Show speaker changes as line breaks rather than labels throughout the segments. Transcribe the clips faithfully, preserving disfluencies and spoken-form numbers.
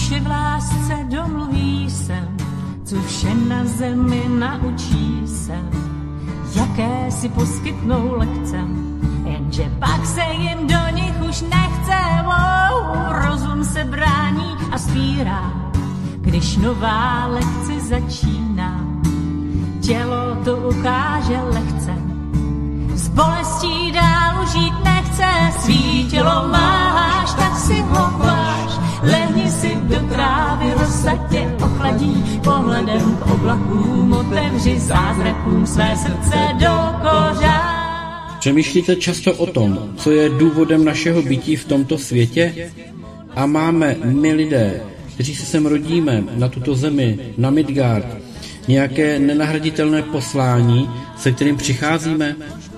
duše v lásce domluví se, co vše na zemi naučí se, jaké si poskytnou lekce, jenže pak se jim do nich už nechce. Wow, rozum se brání a spírá, když nová lekce začíná. Tělo to ukáže lehce, s bolestí dál žít nechce. Svý tělo máš, tak si ho váž, lehni si do trávy, rosa tě ochladí. Pohledem k oblakům otevři zázrakům své srdce do kořán.
Přemýšlíte často o tom, co je důvodem našeho bytí v tomto světě? A máme my lidé, kteří se sem rodíme na tuto zemi, na Midgard, nějaké nenahraditelné poslání, se kterým přicházíme?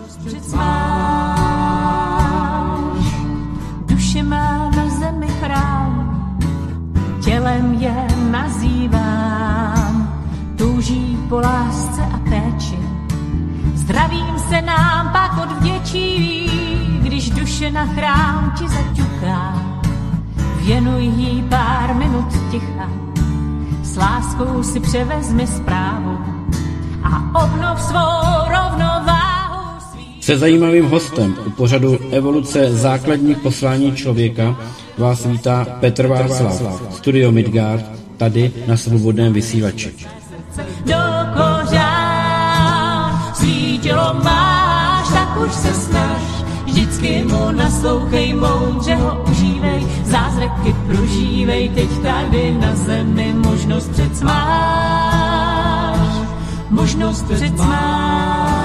Duše má na zemi chrám, tělem je nazývám, touží po lásce a péči, zdravím se nám pak odvděčí, když duše na chrám ti zaťuká. Věnuj jí pár minut ticha, s láskou si převezmi zprávu a obnov svou rovnováhu.
Se zajímavým hostem u pořadu Evoluce základních poslání člověka vás vítá Petr Václav, Studio Midgard, tady na Svobodném vysílači.
Do kořán, svý tělo máš, tak už se snaž, vždycky mu naslouchej, moudře ho užívej, zázraky prožívej, teď tady na zemi možnost přec máš, možnost přec máš.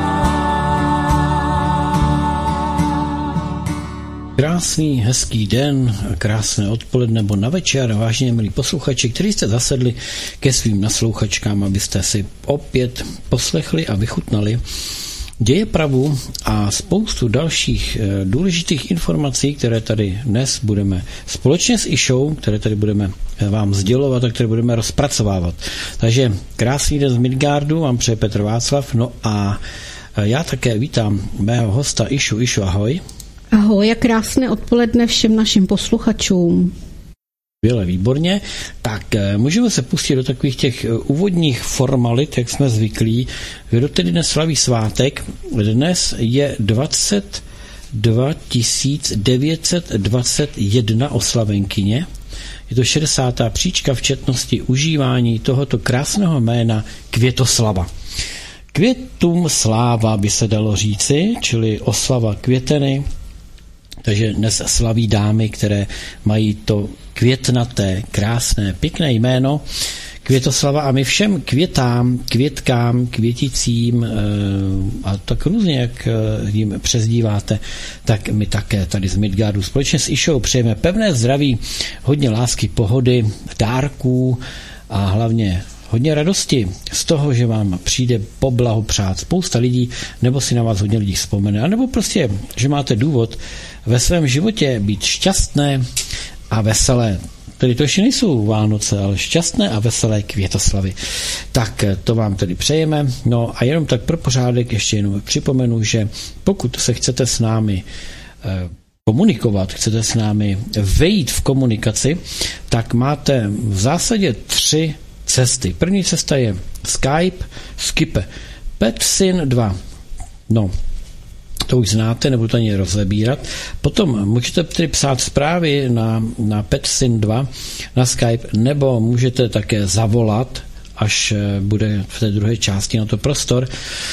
Krásný, hezký den, krásné odpoledne nebo na večer, vážně milí posluchači, kteří jste zasedli ke svým naslouchačkám, abyste si opět poslechli a vychutnali dějepravu a spoustu dalších e, důležitých informací, které tady dnes budeme společně s Išou, které tady budeme vám sdělovat a které budeme rozpracovávat. Takže krásný den z Midgardu vám přeje Petr Václav, no a já také vítám mého hosta Išu. Išu, ahoj.
Ahoj a krásné odpoledne všem našim posluchačům.
Skvěle, výborně. Tak můžeme se pustit do takových těch úvodních formalit, jak jsme zvyklí. Kdo tedy dnes slaví svátek? Dnes je dvacet dva tisíc devět set dvacet jedna oslavenkyně. Je to šedesátá příčka v četnosti užívání tohoto krásného jména Květoslava. Květům sláva by se dalo říci, čili oslava květeny. Takže dnes slaví dámy, které mají to květnaté, krásné, pěkné jméno Květoslava a my všem květám, květkám, květicím a tak různě, jak jim přezdíváte, tak my také tady z Midgardu společně s Išou přejeme pevné zdraví, hodně lásky, pohody, dárků a hlavně hodně radosti z toho, že vám přijde poblahopřát spousta lidí, nebo si na vás hodně lidí vzpomene, anebo prostě, že máte důvod ve svém životě být šťastné a veselé. Tedy to ještě nejsou Vánoce, ale šťastné a veselé Květoslavy. Tak to vám tedy přejeme. No a jenom tak pro pořádek ještě jenom připomenu, že pokud se chcete s námi komunikovat, chcete s námi vejít v komunikaci, tak máte v zásadě tři cesty. První cesta je Skype, Skype, Petsyn dva. No, to už znáte, nebudu to ani rozebírat. Potom můžete tedy psát zprávy na, na Petsyn dva, na Skype, nebo můžete také zavolat, až bude v té druhé části na to prostor.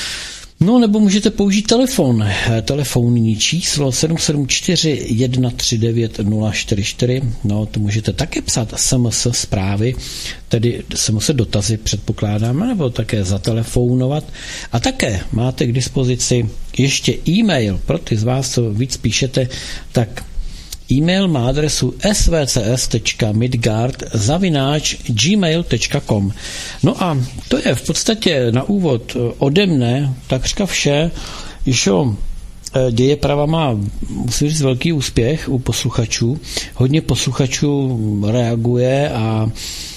No, nebo můžete použít telefon. Telefonní číslo sedm sedm čtyři jedna tři devět nula čtyři čtyři. No, to můžete také psát es em es zprávy, tedy es em es dotazy předpokládáme, nebo také zatelefonovat. A také máte k dispozici ještě e-mail. Pro ty z vás, co víc píšete, tak e-mail má adresu s v c s tečka midgard zavináč gmail tečka com. No a to je v podstatě na úvod ode mne takřka vše. Išo, dějeprava má, musím říct, velký úspěch u posluchačů. Hodně posluchačů reaguje a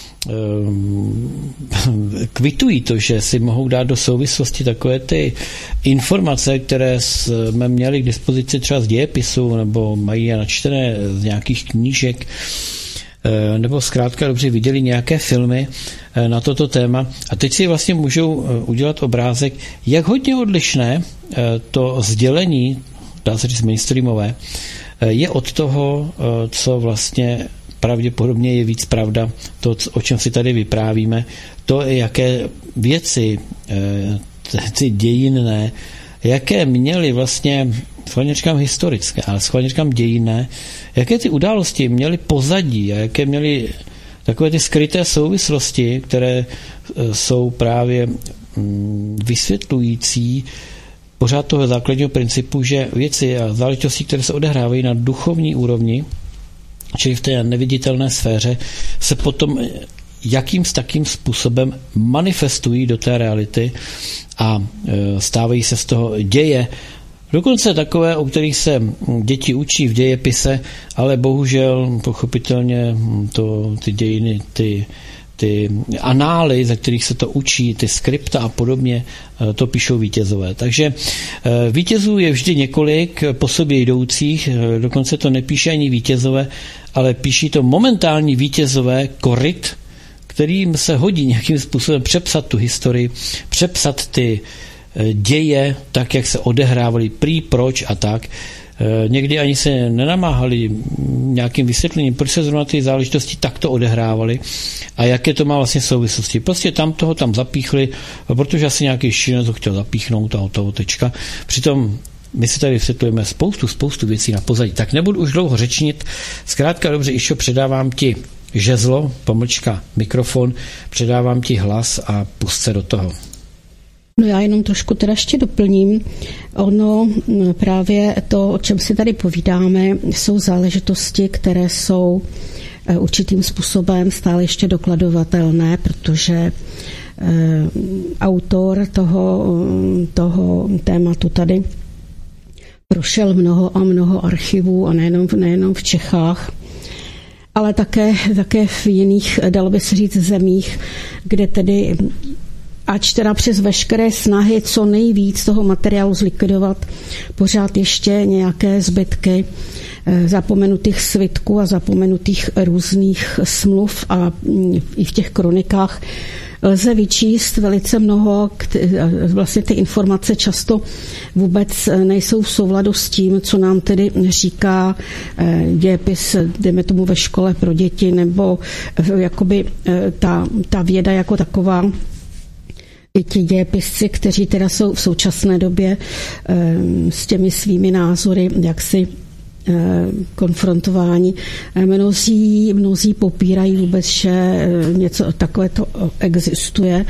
kvitují to, že si mohou dát do souvislosti takové ty informace, které jsme měli k dispozici třeba z dějepisu nebo mají je načtené z nějakých knížek nebo zkrátka dobře viděli nějaké filmy na toto téma a teď si vlastně můžou udělat obrázek, jak hodně odlišné to sdělení, dá se říct mainstreamové, je od toho, co vlastně pravděpodobně je víc pravda, to, o čem si tady vyprávíme, to, jaké věci, ty dějinné, jaké měly vlastně, schválně říkám historické, ale schválně říkám dějinné, jaké ty události měly pozadí a jaké měly takové ty skryté souvislosti, které jsou právě vysvětlující pořád toho základního principu, že věci a záležitosti, které se odehrávají na duchovní úrovni, čili v té neviditelné sféře, se potom jakým s takým způsobem manifestují do té reality a stávají se z toho děje, dokonce takové, o kterých se děti učí v dějepise, ale bohužel pochopitelně to, ty dějiny, ty, ty anály, ze kterých se to učí, ty skripta a podobně, to píšou vítězové. Takže vítězů je vždy několik po sobě jdoucích, dokonce to nepíše ani vítězové, ale píší to momentální vítězové koryt, kterým se hodí nějakým způsobem přepsat tu historii, přepsat ty děje, tak, jak se odehrávaly, prý, proč a tak. Někdy ani se nenamáhali nějakým vysvětlením, proč se zrovna ty záležitosti takto odehrávaly a jaké to má vlastně souvislosti. Prostě tam toho tam zapíchli, protože asi nějaký šílenec to chtěl zapíchnout a o toho tečka. Přitom my si tady vysvětlujeme spoustu, spoustu věcí na pozadí. Tak nebudu už dlouho řečnit. Zkrátka dobře, Išo, předávám ti žezlo, pomlčka, mikrofon, předávám ti hlas a pust se do toho.
No já jenom trošku teda ještě doplním. Ono právě to, o čem si tady povídáme, jsou záležitosti, které jsou určitým způsobem stále ještě dokladovatelné, protože autor toho, toho tématu tady prošel mnoho a mnoho archivů a nejenom, nejenom v Čechách, ale také, také v jiných, dalo by se říct, zemích, kde tedy ač teda přes veškeré snahy co nejvíc toho materiálu zlikvidovat, pořád ještě nějaké zbytky zapomenutých svitků a zapomenutých různých smluv a i v těch kronikách lze vyčíst velice mnoho, vlastně ty informace často vůbec nejsou v souladu s tím, co nám tedy říká dějepis, dejme tomu ve škole pro děti, nebo jakoby ta, ta věda jako taková. I ti dějepisci, kteří teda jsou v současné době s těmi svými názory jaksi konfrontování. Mnozí, mnozí popírají vůbec, že něco takové to existuje.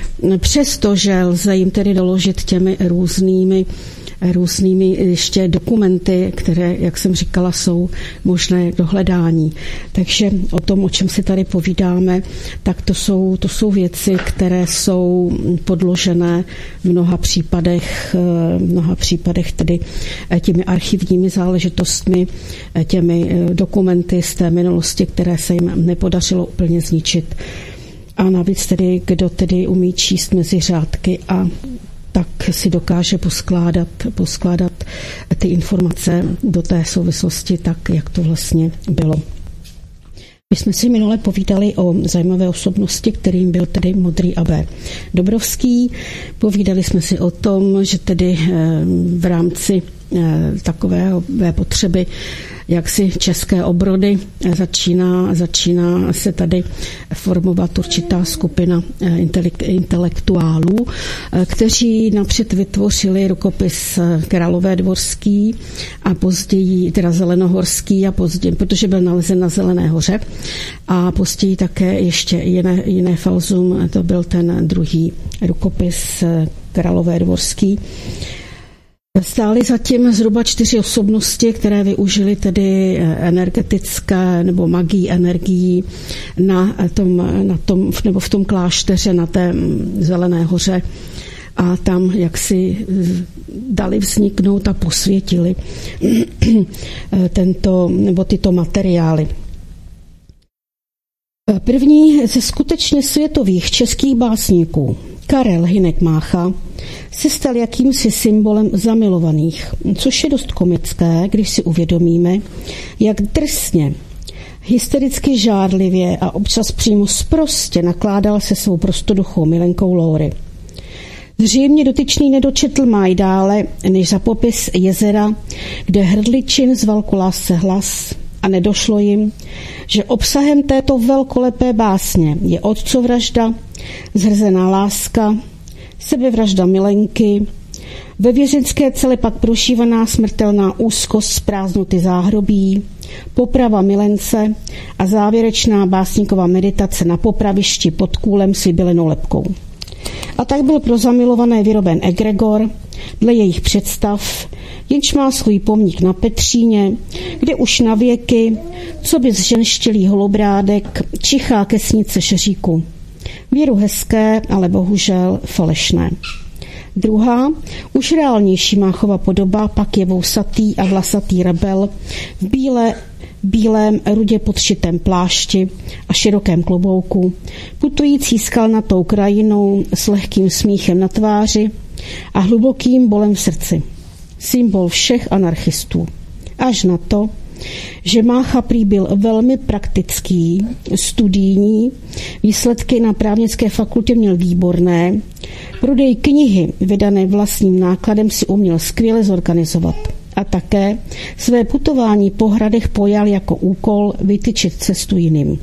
Přestože lze jim tedy doložit těmi různými různými ještě dokumenty, které, jak jsem říkala, jsou možné k dohledání. Takže o tom, o čem si tady povídáme, tak to jsou, to jsou věci, které jsou podložené v mnoha případech, v mnoha případech tedy těmi archivními záležitostmi, těmi dokumenty z té minulosti, které se jim nepodařilo úplně zničit. A navíc tedy, kdo tedy umí číst mezi řádky a tak si dokáže poskládat, poskládat ty informace do té souvislosti tak, jak to vlastně bylo. My jsme si minule povídali o zajímavé osobnosti, kterým byl tedy Modrý A B Dobrovský. Povídali jsme si o tom, že tedy v rámci takové potřeby jaksi české obrody začíná, začíná se tady formovat určitá skupina intelektuálů, kteří napřed vytvořili rukopis Králové Dvorský a později, teda Zelenohorský, a později, protože byl nalezen na Zelené hoře, a později také ještě jiné, jiné falzum, to byl ten druhý rukopis Králové Dvorský. Stály zatím zhruba čtyři osobnosti, které využily tedy energetické nebo magii energií na tom, na tom, nebo v tom klášteře na té Zelené hoře a tam jaksi dali vzniknout a posvětili tento, nebo tyto materiály. První ze skutečně světových českých básníků, Karel Hynek Mácha, se stal jakýmsi symbolem zamilovaných, což je dost komické, když si uvědomíme, jak drsně Hystericky žárlivě a občas přímo sprostě nakládal se svou prostoduchou milenkou Laury. Zřejmě dotyčný nedočetl máj dále, než za popis jezera, kde hrdličin zval k lásce hlas, a nedošlo jim, že obsahem této velkolepé básně je otcovražda, zhrzená láska, sebevražda milenky, ve vězeňské cele pak prošívaná smrtelná úzkost z prázdnoty záhrobí, poprava milence a závěrečná básníková meditace na popravišti pod kůlem s vybělenou lebkou. A tak byl pro zamilované vyroben egregor, dle jejich představ, jenž má svůj pomník na Petříně, kde už na věky, co by zženštělý holobrádek, čichá kesnice šeříku. Víru hezké, ale bohužel falešné. Druhá, už reálnější Máchova podoba, pak je vousatý a vlasatý rebel v bílé, bílém rudě podšitém plášti a širokém klobouku, putující skalnatou krajinou s lehkým smíchem na tváři a hlubokým bolem v srdci. Symbol všech anarchistů. Až na to, že Mácha prý byl velmi praktický, studijní, výsledky na právnické fakultě měl výborné, prodej knihy vydané vlastním nákladem si uměl skvěle zorganizovat a také své putování po hradech pojal jako úkol vytyčit cestu jiným.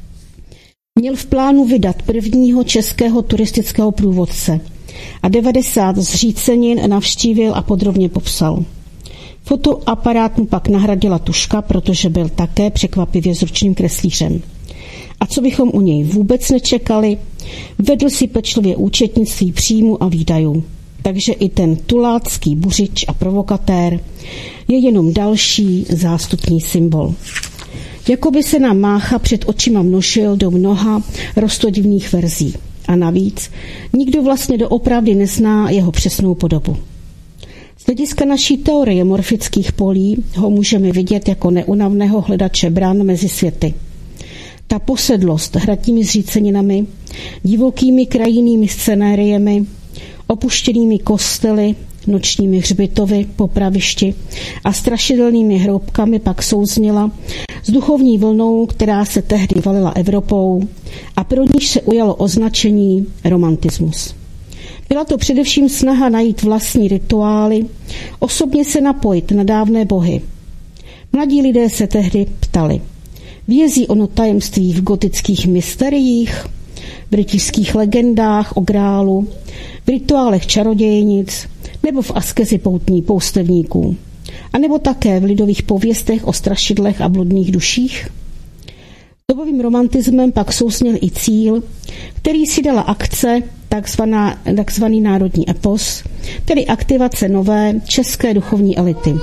Měl v plánu vydat prvního českého turistického průvodce a devadesát zřícenin navštívil a podrobně popsal. Fotoaparát mu pak nahradila tuška, protože byl také překvapivě zručným kreslířem. A co bychom u něj vůbec nečekali, vedl si pečlivě účetnictví příjmu a výdajů. Takže i ten tulácký buřič a provokatér je jenom další zástupný symbol. Jakoby se nám Mácha před očima množil do mnoha roztodivných verzí. A navíc nikdo vlastně doopravdy nezná jeho přesnou podobu. Z hlediska naší teorie morfických polí ho můžeme vidět jako neunavného hledače bran mezi světy. Ta posedlost hradními zříceninami, divokými krajinnými scenériemi, opuštěnými kostely, nočními hřbitovy, popravišti a strašidelnými hroubkami pak souzněla s duchovní vlnou, která se tehdy valila Evropou a pro níž se ujalo označení romantismus. Byla to především snaha najít vlastní rituály, osobně se napojit na dávné bohy. Mladí lidé se tehdy ptali, vězí ono tajemství v gotických mysteriích, v rytířských legendách o grálu, v rituálech čarodějnic nebo v askezi poutní poustevníků, anebo také v lidových pověstech o strašidlech a bludných duších? Dobovým romantismem pak sousněl i cíl, který si dala akce, takzvaná, takzvaný národní epos, tedy aktivace nové české duchovní elity.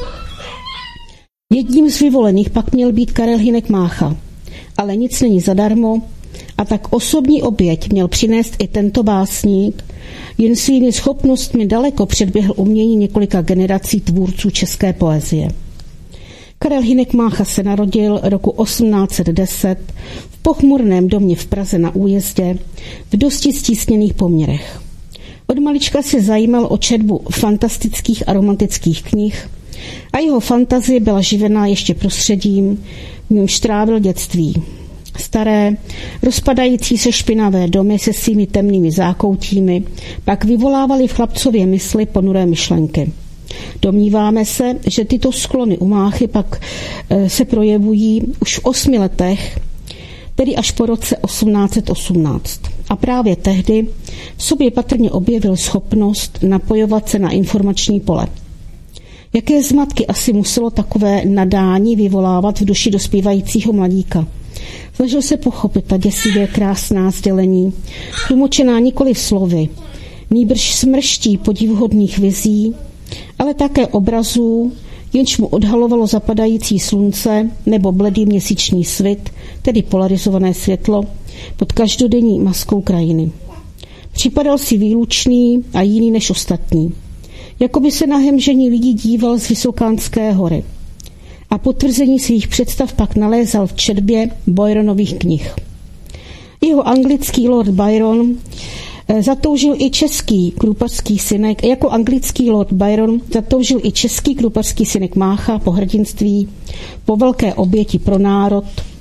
Jedním z vyvolených pak měl být Karel Hynek Mácha, ale nic není zadarmo a tak osobní oběť měl přinést i tento básník, jen svými schopnostmi daleko předběhl umění několika generací tvůrců české poezie. Karel Hynek Mácha se narodil roku osmnáct set deset v pochmurném domě v Praze na Újezdě v dosti stísněných poměrech. Od malička se zajímal o četbu fantastických a romantických knih a jeho fantazie byla živená ještě prostředím, v němž trávil dětství. Staré, rozpadající se špinavé domy se svými temnými zákoutími pak vyvolávaly v chlapcově mysli ponuré myšlenky. Domníváme se, že tyto sklony u Máchy pak se projevují už v osmi letech, tedy až po roce osmnáct set osmnáct. A právě tehdy v sobě patrně objevil schopnost napojovat se na informační pole. Jaké zmatky asi muselo takové nadání vyvolávat v duši dospívajícího mladíka? Snažil se pochopit ta děsivě krásná sdělení, tlumočená nikoli slovy, nýbrž smrští podivuhodných vizí, ale také obrazů, jenž mu odhalovalo zapadající slunce nebo bledý měsíční svit, tedy polarizované světlo, pod každodenní maskou krajiny. Připadal si výlučný a jiný než ostatní. Jakoby se na hemžení lidí díval z Vysokánské hory. A potvrzení svých představ pak nalézal v četbě Byronových knih. Jeho anglický Lord Byron zatoužil i český krupařský synek, jako anglický Lord Byron zatoužil i český krupařský synek Mácha po hrdinství, po velké oběti pro národ,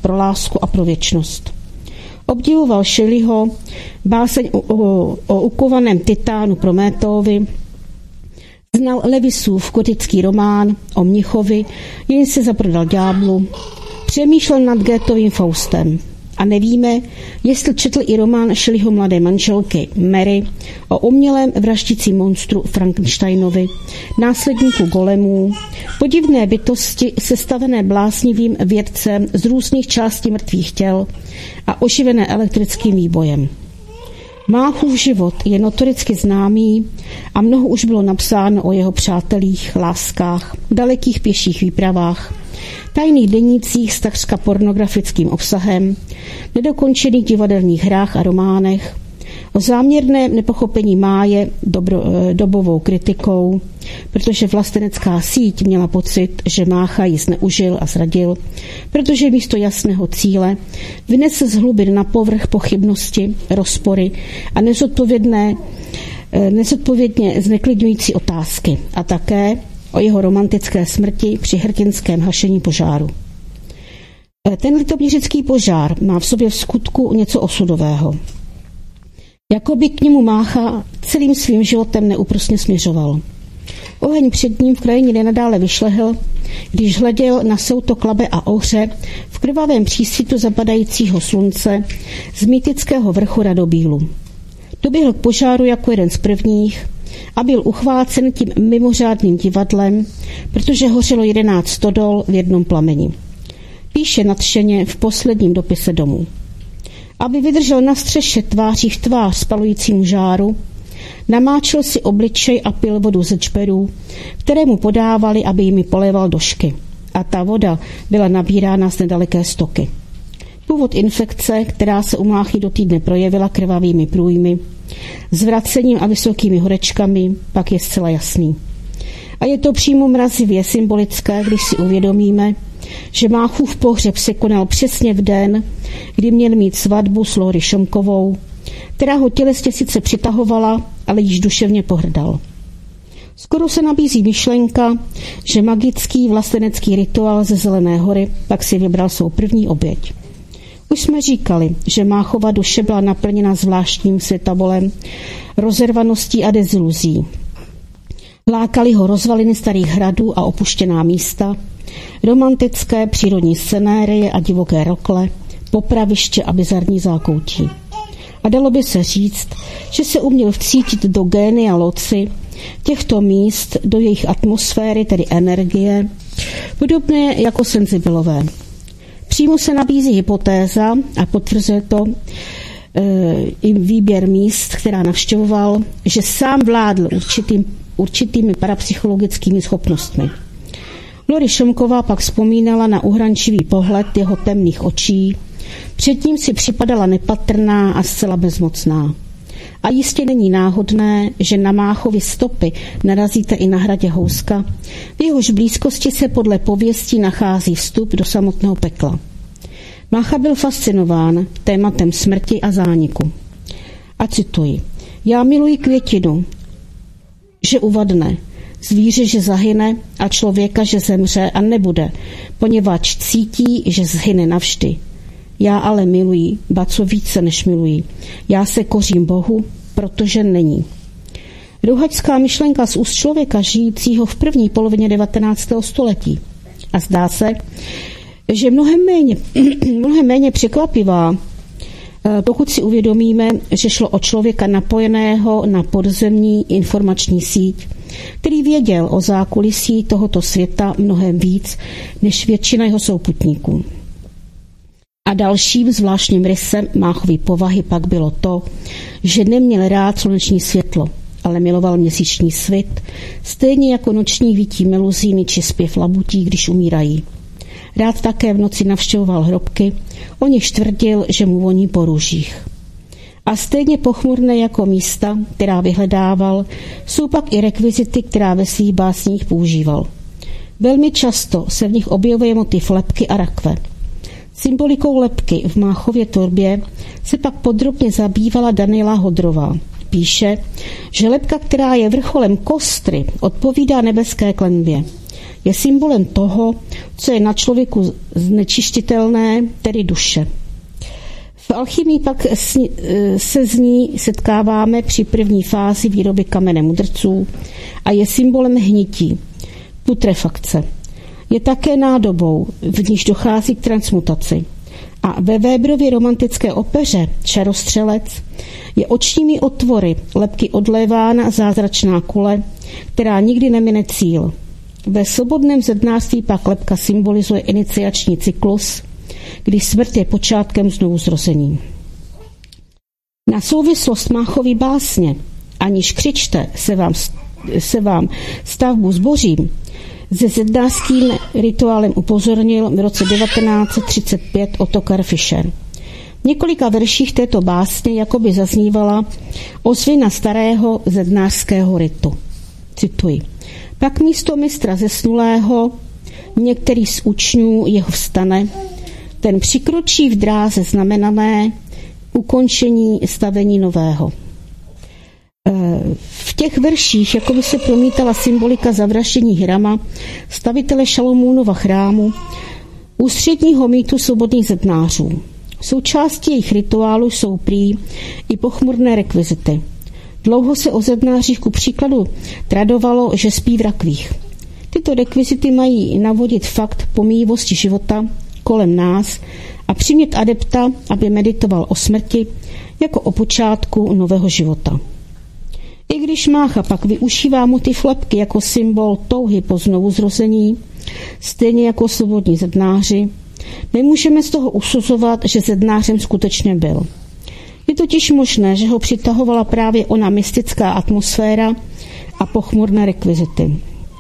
pro lásku a pro věčnost. Obdivoval Shelleyho báseň o, o, o ukovaném titánu Prométeovi, znal Lewisův gotický román o mnichovi, jen se zaprodal ďáblu, přemýšlel nad Goethovým Faustem. A nevíme, jestli četl i román Shelleyho mladé manželky Mary o umělém vraždícím monstru Frankensteinovi, následníku golemů, podivné bytosti sestavené bláznivým vědcem z různých částí mrtvých těl a oživené elektrickým výbojem. Máchův život je notoricky známý a mnoho už bylo napsáno o jeho přátelích, láskách, dalekých pěších výpravách, tajných denících s takřka pornografickým obsahem, nedokončených divadelních hrách a románech, o záměrném nepochopení máje dobro, dobovou kritikou, protože vlastenecká síť měla pocit, že Mácha ji zneužil a zradil, protože místo jasného cíle vynesl z hlubin na povrch pochybnosti, rozpory a nezodpovědné, nezodpovědně zneklidňující otázky a také o jeho romantické smrti při hrtinském hašení požáru. Ten litoměřický požár má v sobě v skutku něco osudového. Jakoby k němu Mácha celým svým životem neúprosně směřoval. Oheň před ním v krajině nenadále vyšlehl, když hleděl na soutok Labe a Ohře v krvavém přísvitu zapadajícího slunce z mýtického vrchu Radobílu. Doběhl k požáru jako jeden z prvních a byl uchvácen tím mimořádným divadlem, protože hořelo jedenáct stodol v jednom plameni. Píše nadšeně v posledním dopise domů. Aby vydržel na střeše tváří v tvář spalujícímu žáru, namáčil si obličej a pil vodu ze čberů, které mu podávali, aby jimi poléval došky. A ta voda byla nabírána z nedaleké stoky. Původ infekce, která se u Máchy do týdne projevila krvavými průjmy, zvracením a vysokými horečkami, pak je zcela jasný. A je to přímo mrazivě symbolické, když si uvědomíme, že Máchův pohřeb se konal přesně v den, kdy měl mít svatbu s Lori Šomkovou, která ho tělesně sice přitahovala, ale již duševně pohrdal. Skoro se nabízí myšlenka, že magický vlastenecký rituál ze Zelené hory pak si vybral svou první oběť. Už jsme říkali, že Máchova duše byla naplněna zvláštním světavolem, rozervaností a deziluzí. Lákali ho rozvaliny starých hradů a opuštěná místa, romantické přírodní scenérie a divoké rokle, popraviště a bizarní zákoutí. A dalo by se říct, že se uměl vcítit do génia loci těchto míst, do jejich atmosféry, tedy energie, podobné jako senzibilové. Přímo se nabízí hypotéza a potvrzuje to e, i výběr míst, která navštěvoval, že sám vládl určitým, určitými parapsychologickými schopnostmi. Lori Šomková pak vzpomínala na uhrančivý pohled jeho temných očí, před ním si připadala nepatrná a zcela bezmocná. A jistě není náhodné, že na Máchovy stopy narazíte i na hradě Houska, v jehož blízkosti se podle pověstí nachází vstup do samotného pekla. Mácha byl fascinován tématem smrti a zániku. A cituji: Já miluji květinu, že uvadne, zvíře, že zahyne a člověka, že zemře a nebude, poněvadž cítí, že zhyne navždy. Já ale miluji, ba co více než miluji. Já se kořím Bohu, protože není. Rouhačská myšlenka z úst člověka žijícího v první polovině devatenáctého století. A zdá se, že mnohem méně, mnohem méně překvapivá, pokud si uvědomíme, že šlo o člověka napojeného na podzemní informační síť, který věděl o zákulisí tohoto světa mnohem víc než většina jeho souputníků. A dalším zvláštním rysem Máchovy povahy pak bylo to, že neměl rád sluneční světlo, ale miloval měsíční svit, stejně jako noční vítí meluzíny či zpěv labutí, když umírají. Rád také v noci navštěvoval hrobky, o nichž tvrdil, že mu voní po růžích. A stejně pochmurné jako místa, která vyhledával, jsou pak i rekvizity, která ve svých básních používal. Velmi často se v nich objevuje motiv lebky a rakve. Symbolikou lebky v Máchově tvorbě se pak podrobně zabývala Daniela Hodrová. Píše, že lebka, která je vrcholem kostry, odpovídá nebeské klenbě. Je symbolem toho, co je na člověku znečištitelné, tedy duše. V alchymii pak se z ní setkáváme při první fázi výroby kamene mudrců a je symbolem hnití, putrefakce. Je také nádobou, v níž dochází k transmutaci. A ve Weberově romantické opeře Čarostřelec je očními otvory lebky odlévána zázračná kule, která nikdy nemine cíl. Ve svobodném zednářství pak lebka symbolizuje iniciační cyklus, kdy smrt je počátkem znovuzrození. Na souvislost Máchovy básně Aniž křičte, se vám, se vám stavbu zbořím, se zednářským rituálem upozornil v roce devatenáct set třicet pět Ottokar Fischer. V několika verších této básně jakoby zaznívala ozvěna starého zednářského ritu. Cituji. Pak místo mistra zesnulého některý z učňů jeho vstane, ten přikročí v dráze znamenané ukončení stavení nového. V těch verších jako by se promítala symbolika zavraždění Hirama, stavitele Šalomúnova chrámu, ústředního mýtu svobodných zednářů. Součástí jejich rituálu jsou prý i pochmurné rekvizity. Dlouho se o zednářích ku příkladu tradovalo, že spí v rakvích. Tyto rekvizity mají navodit fakt pomíjivosti života kolem nás a přimět adepta, aby meditoval o smrti jako o počátku nového života. I když Mácha pak využívá motiv lebky jako symbol touhy po znovuzrození, stejně jako svobodní zednáři, nemůžeme z toho usuzovat, že zednářem skutečně byl. Je totiž možné, že ho přitahovala právě ona mystická atmosféra a pochmurné rekvizity.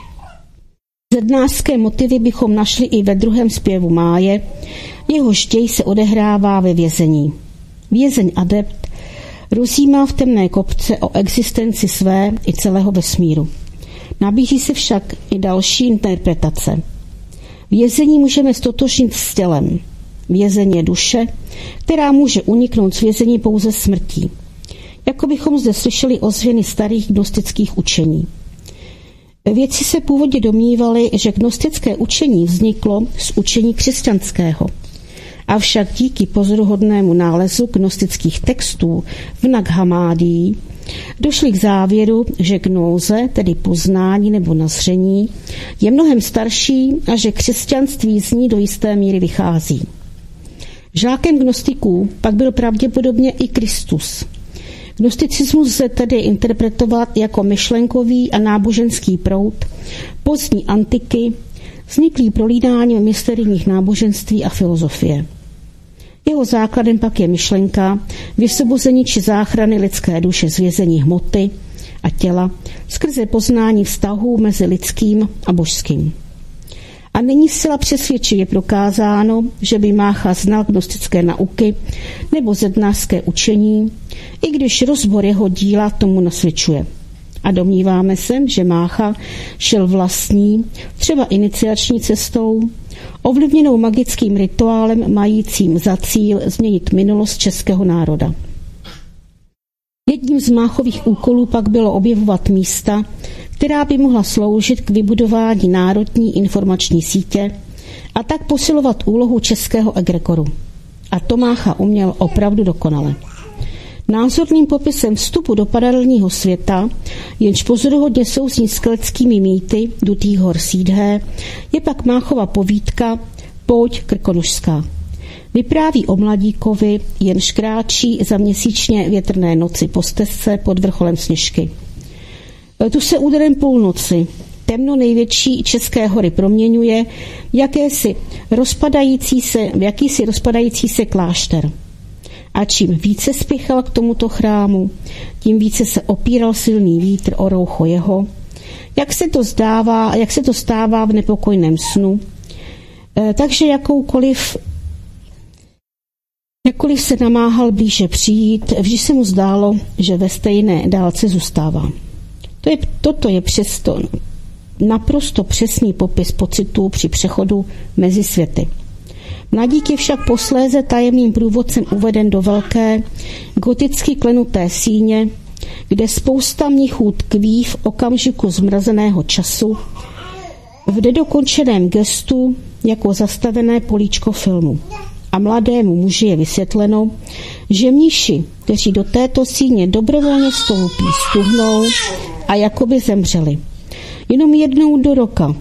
Zednářské motivy bychom našli i ve druhém zpěvu Máje, jehož děj se odehrává ve vězení. Vězeň adept rozjímá v temné kopce o existenci své i celého vesmíru. Nabízí se však i další interpretace. Vězení můžeme stotožnit s tělem. Vězení je duše, která může uniknout z vězení pouze smrtí. Jako bychom zde slyšeli ozvěny starých gnostických učení. Vědci se původně domnívali, že gnostické učení vzniklo z učení křesťanského. Avšak díky pozoruhodnému nálezu gnostických textů v Nag Hammádii došli k závěru, že gnóze, tedy poznání nebo nazření, je mnohem starší a že křesťanství z ní do jisté míry vychází. Žákem gnostiků pak byl pravděpodobně i Kristus. Gnosticismus lze tedy interpretovat jako myšlenkový a náboženský proud pozdní antiky, vzniklý prolínáním mysterijních náboženství a filozofie. Jeho základem pak je myšlenka vysvobození či záchrany lidské duše z vězení hmoty a těla skrze poznání vztahů mezi lidským a božským. A není zcela přesvědčivě prokázáno, že by Mácha znal gnostické nauky nebo zednářské učení, i když rozbor jeho díla tomu nasvědčuje. A domníváme se, že Mácha šel vlastní, třeba iniciační cestou, ovlivněnou magickým rituálem majícím za cíl změnit minulost českého národa. Jedním z Máchových úkolů pak bylo objevovat místa, která by mohla sloužit k vybudování národní informační sítě a tak posilovat úlohu českého egrekoru. A to Mácha uměl opravdu dokonale. Názorným popisem vstupu do paralelního světa, jenž pozoruhodně souzní s keltskými mýty Dutých hor Sídhé, je pak Máchova povídka Pouť krkonošská. Vypráví o mladíkovi, jenž kráčí za měsíčně větrné noci po stezce pod vrcholem Sněžky. Tu se úderem půlnoci temno největší české hory proměňuje v jakési rozpadající se, v jakýsi rozpadající se klášter. A čím více spěchal k tomuto chrámu, tím více se opíral silný vítr o roucho jeho, jak se to zdává, jak se to stává v nepokojném snu. E, takže jakoukoliv, jakkoliv se namáhal blíže přijít, vždy se mu zdálo, že ve stejné dálce zůstává. To je, toto je přesto naprosto přesný popis pocitů při přechodu mezi světy. Mladík je však posléze tajemným průvodcem uveden do velké, goticky klenuté síně, kde spousta mnichů tkví v okamžiku zmrazeného času v nedokončeném gestu jako zastavené políčko filmu. A mladému muži je vysvětleno, že mniši, kteří do této síně dobrovolně vstoupí, stuhnou a jakoby zemřeli. Jenom jednou do roka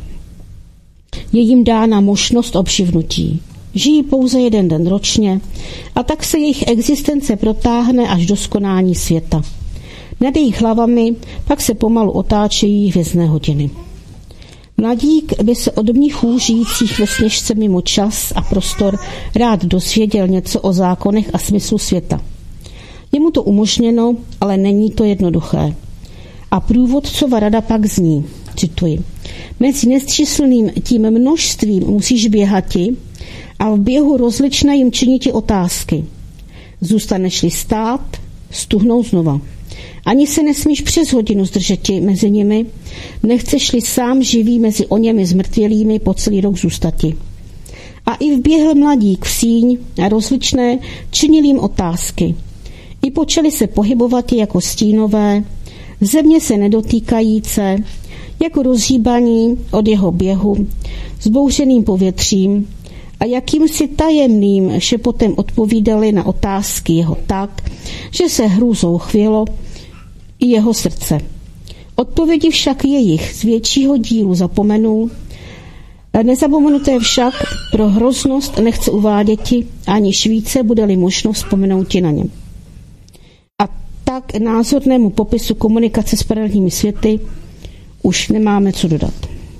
je jim dána možnost obživnutí. Žijí pouze jeden den ročně a tak se jejich existence protáhne až do skonání světa. Nad jejich hlavami pak se pomalu otáčejí hvězdné hodiny. Mladík by se od mnichů žijících ve sněžce mimo čas a prostor rád dozvěděl něco o zákonech a smyslu světa. Je mu to umožněno, ale není to jednoduché. A průvodcova rada pak zní, cituji, mezi nesčíslným tím množstvím musíš běhati a v běhu rozličné jim činiti otázky. Zůstaneš-li stát, stuhnou znova. Ani se nesmíš přes hodinu zdržeti mezi nimi, nechceš-li sám živý mezi oněmi zmrtvělými po celý rok zůstati. A i vběhl mladík v síň a rozličné činil jim otázky. I počali se pohybovat jako stínové, země se nedotýkajíce, jako rozhýbaní od jeho běhu, zbouřeným povětřím a jakýmsi tajemným šepotem odpovídali na otázky jeho tak, že se hrůzou chvělo i jeho srdce. Odpovědi však jejich z většího dílu zapomenul. Nezapomenuté však pro hroznost nechce uváděti, aniž více bude-li možno vzpomenouti na ně. A tak názornému popisu komunikace s paralelními světy už nemáme co dodat.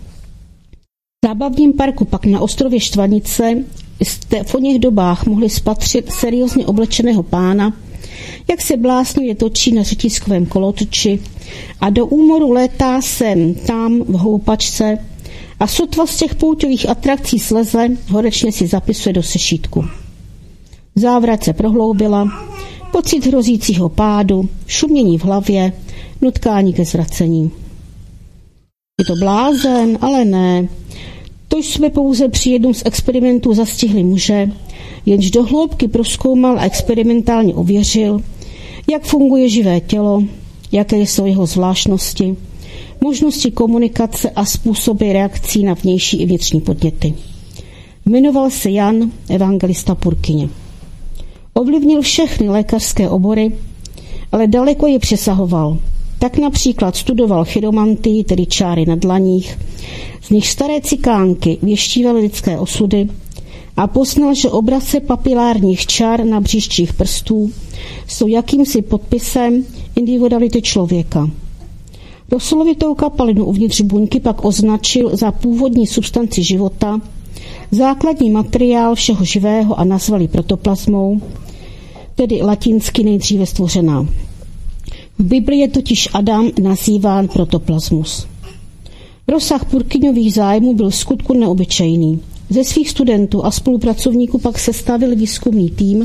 V zábavním parku pak na ostrově Štvanice jste v oněch dobách mohli spatřit seriózně oblečeného pána, jak se bláznivě točí na řetiskovém kolotoči a do úmoru létá sem tam v houpačce a sotva z těch pouťových atrakcí sleze, horečně si zapisuje do sešítku. Závrat se prohloubila, pocit hrozícího pádu, šumění v hlavě, nutkání ke zvracení. Je to blázen, ale ne. To jsme pouze při jednom z experimentů zastihli muže, jenž do hloubky prozkoumal a experimentálně ověřil, jak funguje živé tělo, jaké jsou jeho zvláštnosti, možnosti komunikace a způsoby reakcí na vnější i vnitřní podněty. Jmenoval se Jan Evangelista Purkyně. Ovlivnil všechny lékařské obory, ale daleko je přesahoval. Tak například studoval chiromantii, tedy čáry na dlaních, z nich staré cikánky věštívaly lidské osudy a poznal, že obrace papilárních čár na bříščích prstů jsou jakýmsi podpisem individuality člověka. Roslovitou kapalinu uvnitř buňky pak označil za původní substanci života, základní materiál všeho živého a nazvali protoplazmou, tedy latinsky nejdříve stvořená. V Biblii je totiž Adam nazýván protoplasmus. Rozsah Purkyňových zájmů byl vskutku neobyčejný. Ze svých studentů a spolupracovníků pak sestavil výzkumný tým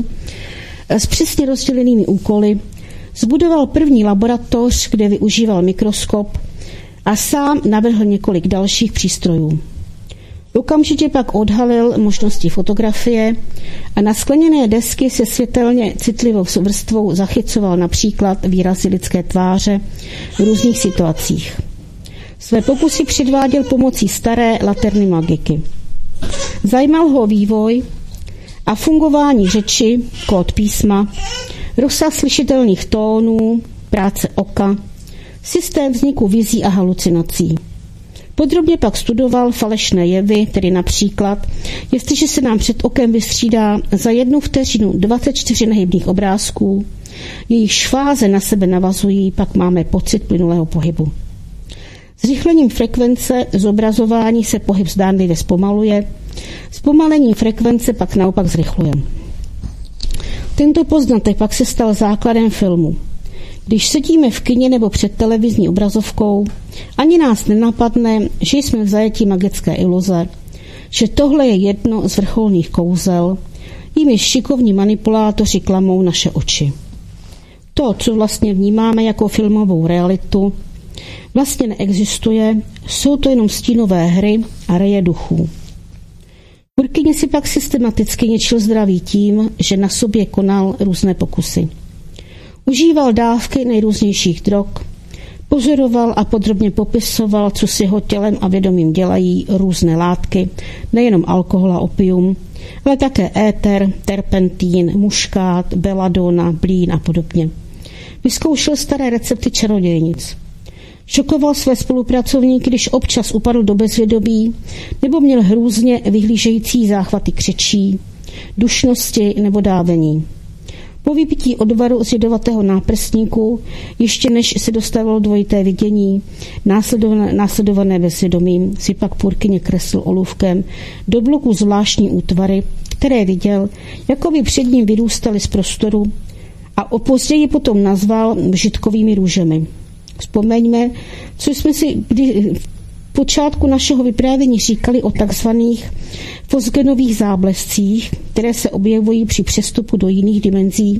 s přesně rozdělenými úkoly, zbudoval první laboratoř, kde využíval mikroskop a sám navrhl několik dalších přístrojů. Okamžitě pak odhalil možnosti fotografie a na skleněné desky se světelně citlivou vrstvou zachycoval například výrazy lidské tváře v různých situacích. Své pokusy předváděl pomocí staré laterny magiky. Zajímal ho vývoj a fungování řeči, kód písma, rozsah slyšitelných tónů, práce oka, systém vzniku vizí a halucinací. Podrobně pak studoval falešné jevy, tedy například, jestliže se nám před okem vystřídá za jednu vteřinu dvacet čtyři nehybných obrázků, jejichž fáze na sebe navazují, pak máme pocit plynulého pohybu. Zrychlením frekvence zobrazování se pohyb zdánlivě zpomaluje, zpomalením frekvence pak naopak zrychluje. Tento poznatek pak se stal základem filmu. Když sedíme v kině nebo před televizní obrazovkou, ani nás nenapadne, že jsme v zajetí magické iluze, že tohle je jedno z vrcholných kouzel, jimi šikovní manipulátoři klamou naše oči. To, co vlastně vnímáme jako filmovou realitu, vlastně neexistuje, jsou to jenom stínové hry a reje duchů. Purkyně si pak systematicky ničil zdraví tím, že na sobě konal různé pokusy. Užíval dávky nejrůznějších drog, Pozoroval a podrobně popisoval, co s jeho tělem a vědomím dělají různé látky, nejenom alkohol a opium, ale také éter, terpentín, muškát, beladona, blín a podobně. Vyzkoušel staré recepty čarodějnic. Šokoval své spolupracovníky, když občas upadl do bezvědomí nebo měl hrůzně vyhlížející záchvaty křečí, dušnosti nebo dávení. Po vypití odvaru z jedovatého náprstníku, ještě než se dostavilo dvojité vidění, následované, následované bezvědomím, si pak Purkyně kresl olůvkem do bloku zvláštní útvary, které viděl, jako by před ním vyrůstaly z prostoru, a opozději potom nazval žitkovými růžemi. Vzpomeňme, co jsme si kdy v počátku našeho vyprávění říkali o takzvaných fosgenových záblescích, které se objevují při přestupu do jiných dimenzí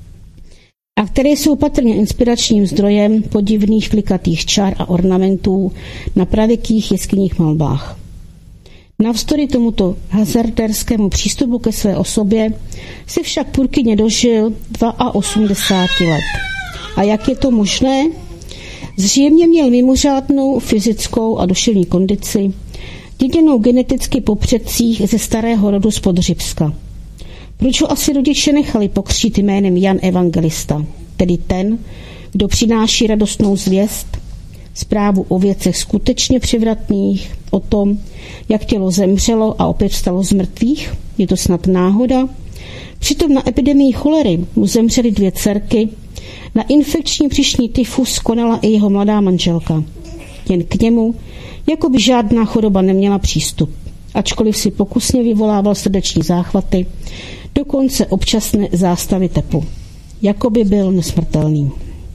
a které jsou patrně inspiračním zdrojem podivných klikatých čar a ornamentů na pravěkých jeskyních malbách. Navzdory tomuto hazarderskému přístupu ke své osobě si však Purkyně dožil osmdesáti dvou let. A jak je to možné? Zřejmě měl mimořádnou fyzickou a duševní kondici, děděnou geneticky po předcích ze starého rodu z Podřibska. Proč ho asi rodiče nechali pokřtít jménem Jan Evangelista, tedy ten, kdo přináší radostnou zvěst, zprávu o věcech skutečně převratných, o tom, jak tělo zemřelo a opět vstalo z mrtvých? Je to snad náhoda? Přitom na epidemii cholery mu zemřely dvě dcerky, na infekční příšní tyfus konala i jeho mladá manželka. Jen k němu, jako by žádná choroba neměla přístup, ačkoliv si pokusně vyvolával srdeční záchvaty, dokonce občasné zástavy tepu. Jako by byl nesmrtelný.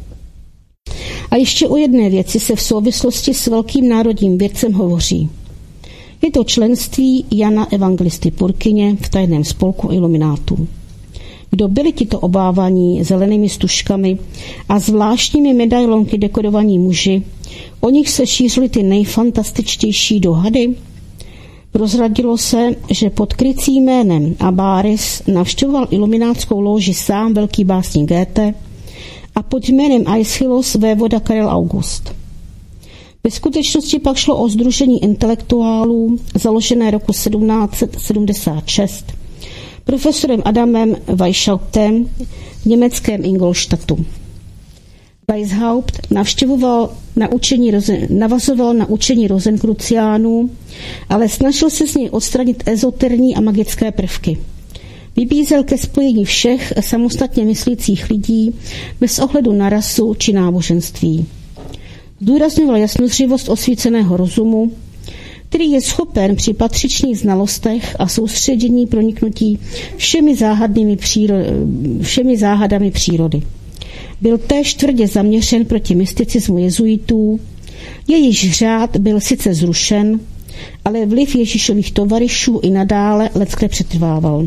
A ještě o jedné věci se v souvislosti s velkým národním vědcem hovoří. Je to členství Jana Evangelisty Purkyně v tajném spolku iluminátů. Kdo byli tito obávaní zelenými stužkami a zvláštními medailonky dekorovaní muži, o nich se šířily ty nejfantastičtější dohady? Prozradilo se, že pod krycím jménem Abaris navštěvoval iluminátskou lóži sám velký básník Goethe a pod jménem Aeschylus vévoda Karel August. Ve skutečnosti pak šlo o sdružení intelektuálů založené roku sedmnáct set sedmdesát šest profesorem Adamem Weishauptem v německém Ingolstadtu. Weishaupt navštěvoval na učení, navazoval na učení Rozenkruciánů, ale snažil se z něj odstranit ezoterní a magické prvky. Vybízel ke spojení všech samostatně myslících lidí bez ohledu na rasu či náboženství. Zdůrazňoval jasnozřivost osvíceného rozumu, který je schopen při patřičných znalostech a soustředění proniknutí všemi, záhadnými příro- všemi záhadami přírody. Byl též tvrdě zaměřen proti mysticismu jezuitů, jejíž řád byl sice zrušen, ale vliv Ježíšových tovaryšů i nadále leckde přetrvával.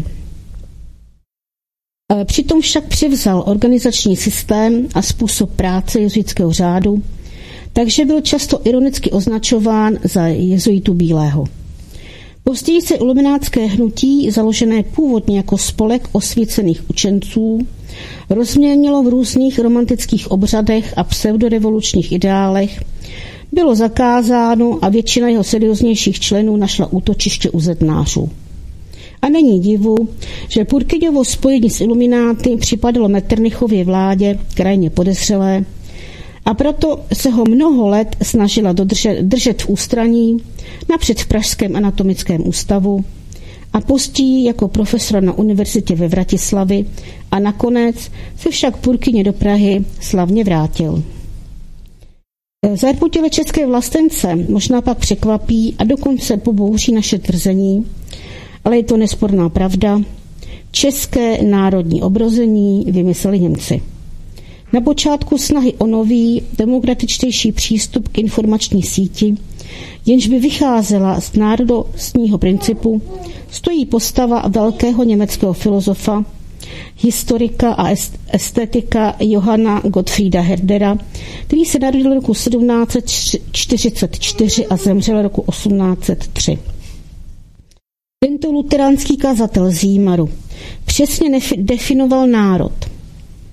Přitom však převzal organizační systém a způsob práce jezuitského řádu, takže byl často ironicky označován za jezuitu bílého. Později se iluminátské hnutí, založené původně jako spolek osvícených učenců, rozměnilo v různých romantických obřadech a pseudorevolučních ideálech, bylo zakázáno a většina jeho serióznějších členů našla útočiště u zednářů. A není divu, že Purkyňovo spojení s ilumináty připadalo Metternichově vládě krajně podezřelé, a proto se ho mnoho let snažila dodržet, držet v ústraní, napřed v Pražském anatomickém ústavu a později jako profesor na univerzitě ve Vratislavi a nakonec se však Purkyně do Prahy slavně vrátil. Zarputile české vlastence možná pak překvapí a dokonce pobouří naše tvrzení, ale je to nesporná pravda. České národní obrození vymysleli Němci. Na počátku snahy o nový, demokratičtější přístup k informační síti, jenž by vycházela z národnostního principu, stojí postava velkého německého filozofa, historika a estetika Johanna Gottfrieda Herdera, který se narodil roku sedmnáct set čtyřicet čtyři a zemřel roku osmnáct set tři. Tento luteránský kazatel z Jímaru přesně definoval národ.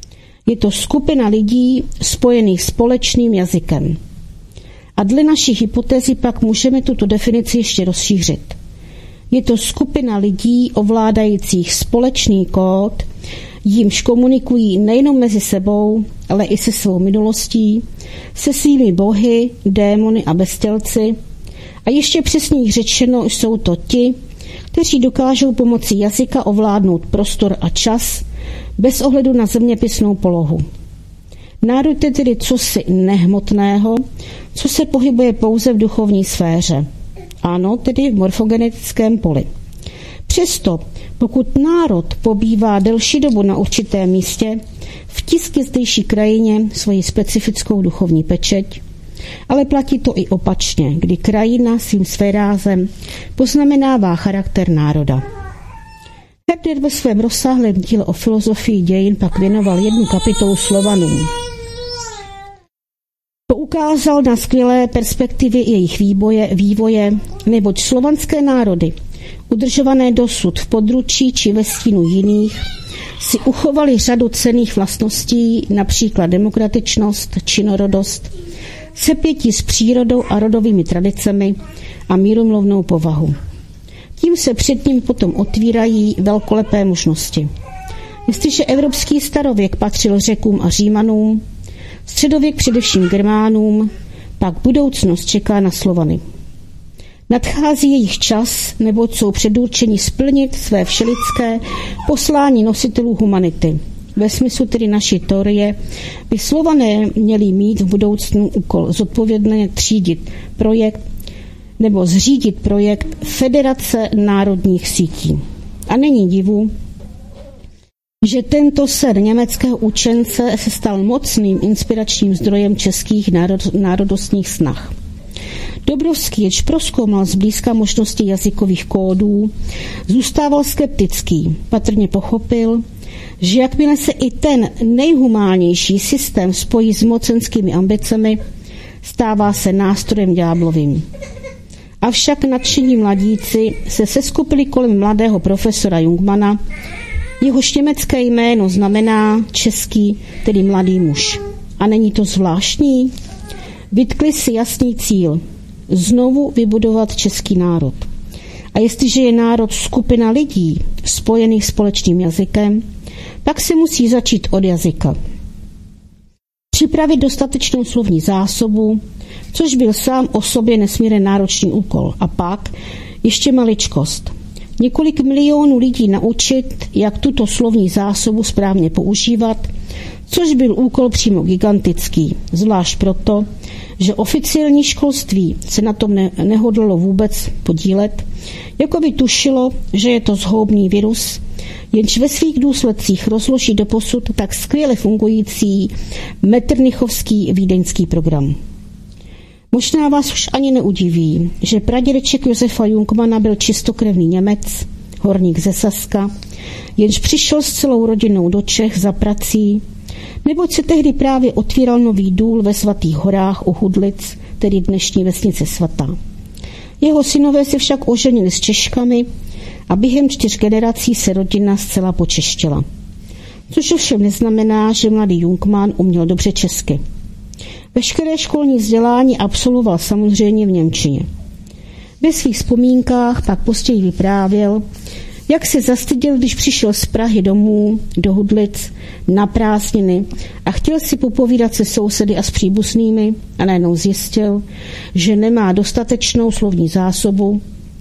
Je to skupina lidí spojených společným jazykem. A dle naší hypotézy pak můžeme tuto definici ještě rozšířit. Je to skupina lidí ovládajících společný kód, jímž komunikují nejenom mezi sebou, ale i se svou minulostí, se svými bohy, démony a beztělci. A ještě přesněji řečeno jsou to ti, kteří dokážou pomocí jazyka ovládnout prostor a čas bez ohledu na zeměpisnou polohu. Národ je tedy cosi nehmotného, co se pohybuje pouze v duchovní sféře. Ano, tedy v morfogenetickém poli. Přesto, pokud národ pobývá delší dobu na určitém místě, vtiskne zdejší krajině svoji specifickou duchovní pečeť, ale platí to i opačně, kdy krajina svým sférázem poznamenává charakter národa. Herder ve svém rozsáhlém díle o filozofii dějin pak věnoval jednu kapitolu Slovanům. Poukázal na skvělé perspektivy jejich vývoje, vývoje, neboť slovanské národy, udržované dosud v područí či ve stínu jiných, si uchovali řadu cenných vlastností, například demokratičnost, činorodost, sepětí s přírodou a rodovými tradicemi a míromluvnou povahu. Tím se před ním potom otvírají velkolepé možnosti. Jestliže evropský starověk patřil Řekům a Římanům, středověk především Germánům, pak budoucnost čeká na Slovany. Nadchází jejich čas, neboť jsou předurčeni splnit své všelidské poslání nositelů humanity. Ve smyslu tedy naší teorie by Slované měli mít v budoucnu úkol zodpovědně třídit projekt nebo zřídit projekt Federace národních sítí. A není divu, že tento sen německého učence se stal mocným inspiračním zdrojem českých národ, národnostních snah. Dobrovský, jež prozkoumal zblízka možnosti jazykových kódů, zůstával skeptický, patrně pochopil, že jakmile se i ten nejhumánnější systém spojí s mocenskými ambicemi, stává se nástrojem ďáblovým. Avšak nadšení mladíci se seskupili kolem mladého profesora Jungmana, jehož německé jméno znamená český, tedy mladý muž. A není to zvláštní? Vytkli si jasný cíl – znovu vybudovat český národ. A jestliže je národ skupina lidí spojených společným jazykem, pak se musí začít od jazyka. Připravit dostatečnou slovní zásobu, což byl sám o sobě nesmírně náročný úkol. A pak ještě maličkost. Několik milionů lidí naučit, jak tuto slovní zásobu správně používat, což byl úkol přímo gigantický, zvlášť proto, že oficiální školství se na tom ne- nehodlalo vůbec podílet, jako by tušilo, že je to zhoubný virus, jenž ve svých důsledcích rozloží doposud tak skvěle fungující metternichovský vídeňský program. Možná vás už ani neudiví, že pradědeček Josefa Jungmana byl čistokrevný Němec, horník ze Saska, jenž přišel s celou rodinou do Čech za prací, neboť se tehdy právě otvíral nový důl ve Svatých horách u Hudlic, tedy dnešní vesnice Svatá. Jeho synové se však oženili s Češkami a během čtyř generací se rodina zcela počeštěla. Což ovšem neznamená, že mladý Jungmann uměl dobře česky. Veškeré školní vzdělání absolvoval samozřejmě v němčině. Ve svých vzpomínkách pak později vyprávěl, jak se zastyděl, když přišel z Prahy domů do Hudlic na prázdniny a chtěl si popovídat se sousedy a s příbuznými a najednou zjistil, že nemá dostatečnou slovní zásobu,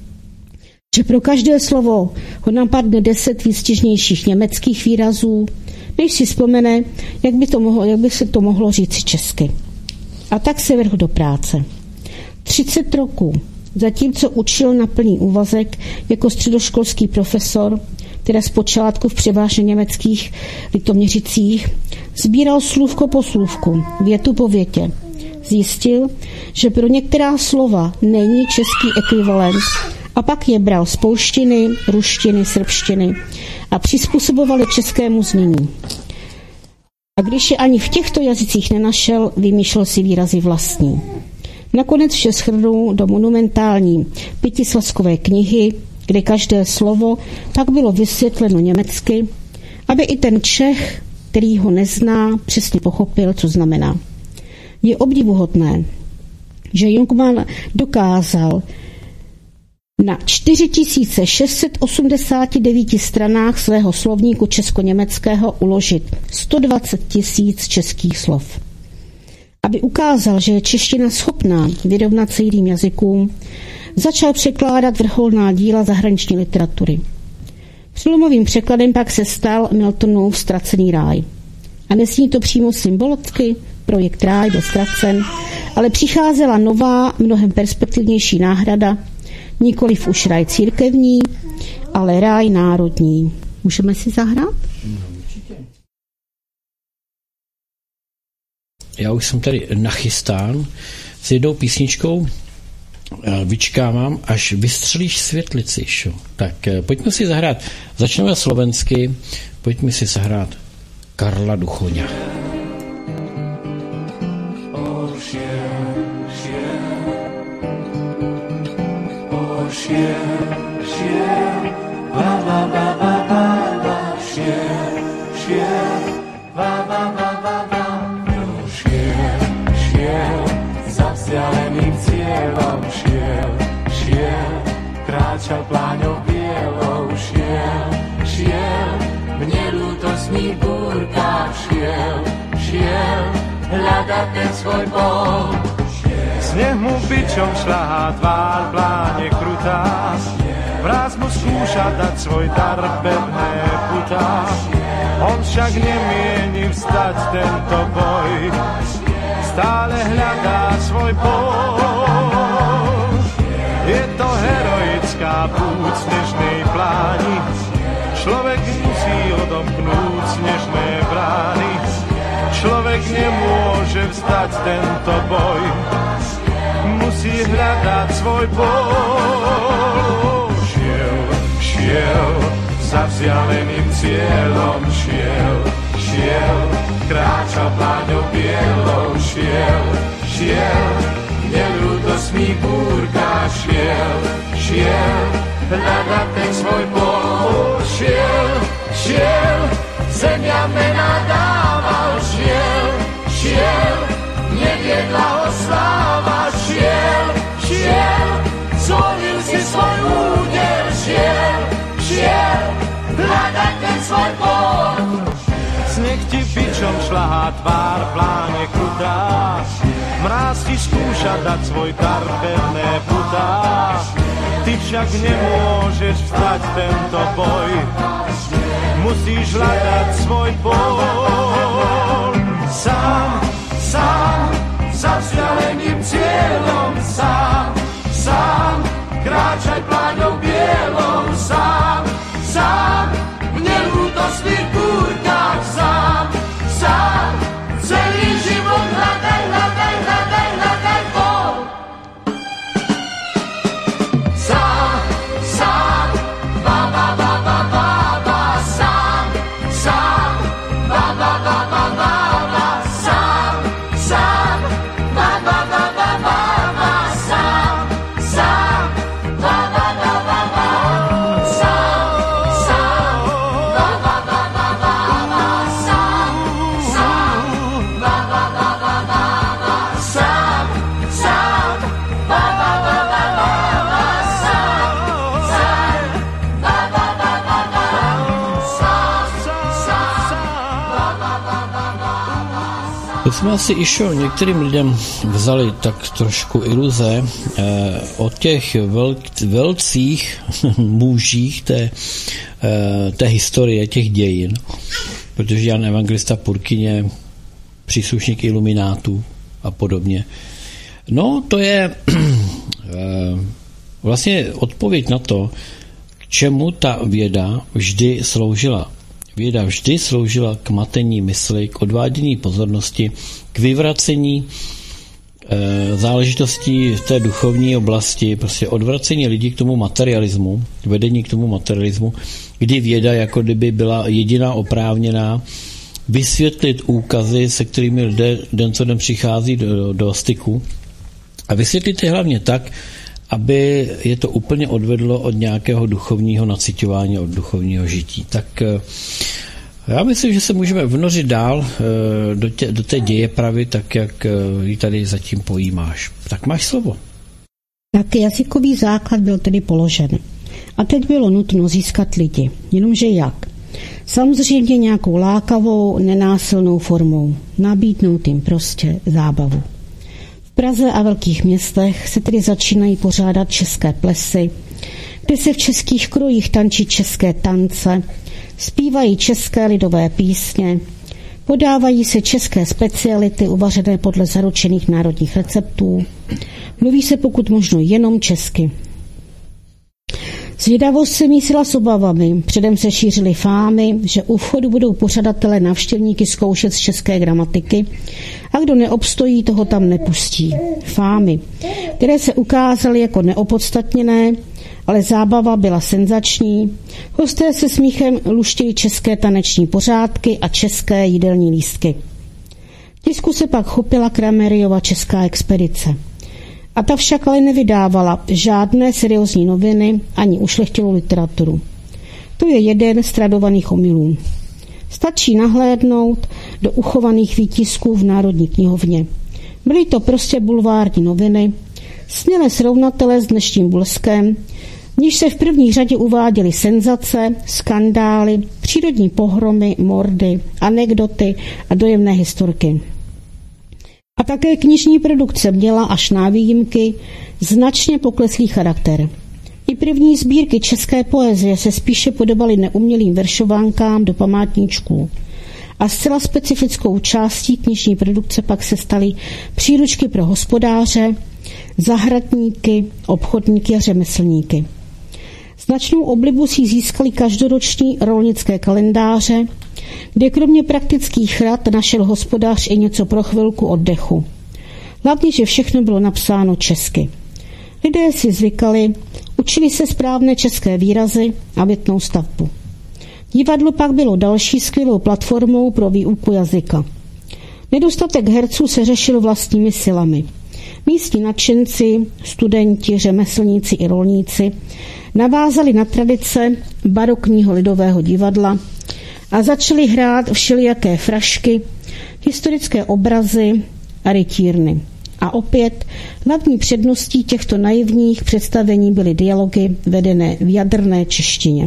že pro každé slovo ho napadne deset výstižnějších německých výrazů, než si vzpomene, jak by, to mohlo, jak by se to mohlo říct česky. A tak se vrhl do práce. třicet roků, zatímco učil na plný úvazek jako středoškolský profesor, teda zpočátku v převážně německých Litoměřicích, sbíral slůvko po slůvku, větu po větě. Zjistil, že pro některá slova není český ekvivalent, a pak je bral z polštiny, ruštiny, srbštiny a přizpůsobovali českému znění. A když je ani v těchto jazycích nenašel, vymýšlel si výrazy vlastní. Nakonec vše shrnul do monumentální pětislaskové knihy, kde každé slovo tak bylo vysvětleno německy, aby i ten Čech který ho nezná, přesně pochopil, co znamená. Je obdivuhodné, že Jungmann dokázal na čtyři tisíce šest set osmdesát devět stranách svého slovníku česko-německého uložit sto dvacet tisíc českých slov. Aby ukázal, že je čeština schopná vyrovnat se jiným jazykům, začal překládat vrcholná díla zahraniční literatury. Přelomovým překladem pak se stal Miltonův Ztracený ráj. A nezní to přímo symbolicky, projekt Ráj byl ztracen, ale přicházela nová, mnohem perspektivnější náhrada, nikoliv už ráj církevní, ale ráj národní. Můžeme si zahrát?
Já už jsem tady nachystán s jednou písničkou. Vyčkávám, až vystřelíš světlici. Šo. Tak pojďme si zahrát. Začneme slovensky. Pojďme si zahrát Karla Duchoňa.
Vzdialeným cieľom šiel, šiel, kráčal pláňou bielou, šiel, šiel, v nelútostných búrkach šiel, šiel, hľadať ten svoj bol. Sneh mu bičom šľahá tvár, pláne krutá, vraz mu skúša dať svoj dar, pevné putá. On však nemieni vstať tento boj, stále hľadá svoj pol. Je to heroická púť snežnej pláni, človek musí odomknúť snežné brány. Človek nemôže vzdať tento boj, musí hľadať svoj pol. Šiel, šiel, za vzdialeným cieľom šiel, šiel, kráčal pláňou bielou, šiel, šiel, v nelútostných búrkach šiel, šiel, hľadať ten svoj bol. Šiel, šiel, zemia mena dával, šiel, šiel, neviedla ho sláva, šiel, šiel, zvolil si svoj úder, šiel, šiel, hľadať ten svoj bol. Sneh ti bičom šľahá tvár, pláne krutá, mráz ti skúša dať svoj dar, pevné putá. Ty však nemôžeš vstať tento boj, musíš hľadať svoj bol. Sám, sám, za vzdialeným cieľom, sám, sám, kráčaj pláňou bielou, sám, sám, v nelútostných búrkach, sám, sám, celý život hľadaj, hľadaj, hľadaj, hľadaj bol. Sám, sám, ba, ba, ba, ba, ba, ba, sám, sám, ba, ba, ba, ba, ba, ba, sám, sám, ba, ba, ba, ba, ba, ba, sám, sám, ba, ba, ba, ba, ba, sám, sám, ba, ba, ba, ba, ba, ba, sám, sám, ba, ba, ba, ba, ba, ba, sám, sám, ba, ba, ba, ba, ba, ba, sám, sám, ba, ba, ba, ba, ba, sám, sám, ba, ba, ba, ba, ba, sám.
To jsme asi išel některým lidem vzali tak trošku iluze eh, o těch velk, velcích mužích té, eh, té historie, těch dějin, protože Jan Evangelista Purkyň je příslušník iluminátů a podobně. No, to je eh, vlastně odpověď na to, k čemu ta věda vždy sloužila. Věda vždy sloužila k matení mysli, k odvádění pozornosti, k vyvracení e, záležitostí v té duchovní oblasti, prostě odvracení lidí k tomu materialismu, vedení k tomu materialismu, kdy věda jako kdyby byla jediná oprávněná vysvětlit úkazy, se kterými lidé den co den přichází do, do, do styku a vysvětlit je hlavně tak, aby je to úplně odvedlo od nějakého duchovního naciťování, od duchovního žití. Tak Já myslím, že se můžeme vnořit dál do, tě, do té dějepravy, tak jak ji tady zatím pojímáš. Tak máš slovo.
Tak jazykový základ byl tedy položen. A teď bylo nutno získat lidi. Jenomže jak? Samozřejmě nějakou lákavou, nenásilnou formou. Nabídnout jim prostě zábavu. V Praze a velkých městech se tedy začínají pořádat české plesy, kde se v českých krojích tančí české tance, zpívají české lidové písně, podávají se české speciality uvařené podle zaručených národních receptů, mluví se pokud možno jenom česky. Zvědavost se mísila s obavami, předem se šířily fámy, že u vchodu budou pořadatelé návštěvníky zkoušet z české gramatiky a kdo neobstojí, toho tam nepustí. Fámy, které se ukázaly jako neopodstatněné, ale zábava byla senzační. Hosté se smíchem luštějí české taneční pořádky a české jídelní lístky. Tisku se pak chopila Krameriova česká expedice. A ta však ale nevydávala žádné seriózní noviny ani ušlechtilou literaturu. To je jeden z tradovaných omylů. Stačí nahlédnout do uchovaných výtisků v Národní knihovně. Byly to prostě bulvární noviny, smělé srovnatelé s dnešním Bleskem, v níž se v první řadě uváděly senzace, skandály, přírodní pohromy, mordy, anekdoty a dojemné historky. A také knižní produkce měla až na výjimky značně pokleslý charakter. I první sbírky české poezie se spíše podobaly neumělým veršovánkám do památníčků. A zcela specifickou částí knižní produkce pak se staly příručky pro hospodáře, zahradníky, obchodníky a řemeslníky. Značnou oblibu si získali každoroční rolnické kalendáře, kde kromě praktických rad našel hospodář i něco pro chvilku oddechu. Hlavně, že všechno bylo napsáno česky. Lidé si zvykali, učili se správné české výrazy a větnou stavbu. Divadlo pak bylo další skvělou platformou pro výuku jazyka. Nedostatek herců se řešil vlastními silami. Místní nadšenci, studenti, řemeslníci i rolníci navázali na tradice barokního lidového divadla a začali hrát všelijaké frašky, historické obrazy a rytírny. A opět hlavní předností těchto naivních představení byly dialogy vedené v jadrné češtině.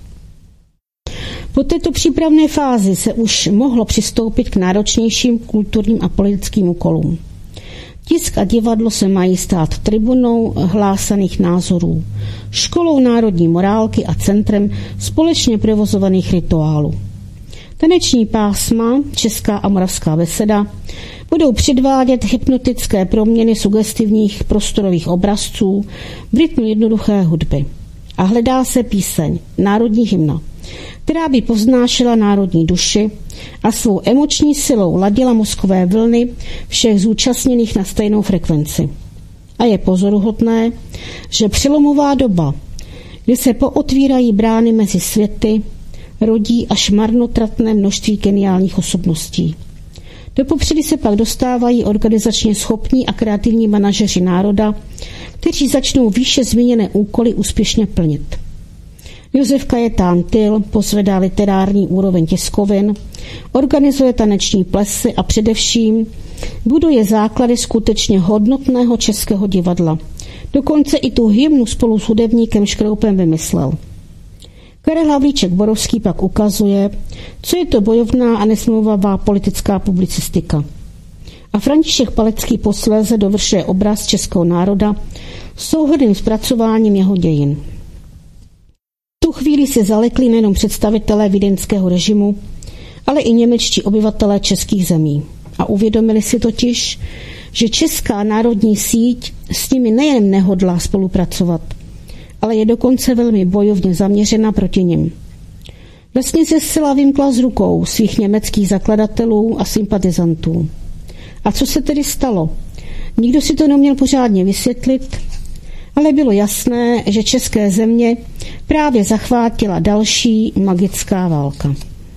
Po této přípravné fázi se už mohlo přistoupit k náročnějším kulturním a politickým úkolům. Tisk a divadlo se mají stát tribunou hlásaných názorů, školou národní morálky a centrem společně provozovaných rituálů. Taneční pásma, česká a moravská beseda, budou předvádět hypnotické proměny sugestivních prostorových obrazců v rytmu jednoduché hudby. A hledá se píseň, národní hymna, která by povznášela národní duši a svou emoční silou ladila mozkové vlny všech zúčastněných na stejnou frekvenci. A je pozoruhodné, že přelomová doba, kdy se pootvírají brány mezi světy, rodí až marnotratné množství geniálních osobností. Do popředí se pak dostávají organizačně schopní a kreativní manažeři národa, kteří začnou výše zmíněné úkoly úspěšně plnit. Josef Kajetán Tyl pozvedá literární úroveň tiskovin, organizuje taneční plesy a především buduje základy skutečně hodnotného českého divadla. Dokonce i tu hymnu spolu s hudebníkem Škroupem vymyslel. Karel Havlíček Borovský pak ukazuje, co je to bojovná a nesmlouvavá politická publicistika. A František Palecký posléze dovršuje obraz českého národa souhrnným zpracováním jeho dějin. V tu chvíli se zalekli nejenom představitelé vídeňského režimu, ale i němečtí obyvatelé českých zemí. A uvědomili si totiž, že česká národní síť s nimi nejen nehodlá spolupracovat, ale je dokonce velmi bojovně zaměřena proti nim. Vlastně se zcela vymkla z rukou svých německých zakladatelů a sympatizantů. A co se tedy stalo? Nikdo si to neměl pořádně vysvětlit, ale bylo jasné, že české země právě zachvátila další magická válka.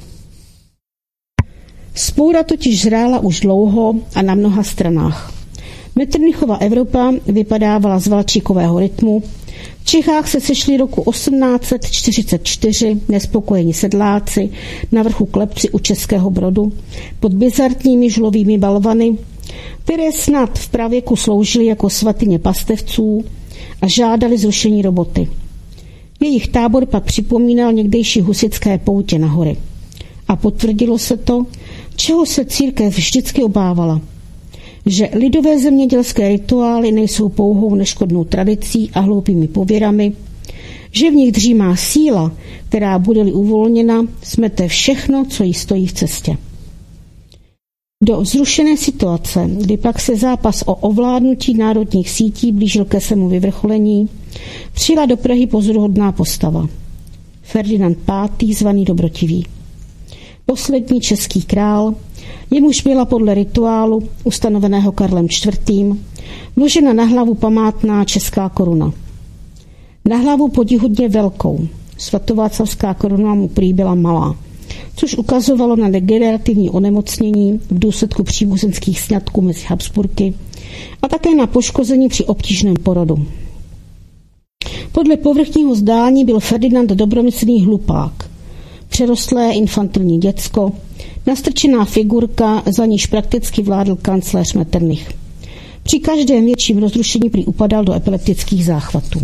Vzpoura totiž zrála už dlouho a na mnoha stranách. Metternichova Evropa vypadávala z Valčíkového rytmu V Čechách se sešli roku osmnáct set čtyřicet čtyři nespokojení sedláci na vrchu Klepci u Českého Brodu pod bizartními žulovými balvany, které snad v pravěku sloužily jako svatyně pastevců a žádali zrušení roboty. Jejich tábor pak připomínal někdejší husitské poutě na hory. A potvrdilo se to, čeho se církev vždycky obávala, že lidové zemědělské rituály nejsou pouhou neškodnou tradicí a hloupými pověrami, že v nich dřímá síla, která bude-li uvolněna, smete všechno, co jí stojí v cestě. Do zrušené situace, kdy pak se zápas o ovládnutí národních sítí blížil ke svému vyvrcholení, přijela do Prahy pozoruhodná postava. Ferdinand pátý, zvaný Dobrotivý. Poslední český král, jemuž byla podle rituálu ustanoveného Karlem čtvrtým vložena na hlavu památná česká koruna. Na hlavu podihodně velkou, svatováclavská koruna mu prý byla malá, což ukazovalo na degenerativní onemocnění v důsledku příbuzenských sňatků mezi Habsburky a také na poškození při obtížném porodu. Podle povrchního zdání byl Ferdinand dobromyslný hlupák, přerostlé infantilní děcko, nastrčená figurka, za níž prakticky vládl kancléř Metternich. Při každém větším rozrušení prý upadal do epileptických záchvatů.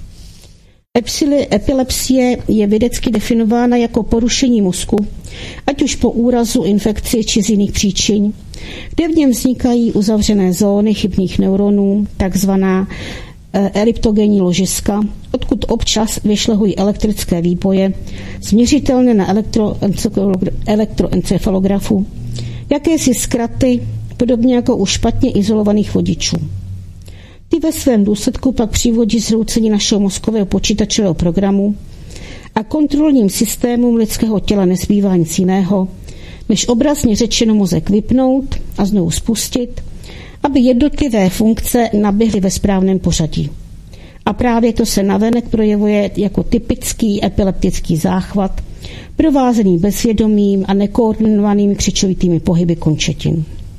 Epilepsie je vědecky definována jako porušení mozku, ať už po úrazu, infekci či z jiných příčin, kde v něm vznikají uzavřené zóny chybných neuronů, takzvaná eliptogenní ložiska, odkud občas vyšlehují elektrické výboje, změřitelné na elektroencefalografu, jakési zkraty, podobně jako u špatně izolovaných vodičů. Ty ve svém důsledku pak přivodí zhroucení našeho mozkového počítačového programu a kontrolním systémům lidského těla nezbývá nic jiného, než obrazně řečeno mozek vypnout a znovu spustit, aby jednotlivé funkce naběhly ve správném pořadí. A právě to se navenek projevuje jako typický epileptický záchvat, provázený bezvědomým a nekoordinovanými křičovitými pohyby končetin.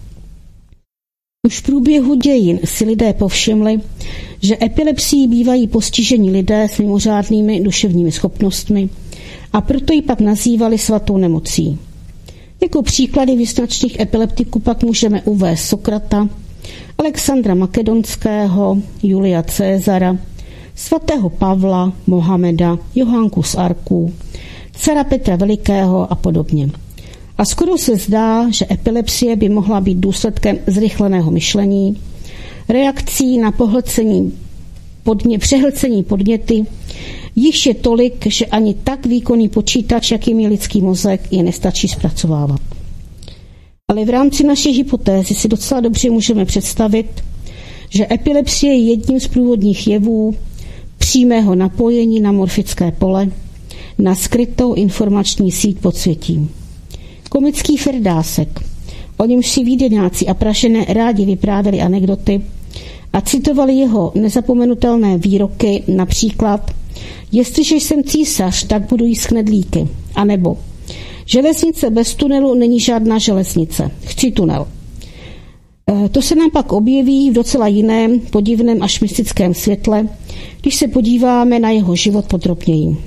Už v průběhu dějin si lidé povšimli, že epilepsií bývají postiženi lidé s mimořádnými duševními schopnostmi a proto ji pak nazývali svatou nemocí. Jako příklady význačných epileptiků pak můžeme uvést Sokrata, Alexandra Makedonského, Julia Cezara, svatého Pavla, Mohameda, Johánku z Arku, cara Petra Velikého a podobně. A skoro se zdá, že epilepsie by mohla být důsledkem zrychleného myšlení, reakcí na pohlcení podně, přehlcení podněty, jichž je tolik, že ani tak výkonný počítač, jakým je lidský mozek, je nestačí zpracovávat. Ale v rámci naší hypotézy si docela dobře můžeme představit, že epilepsie je jedním z průvodních jevů přímého napojení na morfické pole, na skrytou informační síť podsvětí. Komický Ferdásek, o němž si vídeňáci a Pražané rádi vyprávěli anekdoty a citovali jeho nezapomenutelné výroky, například: jestliže jsem císař, tak budu jíst knedlíky, anebo železnice bez tunelu není žádná železnice, chci tunel. E, to se nám pak objeví v docela jiném, podivném až mystickém světle, když se podíváme na jeho život podrobněji.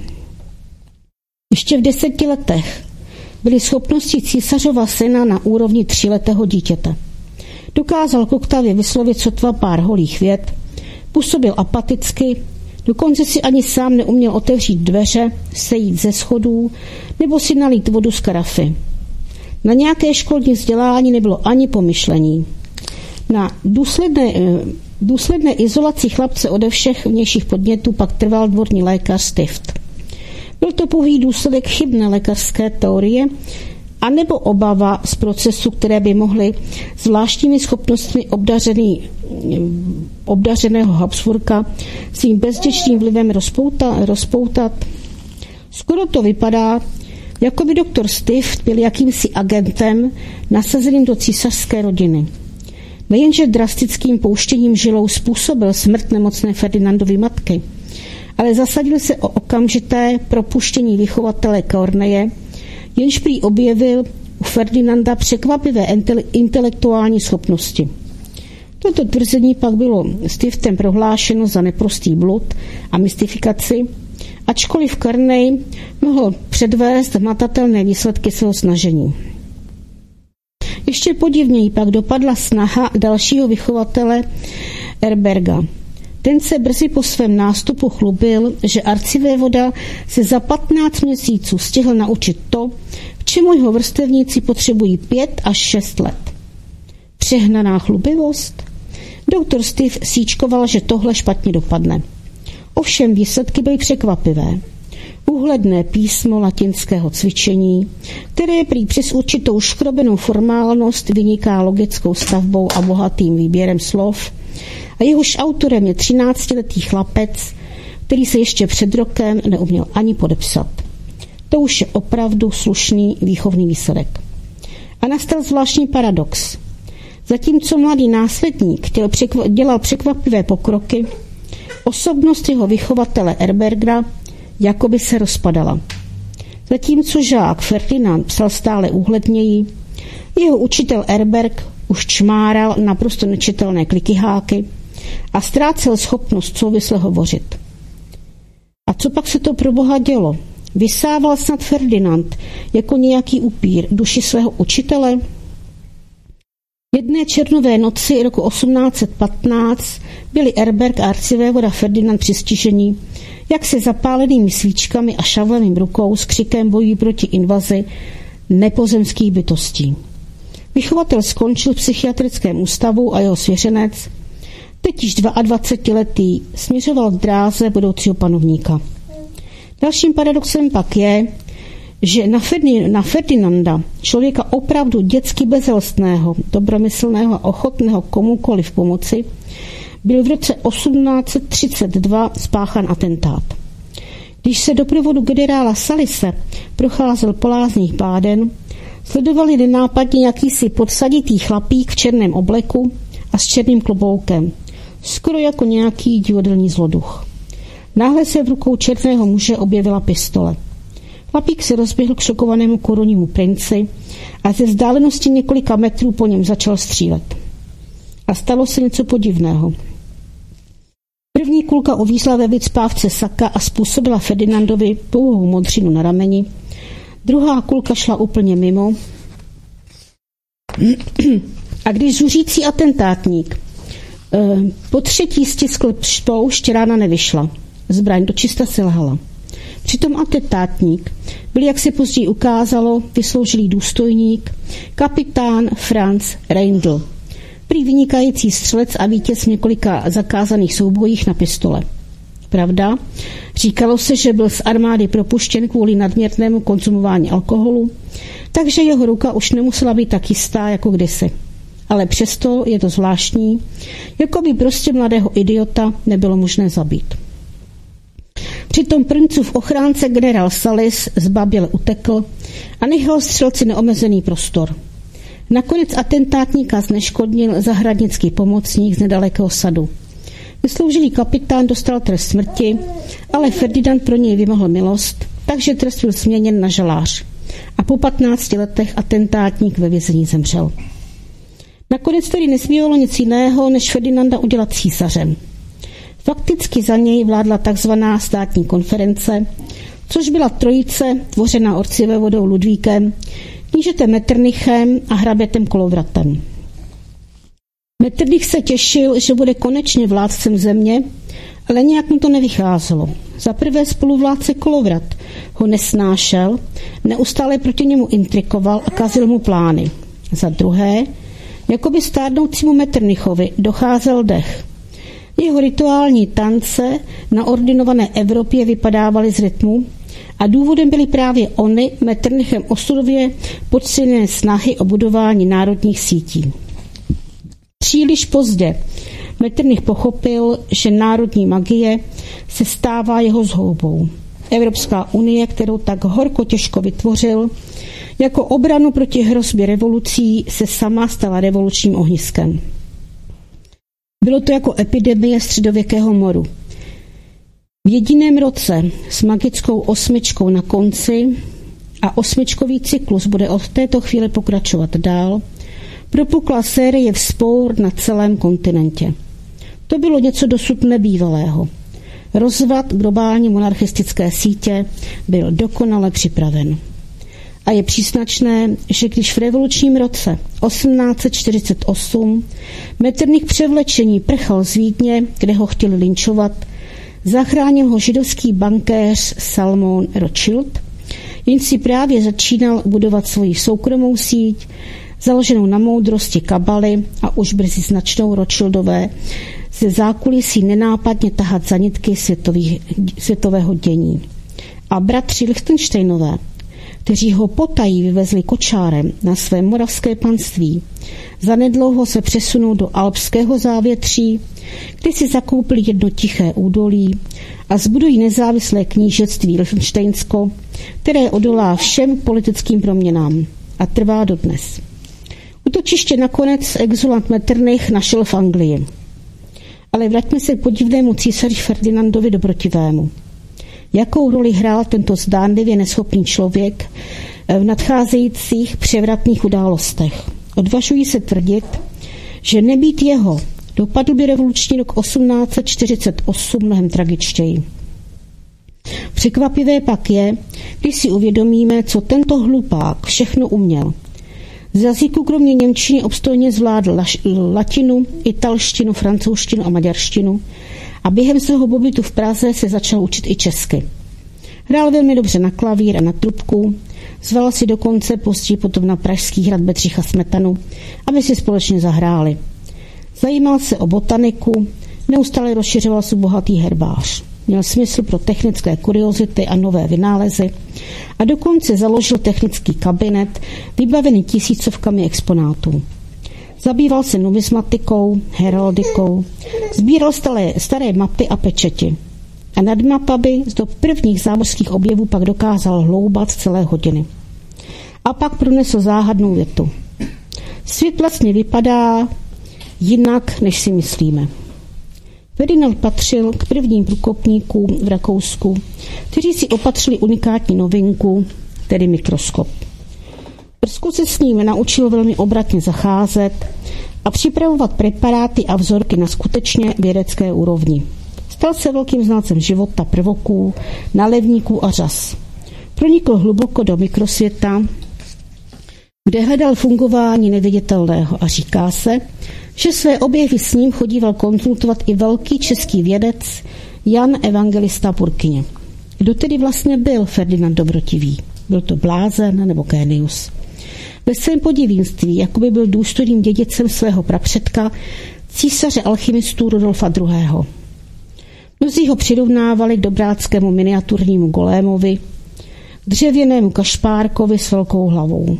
Ještě v deseti letech byly schopnosti císařova syna na úrovni tříletého dítěte. Dokázal k oktavě vyslovit sotva pár holých vět, působil apaticky, dokonce si ani sám neuměl otevřít dveře, sejít ze schodů nebo si nalít vodu z karafy. Na nějaké školní vzdělání nebylo ani pomyšlení. Na důsledné, důsledné izolaci chlapce ode všech vnějších podnětů pak trval dvorní lékař Stift. Byl to pouhý důsledek chybné lékařské teorie anebo obava z procesu, které by mohly zvláštními schopnostmi obdařený, obdařeného Habsburka svým bezděčným vlivem rozpouta, rozpoutat. Skoro to vypadá, jako by doktor Stift byl jakýmsi agentem nasazeným do císařské rodiny. Nejenže drastickým pouštěním žilou způsobil smrt nemocné Ferdinandovy matky, ale zasadil se o okamžité propuštění vychovatele Korneje, jenž prý objevil u Ferdinanda překvapivé intelektuální schopnosti. Toto tvrzení pak bylo Swiftem prohlášeno za neprostý blud a mystifikaci, ačkoliv Carney mohl předvést hmatatelné výsledky svého snažení. Ještě podivněji pak dopadla snaha dalšího vychovatele Erberga. Ten se brzy po svém nástupu chlubil, že arcivévoda se za patnáct měsíců stihl naučit to, k čemu jeho vrstevníci potřebují pět až šest let. Přehnaná chlubivost? Doktor Steve síčkoval, že tohle špatně dopadne. Ovšem výsledky byly překvapivé. Úhledné písmo latinského cvičení, které prý přes určitou škrobenou formálnost vyniká logickou stavbou a bohatým výběrem slov, a jehož autorem je třináctiletý chlapec, který se ještě před rokem neuměl ani podepsat. To už je opravdu slušný výchovný výsledek. A nastal zvláštní paradox. Zatímco mladý následník dělal překvapivé pokroky, osobnost jeho vychovatele Erberga jakoby se rozpadala. Zatímco žák Ferdinand psal stále úhledněji, jeho učitel Erberg už čmáral naprosto nečitelné klikyháky a ztrácel schopnost souvisle hovořit. A co pak se to pro Boha dělo? Vysával snad Ferdinand jako nějaký upír duši svého učitele? Jedné černové noci roku osmnáct patnáct byli Erberg a arcivévoda Ferdinand přistiženi, jak se zapálenými svíčkami a šavleným rukou s křikem bojují proti invazi nepozemských bytostí. Vychovatel skončil v psychiatrickém ústavu a jeho svěřenec, teď již dvaadvacetiletý, směřoval k dráze budoucího panovníka. Dalším paradoxem pak je, že na, Ferdi, na Ferdinanda, člověka opravdu dětsky bezelstného, dobromyslného a ochotného komukoliv pomoci, byl v roce osmnáct třicet dva spáchan atentát. Když se do provodu generála Salise procházel po lázních Báden, sledovali nenápadně jakýsi podsaditý chlapík v černém obleku a s černým kloboukem, skoro jako nějaký divadelní zloduch. Náhle se v rukou černého muže objevila pistole. Chlapík se rozběhl k šokovanému korunnímu princi a ze vzdálenosti několika metrů po něm začal střílet. A stalo se něco podivného. První kulka uvízla ve vycpávce saka a způsobila Ferdinandovi pouhou modřinu na rameni. Druhá kulka šla úplně mimo. A když zuřící atentátník po třetí stiskl pštoušť, rána nevyšla. Zbraň dočista selhala. Přitom atentátník byl, jak se později ukázalo, vysloužilý důstojník, kapitán Franz Reindl, prý vynikající střelec a vítěz několika zakázaných soubojích na pistole. Pravda? Říkalo se, že byl z armády propuštěn kvůli nadměrnému konzumování alkoholu, takže jeho ruka už nemusela být tak jistá jako kdysi. Ale přesto je to zvláštní, jako by prostě mladého idiota nebylo možné zabít. Přitom princův ochránce generál Salis zbaběle utekl a nechal střelci neomezený prostor. Nakonec atentátníka zneškodnil zahradnický pomocník z nedalekého sadu. Vysloužilý kapitán dostal trest smrti, ale Ferdinand pro něj vymohl milost, takže trest byl změněn na žalář. A po patnácti letech atentátník ve vězení zemřel. Nakonec tedy nezbývalo nic jiného, než Ferdinanda udělat císařem. Fakticky za něj vládla takzvaná státní konference, což byla trojice tvořená arcivévodou Ludvíkem, knížetem Metternichem a hrabětem Kolovratem. Metternich se těšil, že bude konečně vládcem země, ale nějak mu to nevycházelo. Za prvé spoluvládce Kolovrat ho nesnášel, neustále proti němu intrikoval a kazil mu plány. Za druhé, jakoby stárnoucímu Metternichovi docházel dech. Jeho rituální tance na ordinované Evropě vypadávaly z rytmu a důvodem byly právě ony Metternichem osudově podceněné snahy o budování národních sítí. Příliš pozdě Metternich pochopil, že národní magie se stává jeho zhoubou. Evropská unie, kterou tak horko těžko vytvořil, jako obranu proti hrozbě revolucí se sama stala revolučním ohniskem. Bylo to jako epidemie středověkého moru. V jediném roce s magickou osmičkou na konci, a osmičkový cyklus bude od této chvíle pokračovat dál, propukla série vzpour na celém kontinentě. To bylo něco dosud nebývalého. Rozvrat globální monarchistické sítě byl dokonale připraven. A je příznačné, že když v revolučním roce osmnáct set čtyřicet osm Metternich převlečení prchal z Vídně, kde ho chtěli linčovat, zachránil ho židovský bankéř Salomon Rothschild, jenž si právě začínal budovat svoji soukromou síť, založenou na moudrosti kabaly a už brzy značnou Rothschildové, ze zákulisí nenápadně tahat za nitky světových, světového dění. A bratři Lichtensteinové, kteří ho potají vyvezli kočárem na své moravské panství, zanedlouho se přesunou do alpského závětří, kde si zakoupili jedno tiché údolí a zbudují nezávislé knížectví Lichtensteinsko, které odolá všem politickým proměnám a trvá dodnes. Útočiště nakonec exulant Metternich našel v Anglii. Ale vraťme se k podivnému císaři Ferdinandovi Dobrotivému. Jakou roli hrál tento zdánlivě neschopný člověk v nadcházejících převratných událostech? Odvažují se tvrdit, že nebýt jeho, dopadl by revoluční rok osmnáct set čtyřicet osm mnohem tragičtěji. Překvapivé pak je, když si uvědomíme, co tento hlupák všechno uměl. Z jazyku kromě němčiny obstojně zvládl latinu, italštinu, francouzštinu a maďarštinu a během svého pobytu v Praze se začal učit i česky. Hrál velmi dobře na klavír a na trubku, zval si dokonce později potom na pražský hrad Bedřicha Smetanu, aby si společně zahráli. Zajímal se o botaniku, neustále rozšiřoval svůj bohatý herbář. Měl smysl pro technické kuriozity a nové vynálezy a dokonce založil technický kabinet vybavený tisícovkami exponátů. Zabýval se numismatikou, heraldikou, sbíral staré, staré mapy a pečeti. A nad mapami z dob prvních zámořských objevů pak dokázal hloubat celé hodiny. A pak pronesl záhadnou větu. Svět vlastně vypadá jinak, než si myslíme. Ferdinand patřil k prvním průkopníkům v Rakousku, kteří si opatřili unikátní novinku, tedy mikroskop. Brzko se s ním naučil velmi obratně zacházet a připravovat preparáty a vzorky na skutečně vědecké úrovni. Stal se velkým znalcem života prvoků, nalevníků a řas. Pronikl hluboko do mikrosvěta, kde hledal fungování neviditelného a říká se, že své objevy s ním chodíval konzultovat i velký český vědec Jan Evangelista Purkyně. Kdo tedy vlastně byl Ferdinand Dobrotivý? Byl to blázen nebo génius? Ve svém podivínství jakoby byl důstojným dědicem svého prapředka, císaře alchymistů Rudolfa druhého. Mnozí ho přirovnávali k dobráckému miniaturnímu golémovi, k dřevěnému kašpárkovi s velkou hlavou.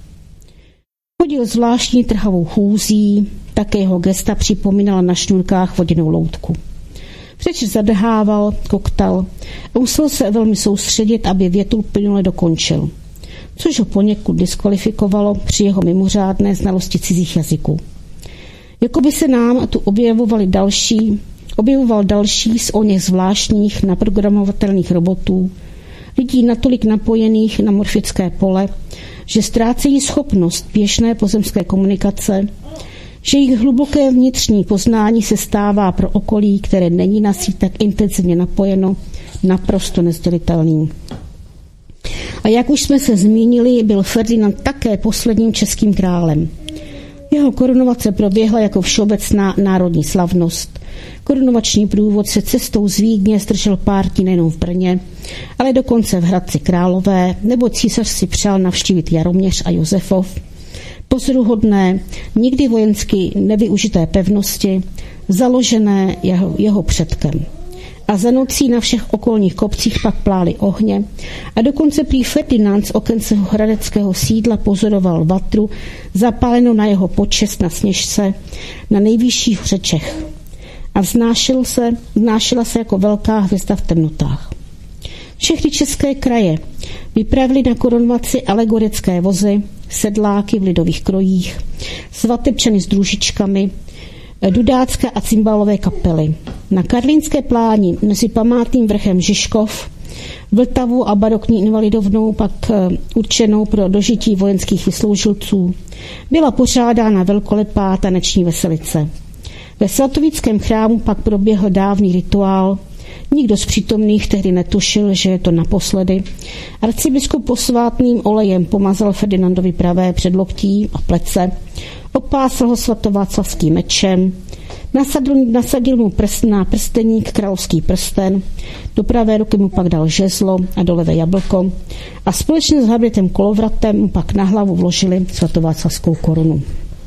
Chodil zvláštní trhavou chůzí, také jeho gesta připomínala na šňůrkách vodnou loutku. Řeč zadehával, koktal a musel se velmi soustředit, aby větu plynule dokončil, což ho poněkud diskvalifikovalo při jeho mimořádné znalosti cizích jazyků. Jakoby se nám tu objevovali další, objevoval další z oněch zvláštních naprogramovatelných robotů, lidí natolik napojených na morfické pole, že ztrácejí schopnost běžné pozemské komunikace, že jejich hluboké vnitřní poznání se stává pro okolí, které není na síť tak intenzivně napojeno, naprosto nezdělitelný. A jak už jsme se zmínili, byl Ferdinand také posledním českým králem. Jeho korunovace proběhla jako všeobecná národní slavnost. Korunovační průvod se cestou z Vídně zdržel pár dní nejenom v Brně, ale dokonce v Hradci Králové, nebo císař si přál navštívit Jaroměř a Josefov, pozoruhodné, nikdy vojensky nevyužité pevnosti, založené jeho, jeho předkem. A za nocí na všech okolních kopcích pak plály ohně a dokonce prý Ferdinand z okien svého hradeckého sídla pozoroval vatru zapálenou na jeho počest na Sněžce na nejvyšší hoře Čech. A vznášel se, vznášela se jako velká hvězda v temnotách. Všechny české kraje vypravili na korunovaci alegorické vozy, sedláky v lidových krojích, svatebčany s družičkami, dudácké a cymbalové kapely. Na Karlínské pláni mezi památným vrchem Žižkov Vltavu a barokní invalidovnou pak určenou pro dožití vojenských vysloužilců, byla pořádána velkolepá taneční veselice. Ve svatovickém chrámu pak proběhl dávný rituál. Nikdo z přítomných tehdy netušil, že je to naposledy. Arcibiskup posvátným olejem pomazal Ferdinandovi pravé předloktí a plece, opásal ho svatováclavským mečem, nasadil, nasadil mu prst na prsteník královský prsten, do pravé ruky mu pak dal žezlo a do levé jablko a společně s Harbritem Kolovratem mu pak na hlavu vložili svatováclavskou korunu.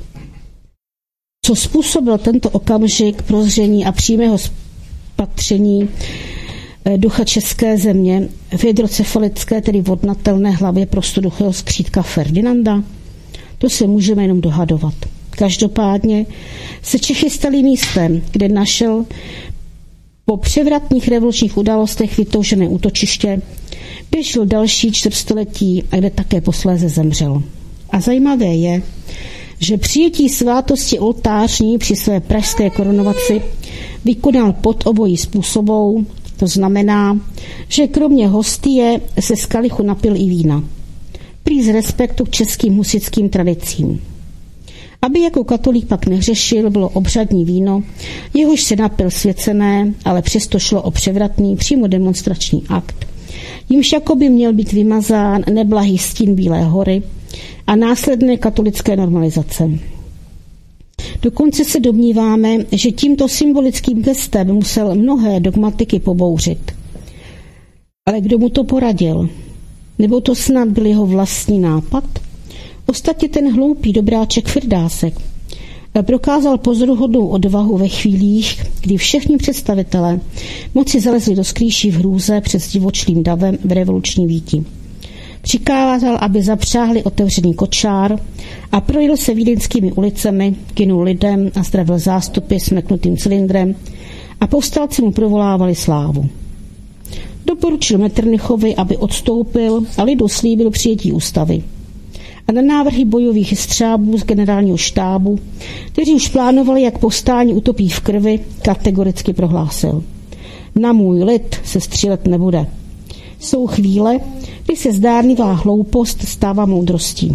Co způsobil tento okamžik prozření a přímého spatření ducha české země v hydrocefalické, tedy vodnatelné hlavě prostoduchého skřítka Ferdinanda? To se můžeme jenom dohadovat. Každopádně se Čechy staly místem, kde našel po převratných revolučních událostech vytoužené útočiště, kde žil další čtvrtstoletí a kde také posléze zemřel. A zajímavé je, že přijetí svátosti oltářní při své pražské korunovaci vykonal pod obojí způsobou, to znamená, že kromě hostie se z kalichu napil i vína. Prý z respektu k českým husitským tradicím. Aby jako katolík pak neřešil, bylo obřadní víno, jehož se napil svěcené, ale přesto šlo o převratný, přímo demonstrační akt, jimž jakoby měl být vymazán neblahý stín Bílé hory a následné katolické normalizace. Dokonce se domníváme, že tímto symbolickým gestem musel mnohé dogmatiky pobouřit. Ale kdo mu to poradil? Nebo to snad byl jeho vlastní nápad? Ostatně ten hloupý dobráček Firdásek prokázal pozoruhodnou odvahu ve chvílích, kdy všichni představitelé moci zalezli do skrýší v hrůze před divočným davem v revoluční víti. Přikázal, aby zapřáhli otevřený kočár a projel se vídeňskými ulicemi, kynul lidem a zdravil zástupy smeknutým cylindrem a povstalci mu provolávali slávu. Doporučil Metternichovi, aby odstoupil a lidu slíbil přijetí ústavy. A na návrhy bojových střábů z generálního štábu, kteří už plánovali, jak povstání utopí v krvi, kategoricky prohlásil: na můj lid se střílet nebude. Jsou chvíle, kdy se zdánlivá hloupost stává moudrostí.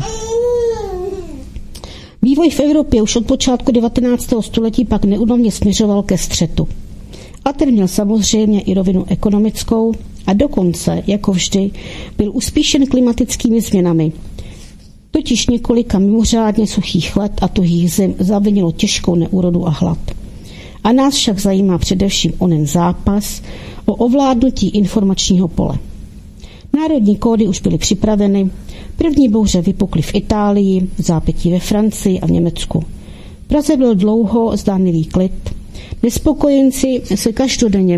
Vývoj v Evropě už od počátku devatenáctého století pak neúnavně směřoval ke střetu. A ten měl samozřejmě i rovinu ekonomickou a dokonce, jako vždy, byl uspíšen klimatickými změnami. Totiž několika mimořádně suchých let a tuhých zim zavinilo těžkou neúrodu a hlad. A nás však zajímá především onen zápas o ovládnutí informačního pole. Národní kódy už byly připraveny, první bouře vypukly v Itálii, v zápětí ve Francii a v Německu. V Praze byl dlouho zdánlivý klid, nespokojenci se každodenně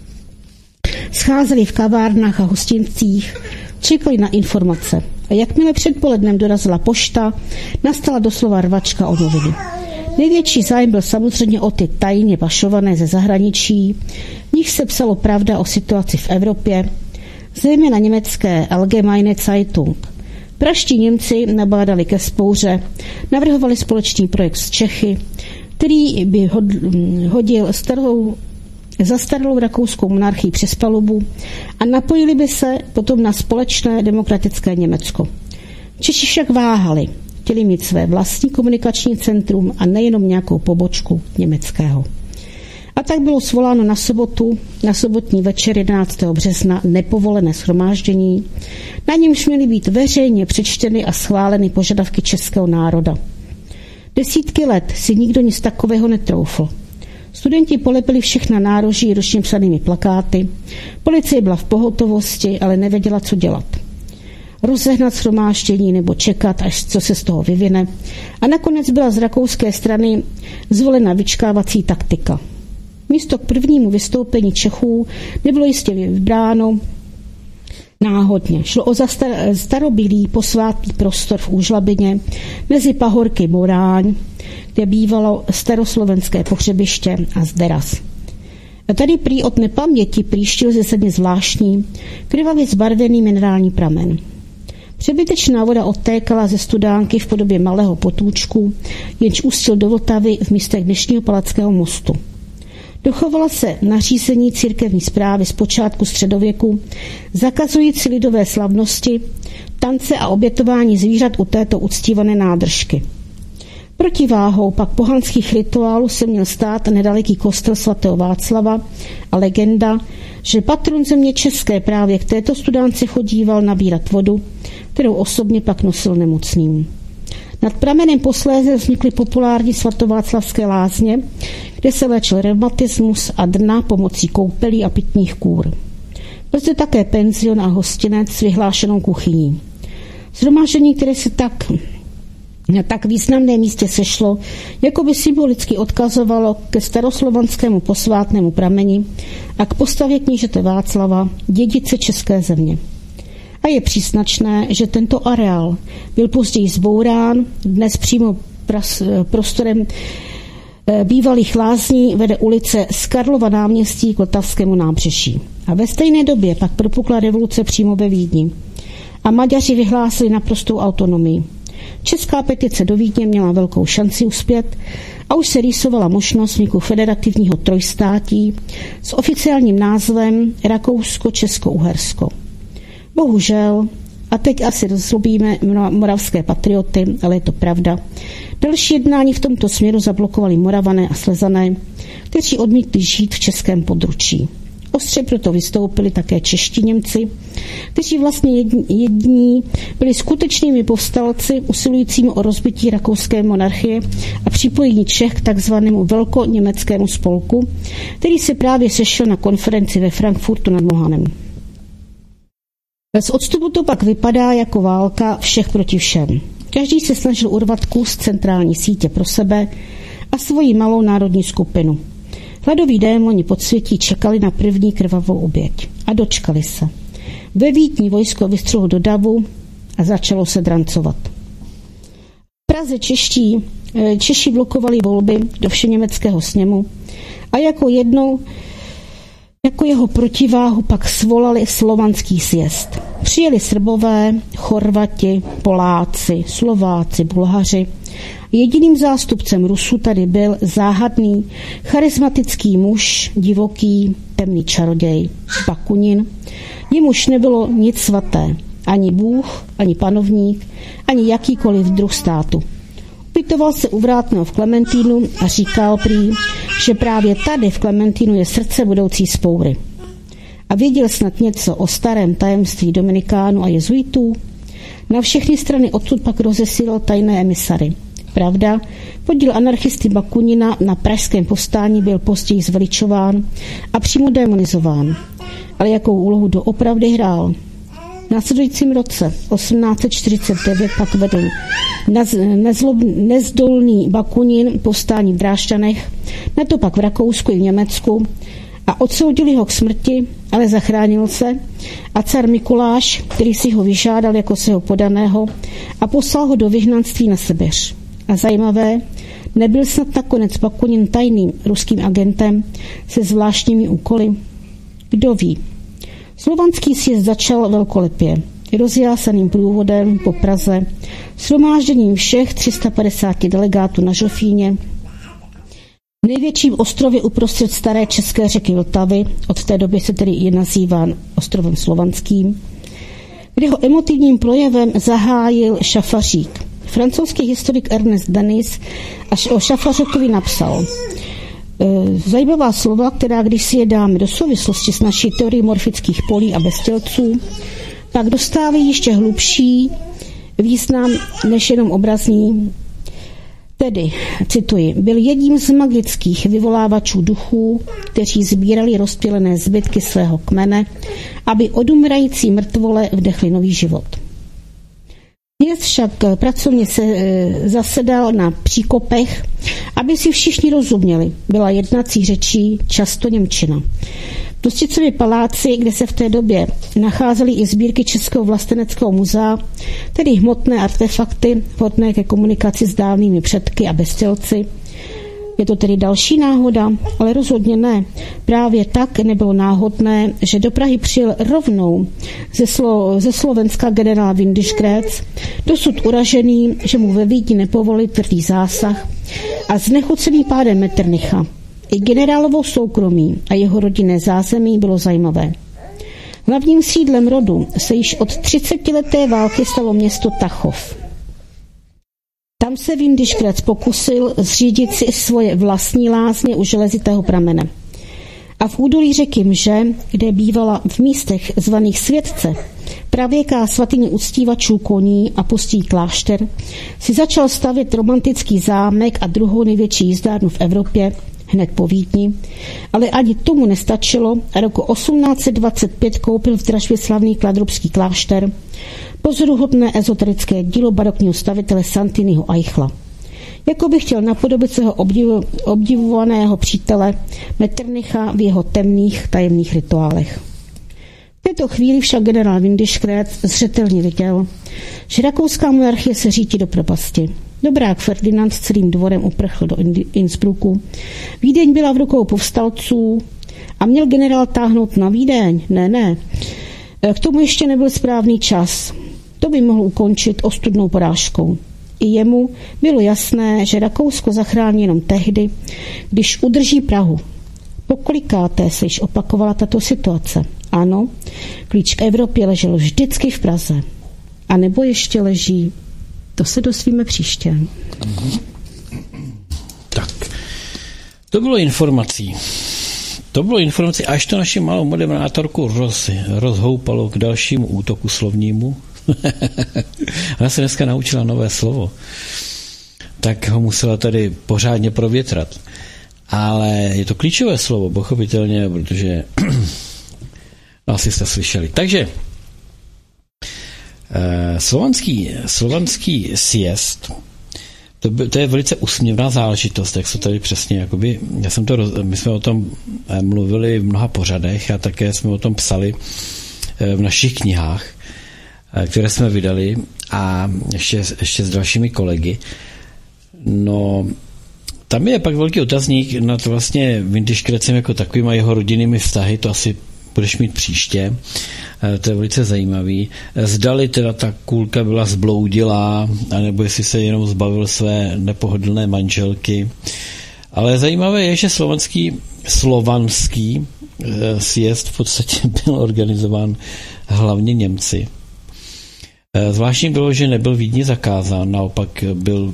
scházeli v kavárnách a hostincích, čekali na informace. A jakmile předpolednem dorazila pošta, nastala doslova rvačka o noviny. Největší zájem byl samozřejmě o ty tajně pašované ze zahraničí, v nich se psalo pravda o situaci v Evropě, zejména německé Allgemeine Zeitung. Praští Němci nabádali ke spouře, navrhovali společný projekt s Čechy, který by hodil starou, zastaralou rakouskou monarchii přes palubu a napojili by se potom na společné demokratické Německo. Češi však váhali, chtěli mít své vlastní komunikační centrum a nejenom nějakou pobočku německého. A tak bylo svoláno na sobotu, na sobotní večer jedenáctého března nepovolené shromáždění, na němž měly být veřejně přečteny a schváleny požadavky českého národa. Desítky let si nikdo nic takového netroufl. Studenti polepili všechna nároží ručně psanými plakáty, policie byla v pohotovosti, ale nevěděla, co dělat. Rozehnat shromáždění nebo čekat, až co se z toho vyvine. A nakonec byla z rakouské strany zvolena vyčkávací taktika. Místo k prvnímu vystoupení Čechů nebylo jistě vybráno náhodně. Šlo o zastar- starobylý posvátný prostor v Úžlabině mezi pahorky Moráň, kde bývalo staroslovenské pohřebiště a Zderas. A tady prý od nepaměti příštil ze sedmi zvláštní, krvavě zbarvený minerální pramen. Přebytečná voda odtékala ze studánky v podobě malého potůčku, jenž ústil do Vltavy v místech dnešního Palackého mostu. Dochovala se nařízení církevní správy z počátku středověku, zakazující lidové slavnosti, tance a obětování zvířat u této uctívané nádržky. Protiváhou pak pohanských rituálů se měl stát nedaleký kostel svatého Václava a legenda, že patron země české právě k této studánce chodíval nabírat vodu, kterou osobně pak nosil nemocným. Nad pramenem posléze vznikly populární svatováclavské lázně, kde se léčil reumatismus a dna pomocí koupelí a pitních kůr. Byl zde také penzion a hostinec s vyhlášenou kuchyní. Shromáždění, které se tak na tak významném místě sešlo, jako by symbolicky odkazovalo ke staroslovanskému posvátnému prameni a k postavě knížete Václava, dědice české země. A je příznačné, že tento areál byl později zbourán, dnes přímo prostorem bývalých lázní vede ulice z Karlova náměstí k Vltavskému nábřeží. A ve stejné době pak propukla revoluce přímo ve Vídni. A Maďaři vyhlásili naprostou autonomii. Česká petice do Vídně měla velkou šanci uspět a už se rýsovala možnost vzniku federativního trojstátí s oficiálním názvem Rakousko-Česko-Uhersko. Bohužel, a teď asi rozlobíme moravské patrioty, ale je to pravda, další jednání v tomto směru zablokovali Moravané a Slezané, kteří odmítli žít v českém područí. Ostře proto vystoupili také čeští Němci, kteří vlastně jediní byli skutečnými povstalci usilujícími o rozbití rakouské monarchie a připojení Čech k takzvanému velkoněmeckému spolku, který se právě sešel na konferenci ve Frankfurtu nad Mohanem. Bez odstupu to pak vypadá jako válka všech proti všem. Každý se snažil urvat kus centrální sítě pro sebe a svoji malou národní skupinu. Hladoví démoni podsvětí čekali na první krvavou oběť. A dočkali se. Ve Vídni vojsko vystřelilo do davu a začalo se drancovat. V Praze čeští, Češi blokovali volby do všeněmeckého sněmu a jako jednou jako jeho protiváhu pak svolali slovanský sjezd. Přijeli Srbové, Chorvati, Poláci, Slováci, Bulhaři. Jediným zástupcem Rusů tady byl záhadný, charismatický muž, divoký, temný čaroděj, Bakunin. Jemuž nebylo nic svaté, ani Bůh, ani panovník, ani jakýkoliv druh státu. Upitoval se u vrátného v Klementínu a říkal prý, že právě tady v Klementínu je srdce budoucí vzpoury. A věděl snad něco o starém tajemství Dominikánů a jezuitů? Na všechny strany odtud pak rozesílal tajné emisary. Pravda, podíl anarchisty Bakunina na pražském povstání byl později zveličován a přímo demonizován. Ale jakou úlohu doopravdy hrál? V následujícím roce osmnáct set čtyřicet devět pak vedl nezlob, nezdolný Bakunin povstání v Drážďanech, na to pak v Rakousku i v Německu a odsoudili ho k smrti, ale zachránil se a car Mikuláš, který si ho vyžádal jako svého podaného a poslal ho do vyhnanství na Sibiř. A zajímavé, nebyl snad nakonec Bakunin tajným ruským agentem se zvláštními úkoly? Kdo ví? Slovanský sjezd začal velkolepě, rozjásaným průvodem po Praze, shromážděním všech tři sta padesáti delegátů na Žofíně, v největším ostrově uprostřed staré české řeky Vltavy, od té doby se tedy je nazýván ostrovem slovanským, kde ho emotivním projevem zahájil Šafařík. Francouzský historik Ernest Denis až o Šafaříkovi napsal: zajímavá slova, která když si je dáme do souvislosti s naší teorií morfických polí a beztělců, pak dostávají ještě hlubší význam než jenom obrazní. Tedy, cituji, byl jedním z magických vyvolávačů duchů, kteří sbírali rozptýlené zbytky svého kmene, aby odumírající mrtvole vdechli nový život. Dnes však pracovně se zasedal na příkopech, aby si všichni rozuměli. Byla jednací řečí, často němčina. V Dosticově paláci, kde se v té době nacházely i sbírky Českého vlasteneckého muzea, tedy hmotné artefakty vhodné ke komunikaci s dávnými předky a beztělci. Je to tedy další náhoda, ale rozhodně ne. Právě tak nebylo náhodné, že do Prahy přijel rovnou ze, Slo- ze Slovenska generál Windischgrätz, dosud uražený, že mu ve Vídni nepovolili tvrdý zásah a znechucený pádem Metternicha. I generálovo soukromí a jeho rodinné zázemí bylo zajímavé. Hlavním sídlem rodu se již od třicetileté války stalo město Tachov. Tam se Windischgrätz pokusil zřídit si svoje vlastní lázně u železitého pramene. A v údolí řeky Mže, kde bývala v místech zvaných Světce, pravěká svatyně uctívačů koní a pustý klášter, si začal stavět romantický zámek a druhou největší jízdárnu v Evropě, hned po Vídni, ale ani tomu nestačilo a roku osmnáct set dvacet pět koupil v dražbě slavný kladrubský klášter, pozoruhodné ezoterické dílo barokního stavitele Santiniho Eichla. Jako by chtěl napodobit svého obdivu, obdivovaného přítele Metternicha v jeho temných tajemných rituálech. V této chvíli však generál Windischgrätz zřetelně viděl, že rakouská monarchie se řítí do propasti. Dobrák Ferdinand s celým dvorem uprchl do Innsbrucku. Vídeň byla v rukou povstalců a měl generál táhnout na Vídeň. Ne, ne. K tomu ještě nebyl správný čas. To by mohl ukončit ostudnou porážkou. I jemu bylo jasné, že Rakousko zachrání jenom tehdy, když udrží Prahu. Pokolikáté se již opakovala tato situace. Ano, klíč k Evropě ležel vždycky v Praze. A nebo ještě leží. To se dozvíme příště.
Tak, to bylo informací. To bylo informací, až to naši malou moderátorku roz, rozhoupalo k dalšímu útoku slovnímu. Ona se dneska naučila nové slovo. Tak ho musela tady pořádně provětrat. Ale je to klíčové slovo, pochopitelně, protože asi jste slyšeli. Takže slovanský, slovanský sjezd, to, to je velice úsměvná záležitost, jak se tady přesně, jakoby, já jsem to, my jsme o tom mluvili v mnoha pořadech a také jsme o tom psali v našich knihách, které jsme vydali a ještě, ještě s dalšími kolegy. No, tam je pak velký otazník nad vlastně Windischgrätzem jako takovým a jeho rodinnými vztahy, to asi budeš mít příště, to je velice zajímavý. Zdali teda ta kůlka byla zbloudilá, anebo jestli se jenom zbavil své nepohodlné manželky. Ale zajímavé je, že slovanský, slovanský sjezd v podstatě byl organizován hlavně Němci. Zvláštní bylo, že nebyl Vídni zakázán, naopak byl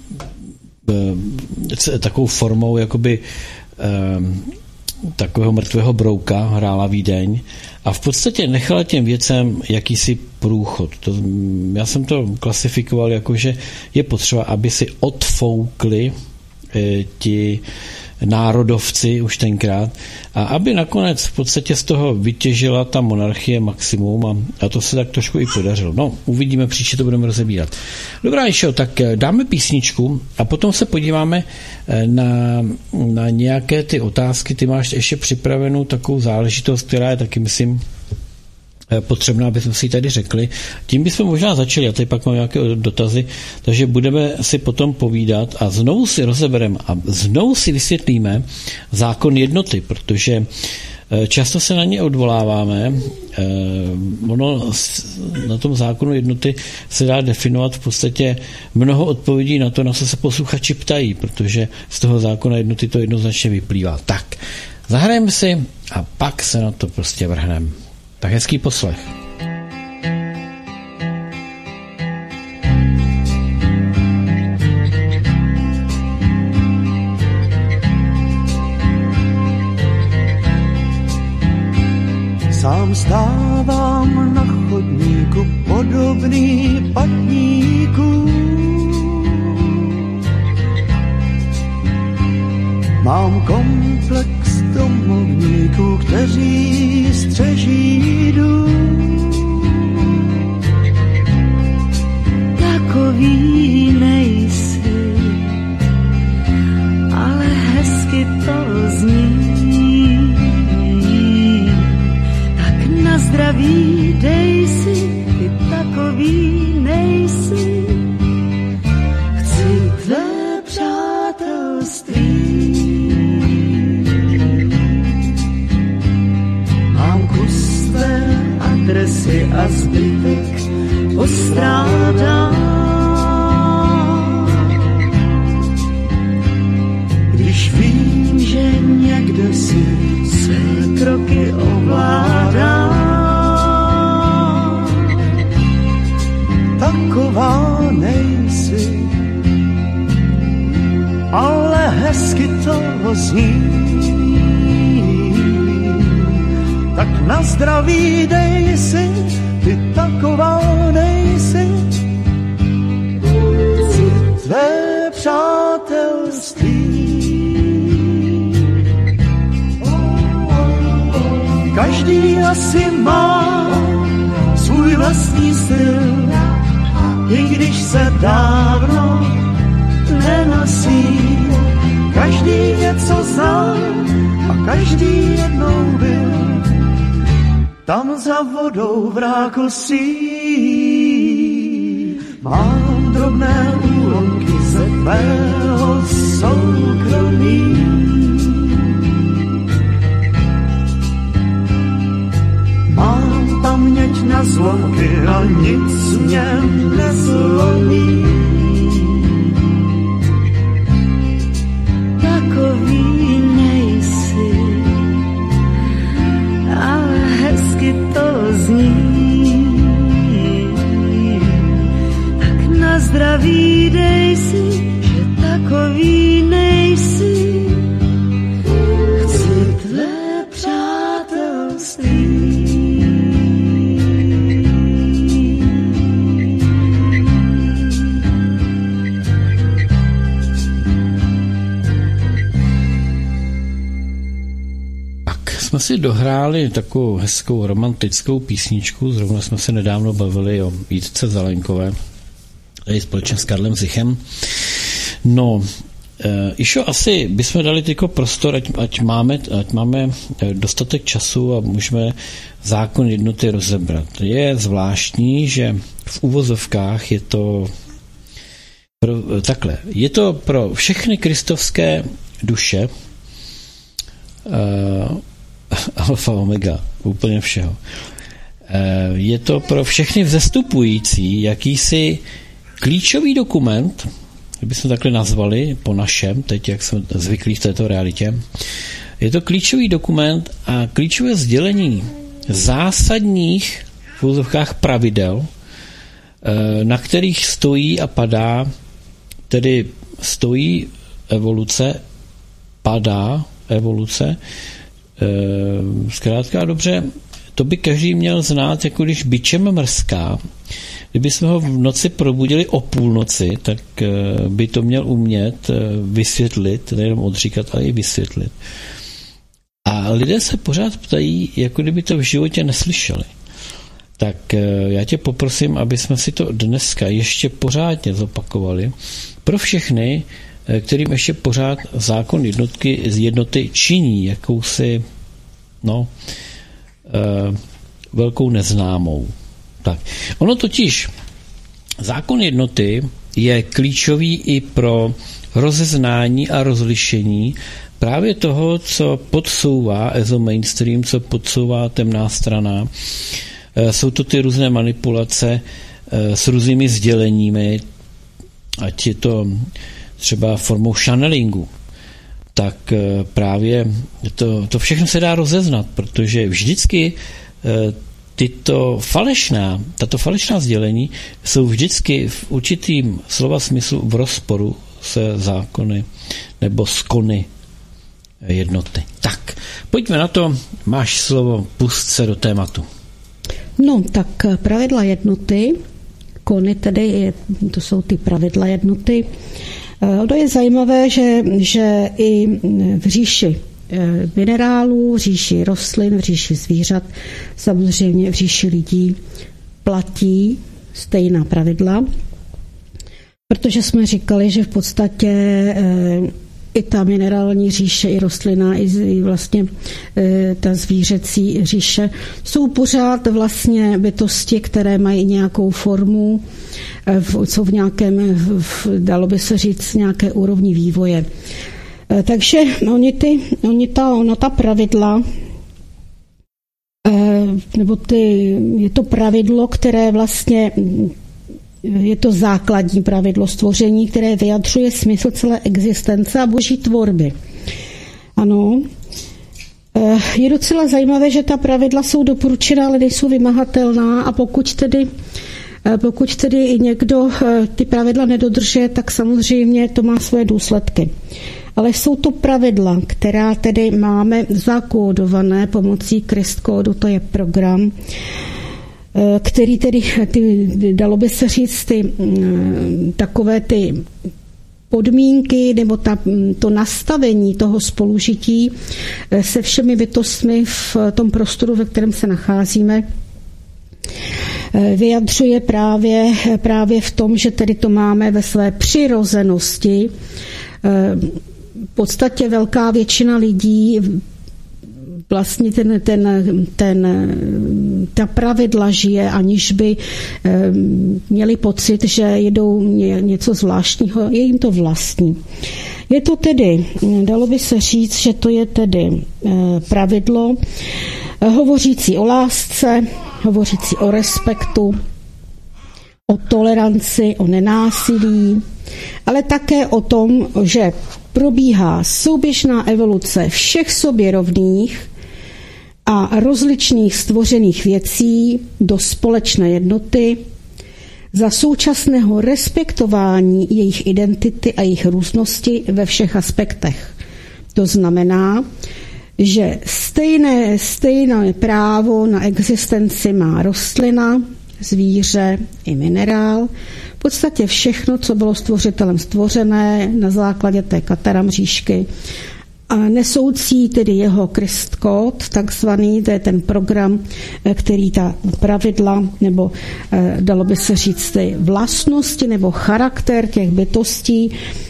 takovou formou jakoby takového mrtvého brouka hrála Vídeň a v podstatě nechala těm věcem jakýsi průchod. To, já jsem to klasifikoval jako, že je potřeba, aby si odfoukli e, ti národovci už tenkrát a aby nakonec v podstatě z toho vytěžila ta monarchie maximum a, a to se tak trošku i podařilo. No, uvidíme, příště to budeme rozebírat. Dobrá, Išo, tak dáme písničku a potom se podíváme na, na nějaké ty otázky. Ty máš ještě připravenou takovou záležitost, která je taky, myslím, potřebná, aby jsme si tady řekli. Tím bychom možná začali, a tady pak mám nějaké dotazy, takže budeme si potom povídat a znovu si rozebereme a znovu si vysvětlíme zákon jednoty, protože často se na ně odvoláváme. Ono na tom zákonu jednoty se dá definovat v podstatě mnoho odpovědí na to, na co se posluchači ptají, protože z toho zákona jednoty to jednoznačně vyplývá. Tak, zahrajeme si a pak se na to prostě vrhneme. Tak hezký poslech.
Sám stávám na chodníku podobný patníků. Mám komplex domovníků, kteří střeží dům.
Takový nejsi, ale hezky to zní. Tak na zdraví dej si, ty takový nejsi. Chci tvé přátelství.
taková nejsi, ale hezky to zní. Tak na zdraví dej si, ty taková nejsi. Chci tvé přátelství. Každý asi má svůj vlastní styl, i když se dávno nenosí. Každý něco zná a každý jednou byl tam za vodou v rákosí. Mám drobné úlomky ze tvého soukromí. Mám paměť na zlomky a nic mě nezlomí.
Takový nejsi, ale hezky to zní. Tak na zdraví dej si, že takový nejsi. Chci tvé přátelství.
Jsme si dohráli takovou hezkou romantickou písničku, zrovna jsme se nedávno bavili o Jitce Zelienkové, tady společně s Karlem Zichem. No, e, Išo, asi bychom dali tyko prostor, ať, ať, máme, ať máme dostatek času a můžeme zákon jednoty rozebrat. Je zvláštní, že v uvozovkách je to pro, takhle, je to pro všechny kristovské duše, e, alfa omega, úplně všeho. Je to pro všechny vzestupující jakýsi klíčový dokument, kdybychom takhle nazvali po našem, teď jak jsme zvyklí v této realitě. Je to klíčový dokument a klíčové sdělení zásadních v úzovkách pravidel, na kterých stojí a padá, tedy stojí evoluce, padá evoluce. Zkrátka dobře, to by každý měl znát, jako když bičem mrská. Kdyby jsme ho v noci probudili o půlnoci, tak by to měl umět vysvětlit, nejenom odříkat, ale i vysvětlit. A lidé se pořád ptají, jako kdyby to v životě neslyšeli. Tak já tě poprosím, aby jsme si to dneska ještě pořádně zopakovali pro všechny, kterým ještě pořád zákon jednotky z jednoty činí jakousi no, e, velkou neznámou. Tak. Ono totiž zákon jednoty je klíčový i pro rozeznání a rozlišení právě toho, co podsouvá ezo mainstream, co podsouvá temná strana. E, jsou to ty různé manipulace e, s různými sděleními, ať je to třeba formou channelingu, tak právě to, to všechno se dá rozeznat, protože vždycky tyto falešná, tato falešná sdělení jsou vždycky v určitým slova smyslu v rozporu se zákony nebo s kony jednoty. Tak, pojďme na to, máš slovo, pust se do tématu.
No, tak pravidla jednoty, kony tedy, je, to jsou ty pravidla jednoty. To je zajímavé, že, že i v říši minerálů, v říši rostlin, v říši zvířat, samozřejmě v říši lidí platí stejná pravidla, protože jsme říkali, že v podstatě i ta minerální říše, i rostlina, i vlastně ta zvířecí říše jsou pořád vlastně bytosti, které mají nějakou formu, jsou v nějakém, v, dalo by se říct, nějaké úrovni vývoje. Takže oni ty, oni ta, ona ta pravidla, nebo ty, je to pravidlo, které vlastně je to základní pravidlo stvoření, které vyjadřuje smysl celé existence a boží tvorby. Ano. Je docela zajímavé, že ta pravidla jsou doporučená, ale nejsou vymahatelná, a pokud tedy Pokud tedy někdo ty pravidla nedodržuje, tak samozřejmě to má své důsledky. Ale jsou to pravidla, která tedy máme zakódované pomocí Krist-kódu, to je program, který tedy, ty, dalo by se říct, ty, takové ty podmínky nebo ta, to nastavení toho spolužití se všemi bytostmi v tom prostoru, ve kterém se nacházíme, vyjadřuje právě, právě v tom, že tedy to máme ve své přirozenosti. V podstatě velká většina lidí vlastně ten, ten, ten, ta pravidla žije, aniž by měli pocit, že jedou něco zvláštního, je jim to vlastní. Je to tedy, dalo by se říct, že to je tedy pravidlo hovořící o lásce, hovořící o respektu, o toleranci, o nenásilí, ale také o tom, že probíhá souběžná evoluce všech sobě rovných a rozličných stvořených věcí do společné jednoty za současného respektování jejich identity a jejich různosti ve všech aspektech. To znamená, že stejné, stejné právo na existenci má rostlina, zvíře i minerál. V podstatě všechno, co bylo stvořitelem stvořené na základě té kataramříšky a nesoucí tedy jeho Krist-kód, takzvaný, to je ten program, který ta pravidla, nebo dalo by se říct ty vlastnosti, nebo charakter těch bytostí,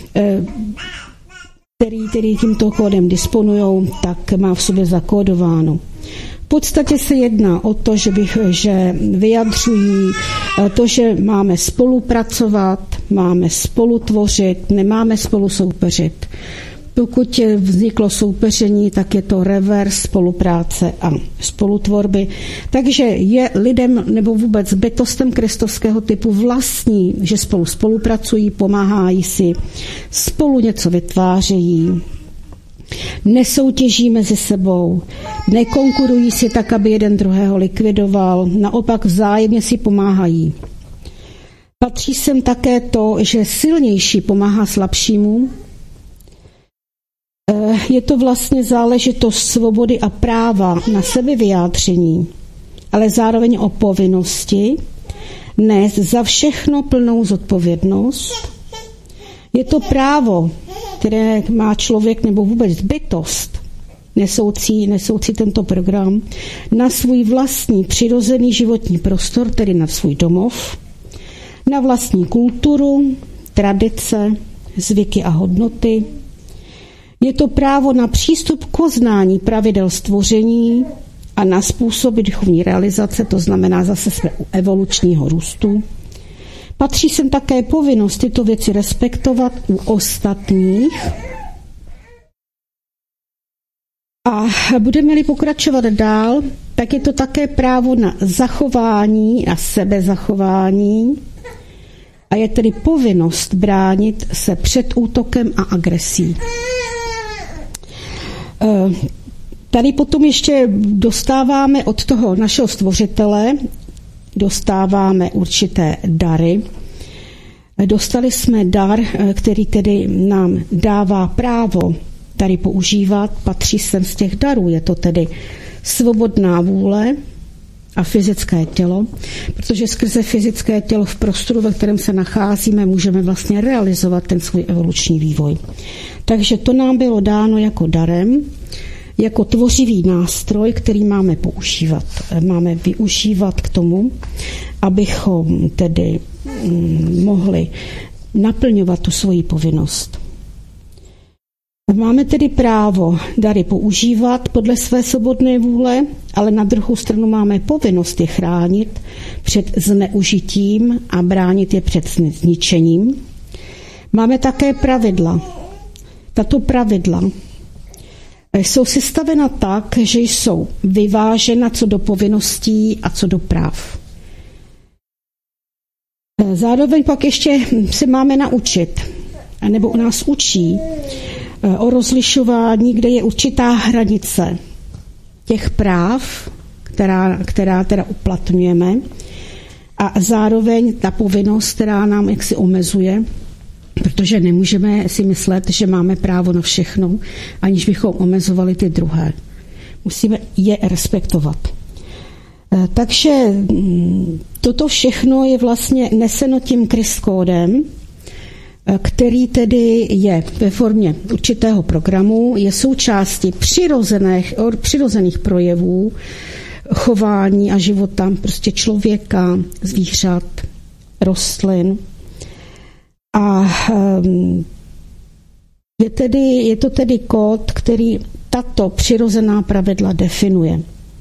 který, který tímto kódem disponují, tak má v sobě zakódováno. V podstatě se jedná o to, že, bych, že vyjadřují to, že máme spolupracovat, máme spolutvořit, nemáme spolu soupeřit. Pokud vzniklo soupeření, tak je to revers spolupráce a spolutvorby. Takže je lidem nebo vůbec bytostem kristovského typu vlastní, že spolu spolupracují, pomáhají si, spolu něco vytvářejí, nesoutěží mezi sebou, nekonkurují si tak, aby jeden druhého likvidoval, naopak vzájemně si pomáhají. Patří sem také to, že silnější pomáhá slabšímu. Je to vlastně záležitost svobody a práva na sebevyjádření, ale zároveň o povinnosti nést za všechno plnou zodpovědnost. Je to právo, které má člověk nebo vůbec bytost, nesoucí, nesoucí tento program, na svůj vlastní přirozený životní prostor, tedy na svůj domov, na vlastní kulturu, tradice, zvyky a hodnoty. Je to právo na přístup k poznání pravidel stvoření a na způsoby duchovní realizace, to znamená zase své evolučního růstu. Patří sem také povinnost tyto věci respektovat u ostatních. A budeme-li pokračovat dál, tak je to také právo na zachování a sebezachování a je tedy povinnost bránit se před útokem a agresí. Tady potom ještě dostáváme od toho našeho stvořitele, dostáváme určité dary. Dostali jsme dar, který tedy nám dává právo tady používat, patří sem z těch darů. Je to tedy svobodná vůle a fyzické tělo, protože skrze fyzické tělo v prostoru, ve kterém se nacházíme, můžeme vlastně realizovat ten svůj evoluční vývoj. Takže to nám bylo dáno jako darem, jako tvořivý nástroj, který máme používat. Máme využívat k tomu, abychom tedy mohli naplňovat tu svoji povinnost. Máme tedy právo dary používat podle své svobodné vůle, ale na druhou stranu máme povinnost je chránit před zneužitím a bránit je před zničením. Máme také pravidla. Tato pravidla jsou sestavena tak, že jsou vyvážena co do povinností a co do práv. Zároveň pak ještě se máme naučit, nebo u nás učí o rozlišování, kde je určitá hranice těch práv, která, která teda uplatňujeme, a zároveň ta povinnost, která nám jaksi omezuje, protože nemůžeme si myslet, že máme právo na všechno, aniž bychom omezovali ty druhé. Musíme je respektovat. Takže toto všechno je vlastně neseno tím Krist kódem, který tedy je ve formě určitého programu, je součástí přirozených, přirozených projevů chování a života prostě člověka, zvířat, rostlin. A je, tedy, je to tedy kód, který tato přirozená pravidla definuje.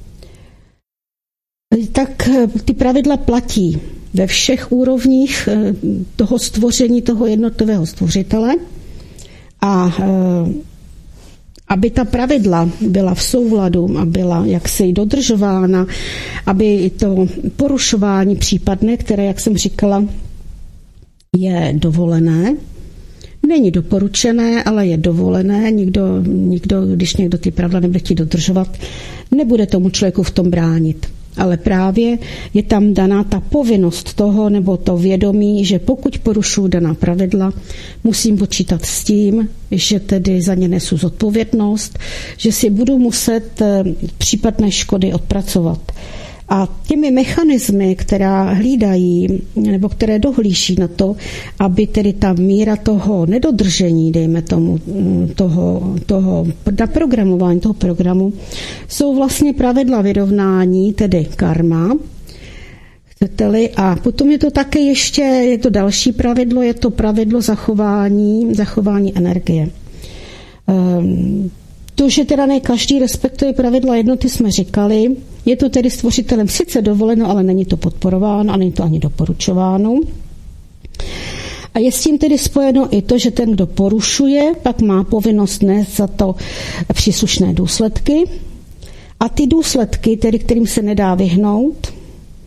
Tak ty pravidla platí ve všech úrovních toho stvoření, toho jednotlivého stvořitele. A aby ta pravidla byla v souladu a byla jaksi dodržována, aby to porušování případné, které, jak jsem říkala, je dovolené, není doporučené, ale je dovolené. Nikdo, nikdo, když někdo ty pravidla nebude chtít dodržovat, nebude tomu člověku v tom bránit. Ale právě je tam daná ta povinnost toho, nebo to vědomí, že pokud porušuju daná pravidla, musím počítat s tím, že tedy za ně nesu zodpovědnost, že si budu muset případné škody odpracovat. A těmi mechanismy, která hlídají, nebo které dohlíží na to, aby tedy ta míra toho nedodržení, dejme tomu, toho, toho naprogramování toho programu, jsou vlastně pravidla vyrovnání, tedy karma, chcete-li, a potom je to také ještě, je to další pravidlo, je to pravidlo zachování, zachování energie. Um, To, že teda ne každý respektuje pravidla jednoty, jsme říkali, je to tedy stvořitelem sice dovoleno, ale není to podporováno a není to ani doporučováno. A je s tím tedy spojeno i to, že ten, kdo porušuje, pak má povinnost nést za to příslušné důsledky. A ty důsledky, tedy kterým se nedá vyhnout,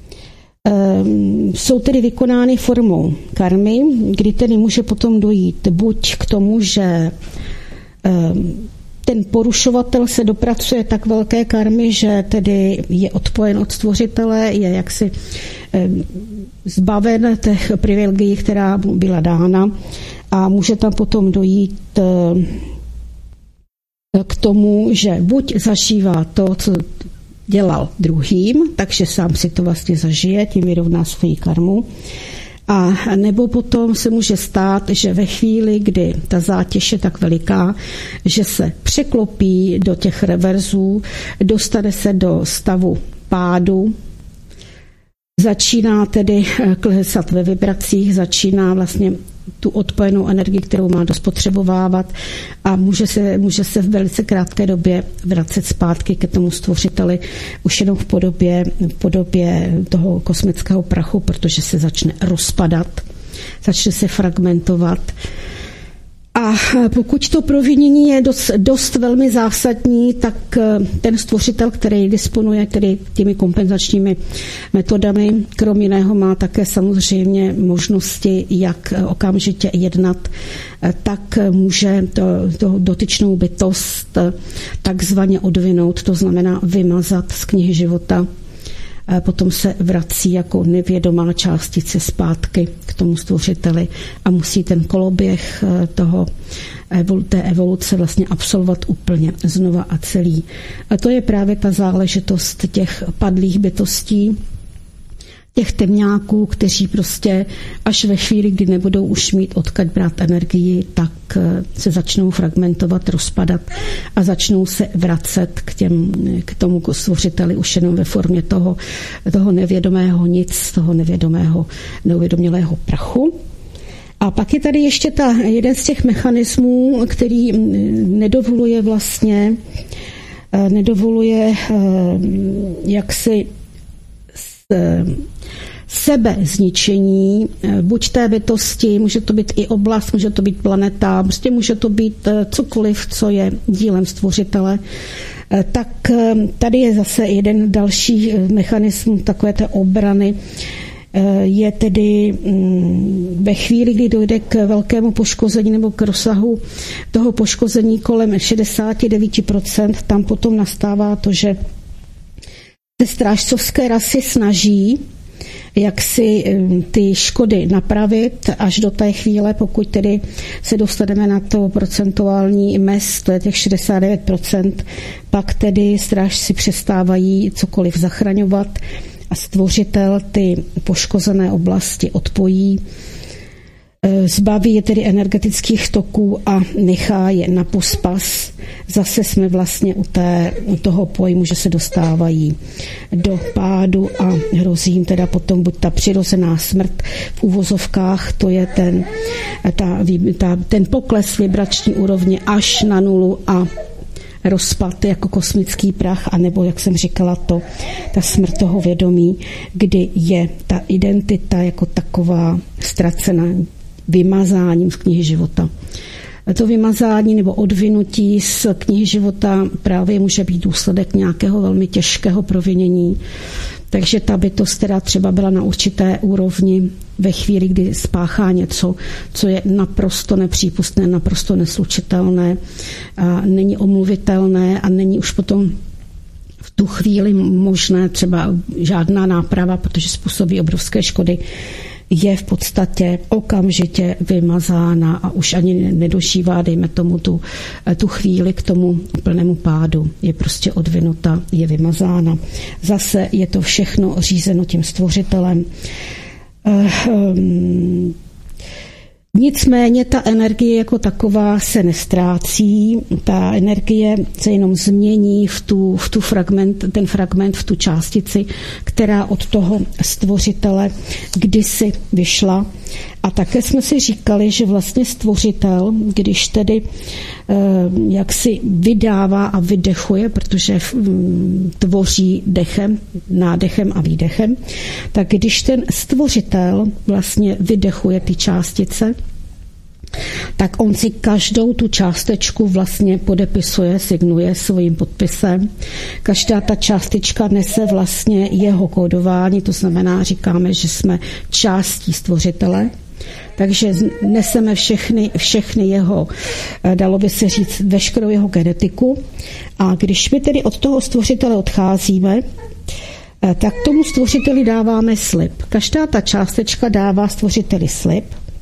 jsou tedy vykonány formou karmy, kdy tedy může potom dojít buď k tomu, že ten porušovatel se dopracuje tak velké karmy, že tedy je odpojen od stvořitele, je jaksi zbaven těch privilegií, která mu byla dána, a může tam potom dojít k tomu, že buď zažívá to, co dělal druhým, takže sám si to vlastně zažije, tím vyrovná svoji karmu, a nebo potom se může stát, že ve chvíli, kdy ta zátěž je tak veliká, že se překlopí do těch reverzů, dostane se do stavu pádu, začíná tedy klesat ve vibracích, začíná vlastně tu odpojenou energii, kterou má dospotřebovávat, a může se, může se v velice krátké době vracet zpátky ke tomu stvořiteli už jenom v podobě, v podobě toho kosmického prachu, protože se začne rozpadat, začne se fragmentovat. A pokud to provinění je dost, dost velmi zásadní, tak ten stvořitel, který disponuje tedy těmi kompenzačními metodami, krom jiného má také samozřejmě možnosti, jak okamžitě jednat, tak může to, to dotyčnou bytost takzvaně odvinout, to znamená vymazat z knihy života. Potom se vrací jako nevědomá částice zpátky k tomu stvořiteli a musí ten koloběh toho, té evoluce vlastně absolvovat úplně znova a celý. A to je právě ta záležitost těch padlých bytostí, těch temňáků, kteří prostě až ve chvíli, kdy nebudou už mít odkud brát energii, tak se začnou fragmentovat, rozpadat a začnou se vracet k, těm, k tomu stvořiteli už jenom ve formě toho, toho nevědomého nic, toho nevědomého, neuvědomělého prachu. A pak je tady ještě ta, jeden z těch mechanismů, který nedovoluje vlastně, nedovoluje jaksi sebezničení, buď té bytosti, může to být i oblast, může to být planeta, prostě může to být cokoliv, co je dílem stvořitele, tak tady je zase jeden další mechanismus takové té obrany, je tedy ve chvíli, kdy dojde k velkému poškození nebo k rozsahu toho poškození kolem šedesát devět procent, tam potom nastává to, že se strážcovské rasy snaží jak si ty škody napravit až do té chvíle, pokud tedy se dostaneme na to procentuální mez, to je těch šedesát devět procent, pak tedy strážci přestávají cokoliv zachraňovat a stvořitel ty poškozené oblasti odpojí, zbaví je tedy energetických toků a nechá je na pospas. Zase jsme vlastně u, té, u toho pojmu, že se dostávají do pádu a hrozí jim teda potom buď ta přirozená smrt v uvozovkách, to je ten, ta, ta, ten pokles vibrační úrovně až na nulu a rozpad jako kosmický prach, anebo, jak jsem říkala, to, ta smrt toho vědomí, kdy je ta identita jako taková ztracena vymazáním z knihy života. To vymazání nebo odvinutí z knihy života právě může být důsledek nějakého velmi těžkého provinění. Takže ta bytost teda třeba byla na určité úrovni ve chvíli, kdy spáchá něco, co je naprosto nepřípustné, naprosto neslučitelné, a není omluvitelné a není už potom v tu chvíli možné třeba žádná náprava, protože způsobí obrovské škody, je v podstatě okamžitě vymazána a už ani nedožívá, dejme tomu, tu, tu chvíli k tomu plnému pádu. Je prostě odvinuta, je vymazána. Zase je to všechno řízeno tím stvořitelem. Nicméně ta energie jako taková se nestrácí, ta energie se jenom změní v, tu, v tu fragment, ten fragment, v tu částici, která od toho stvořitele kdysi vyšla. A také jsme si říkali, že vlastně stvořitel, když tedy eh, jak si vydává a vydechuje, protože hm, tvoří dechem, nádechem a výdechem, tak když ten stvořitel vlastně vydechuje ty částice, tak on si každou tu částečku vlastně podepisuje, signuje svým podpisem. Každá ta částička nese vlastně jeho kódování, to znamená, říkáme, že jsme částí stvořitele, takže neseme všechny, všechny jeho, dalo by se říct, veškerou jeho genetiku. A když my tedy od toho stvořitele odcházíme, tak tomu stvořiteli dáváme slib. Každá ta částečka dává stvořiteli slib,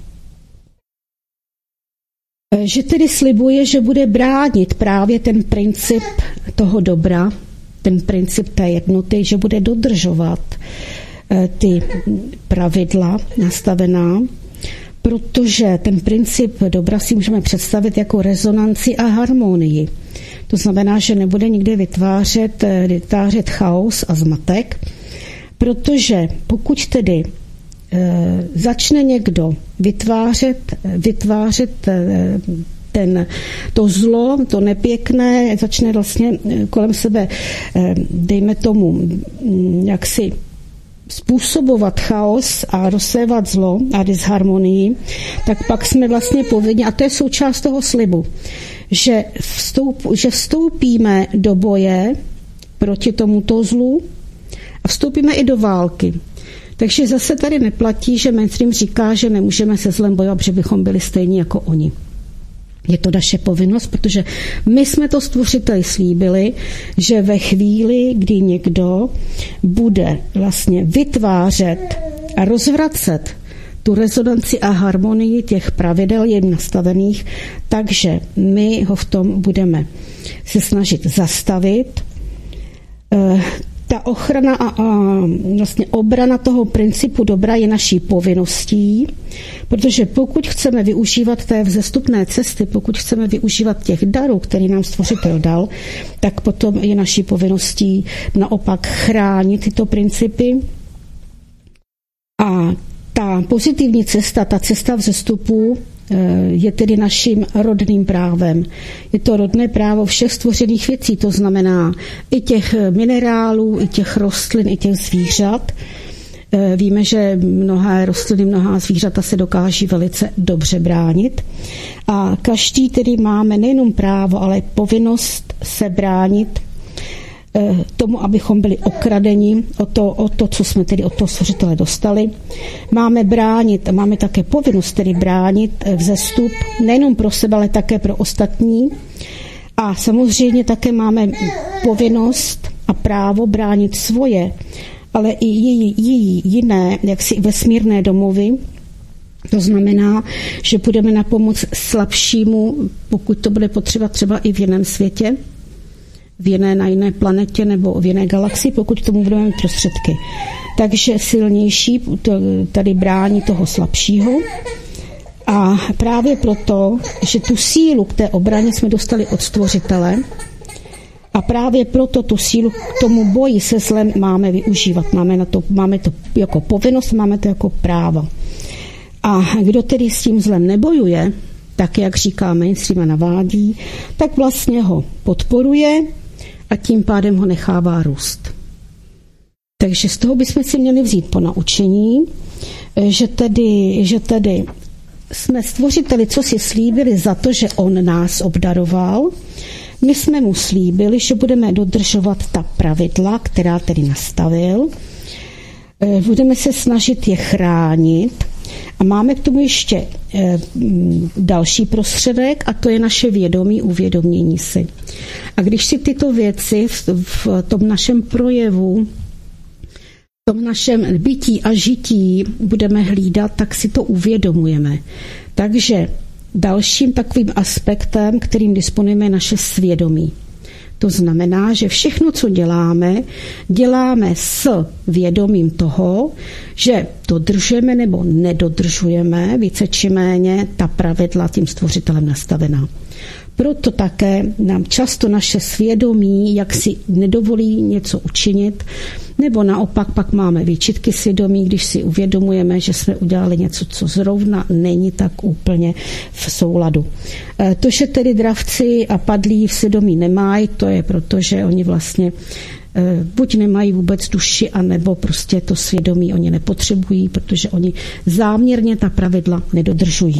že tedy slibuje, že bude bránit právě ten princip toho dobra, ten princip té jednoty, že bude dodržovat ty pravidla nastavená, protože ten princip dobra si můžeme představit jako rezonanci a harmonii. To znamená, že nebude nikde vytvářet, vytvářet chaos a zmatek, protože pokud tedy e, začne někdo vytvářet, vytvářet e, ten, to zlo, to nepěkné, začne vlastně kolem sebe, e, dejme tomu, jaksi způsobovat chaos a rozsévat zlo a disharmonii, tak pak jsme vlastně povinni, a to je součást toho slibu, že, vstoup, že vstoupíme do boje proti tomuto zlu a vstoupíme i do války. Takže zase tady neplatí, že mainstream říká, že nemůžeme se zlem bojovat, že bychom byli stejní jako oni. Je to naše povinnost, protože my jsme to stvořiteli slíbili, že ve chvíli, kdy někdo bude vlastně vytvářet a rozvracet tu rezonanci a harmonii těch pravidel jim nastavených, takže my ho v tom budeme se snažit zastavit. Ta ochrana a, a vlastně obrana toho principu dobra je naší povinností, protože pokud chceme využívat té vzestupné cesty, pokud chceme využívat těch darů, který nám stvořitel dal, tak potom je naší povinností naopak chránit tyto principy. A ta pozitivní cesta, ta cesta vzestupu je tedy naším rodným právem. Je to rodné právo všech stvořených věcí, to znamená i těch minerálů, i těch rostlin, i těch zvířat. Víme, že mnohé rostliny, mnohá zvířata se dokáží velice dobře bránit. A každý tedy máme nejenom právo, ale povinnost se bránit tomu, abychom byli okradeni o to, o to, co jsme tedy od toho stvořitele dostali. Máme bránit, máme také povinnost tedy bránit vzestup nejenom pro sebe, ale také pro ostatní. A samozřejmě také máme povinnost a právo bránit svoje ale i její, její jiné, jaksi vesmírné domovy. To znamená, že budeme na pomoc slabšímu, pokud to bude potřeba třeba i v jiném světě, v jiné, na jiné planetě nebo v jiné galaxii, pokud tomu budeme mít prostředky. Takže silnější tady brání toho slabšího. A právě proto, že tu sílu k té obraně jsme dostali od Stvořitele a právě proto tu sílu k tomu boji se zlem máme využívat. Máme, na to, máme to jako povinnost, máme to jako právo. A kdo tedy s tím zlem nebojuje, tak jak říká mainstream a navádí, tak vlastně ho podporuje a tím pádem ho nechává růst. Takže z toho bychom si měli vzít po naučení, že tedy, že tedy jsme Stvořiteli, co si slíbili za to, že on nás obdaroval. My jsme mu slíbili, že budeme dodržovat ta pravidla, která tedy nastavil. Budeme se snažit je chránit a máme k tomu ještě další prostředek a to je naše vědomí, uvědomění si. A když si tyto věci v, v tom našem projevu, v tom našem bytí a žití budeme hlídat, tak si to uvědomujeme. Takže dalším takovým aspektem, kterým disponujeme, je naše svědomí. To znamená, že všechno, co děláme, děláme s vědomím toho, že dodržujeme nebo nedodržujeme více či méně ta pravidla tím Stvořitelem nastavená. Proto také nám často naše svědomí, jak si nedovolí něco učinit, nebo naopak pak máme výčitky svědomí, když si uvědomujeme, že jsme udělali něco, co zrovna není tak úplně v souladu. To, že tedy dravci a padlí v svědomí nemají, to je proto, že oni vlastně buď nemají vůbec duši, anebo prostě to svědomí oni nepotřebují, protože oni záměrně ta pravidla nedodržují.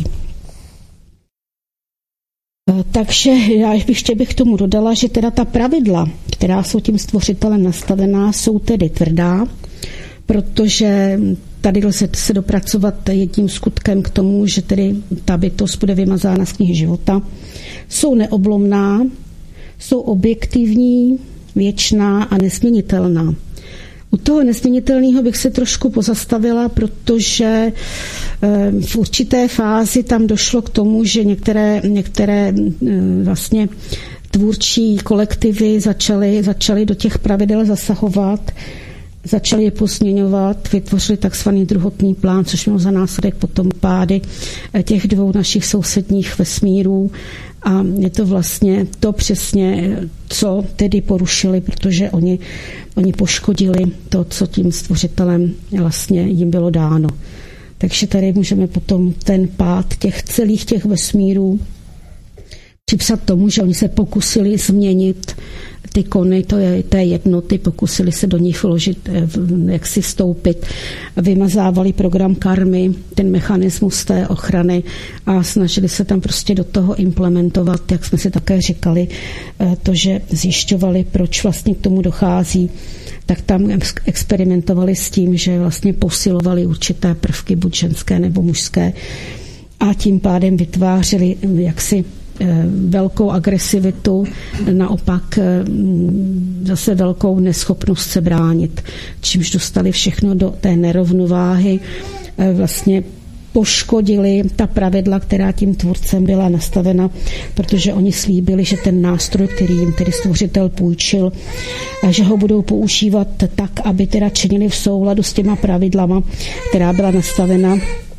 Takže já ještě bych k tomu dodala, že teda ta pravidla, která jsou tím Stvořitelem nastavená, jsou tedy tvrdá, protože tady lze se dopracovat jedním skutkem k tomu, že tedy ta bytost bude vymazána z knihy života. Jsou neoblomná, jsou objektivní, věčná a nesměnitelná. U toho nesměnitelného bych se trošku pozastavila, protože v určité fázi tam došlo k tomu, že některé, některé vlastně tvůrčí kolektivy začaly, začaly do těch pravidel zasahovat, začaly je pozměňovat, vytvořili takzvaný druhotný plán, což mělo za následek potom pády těch dvou našich sousedních vesmírů. A je to vlastně to přesně, co tedy porušili, protože oni, oni poškodili to, co tím Stvořitelem vlastně jim bylo dáno. Takže tady můžeme potom ten pád těch celých těch vesmírů připsat tomu, že oni se pokusili změnit ty kony, to je té jednoty, pokusili se do nich vložit, jak si vstoupit, vymazávali program karmy, ten mechanismus té ochrany a snažili se tam prostě do toho implementovat, jak jsme si také říkali, to, že zjišťovali, proč vlastně k tomu dochází, tak tam experimentovali s tím, že vlastně posilovali určité prvky, buď ženské nebo mužské, a tím pádem vytvářeli jaksi velkou agresivitu, naopak zase velkou neschopnost se bránit, čímž dostali všechno do té nerovnováhy, vlastně poškodili ta pravidla, která tím tvůrcem byla nastavena, protože oni slíbili, že ten nástroj, který jim tedy Stvořitel půjčil, že ho budou používat tak, aby teda činili v souladu s těma pravidlama, která byla nastavena.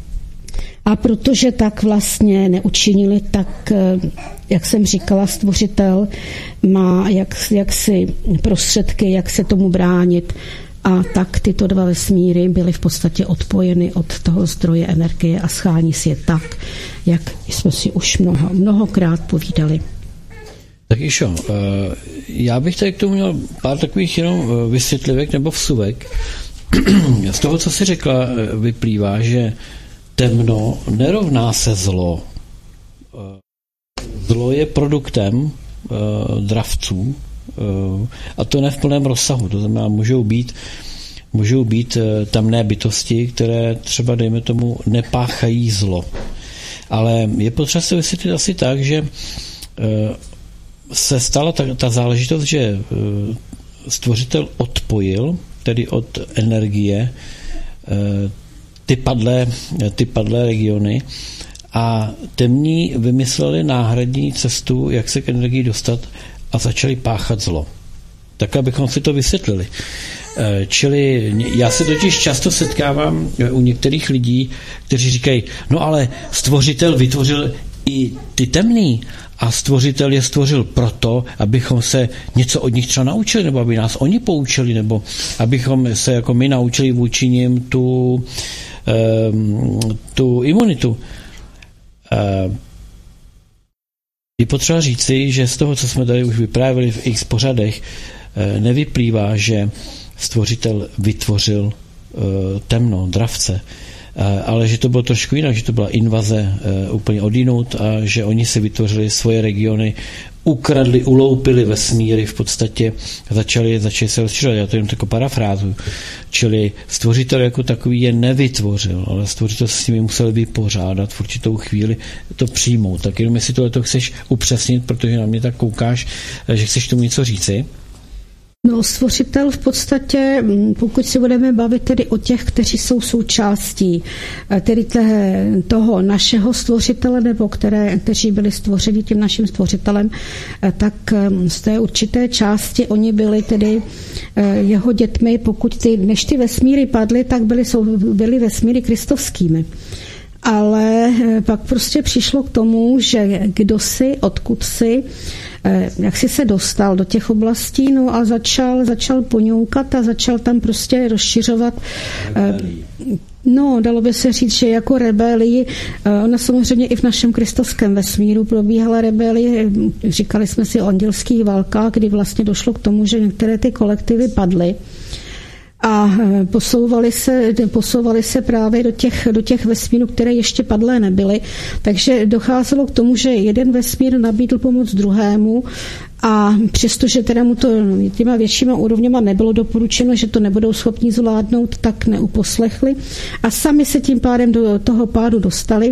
A protože tak vlastně neučinili, tak, jak jsem říkala, Stvořitel má jak, jaksi prostředky, jak se tomu bránit. A tak tyto dva vesmíry byly v podstatě odpojeny od toho zdroje energie a schání si je tak, jak jsme si už mnoho, mnohokrát povídali.
Tak Išo, já bych tady k tomu měl pár takových jenom vysvětlivek nebo vsuvek. Z toho, co jsi řekla, vyplývá, že temno nerovná se zlo. Zlo je produktem uh, dravců uh, a to ne v plném rozsahu. To znamená, můžou být, můžou být uh, temné bytosti, které třeba, dejme tomu, nepáchají zlo. Ale je potřeba se vysvětlit asi tak, že uh, se stala ta, ta záležitost, že uh, Stvořitel odpojil tedy od energie, ty padlé, ty padlé regiony, a temní vymysleli náhradní cestu, jak se k energii dostat, a začali páchat zlo. Tak, abychom si to vysvětlili. Čili já se totiž často setkávám u některých lidí, kteří říkají, no ale stvořitel vytvořil i ty temný, a stvořitel je stvořil proto, abychom se něco od nich třeba naučili, nebo aby nás oni poučili, nebo abychom se jako my naučili vůči nim tu, um, tu imunitu. Uh, je potřeba říci, že z toho, co jsme tady už vyprávěli v x pořadech, uh, nevyplývá, že stvořitel vytvořil uh, temno, dravce, ale že to bylo trošku jinak, že to byla invaze úplně odinut a že oni si vytvořili svoje regiony, ukradli, uloupili vesmíry, v podstatě začali, začali se rozšiřovat. Já to jenom jako parafrázuju. Čili stvořitel jako takový je nevytvořil, ale stvořitel se s nimi musel vypořádat v určitou chvíli, to přijmout. Tak jenom jestli tohle to chceš upřesnit, protože na mě tak koukáš, že chceš tomu něco říci.
No, stvořitel v podstatě, pokud si budeme bavit tedy o těch, kteří jsou součástí tedy toho našeho stvořitele, nebo které, kteří byli stvořeni tím naším stvořitelem, tak z té určité části oni byli tedy jeho dětmi, pokud ty, než ty vesmíry padly, tak byly, byly vesmíry kristovskými. Ale pak prostě přišlo k tomu, že kdo si, odkud si, jak si se dostal do těch oblastí, no a začal, začal poňoukat a začal tam prostě rozšiřovat. No, dalo by se říct, že jako rebelii, ona samozřejmě i v našem kristovském vesmíru probíhala rebelie, říkali jsme si o andělských válkách, kdy vlastně došlo k tomu, že některé ty kolektivy padly a posouvali se, posouvali se právě do těch, do těch vesmírů, které ještě padlé nebyly. Takže docházelo k tomu, že jeden vesmír nabídl pomoc druhému a přestože teda mu to těma většíma úrovněma nebylo doporučeno, že to nebudou schopni zvládnout, tak neuposlechli a sami se tím pádem do toho pádu dostali.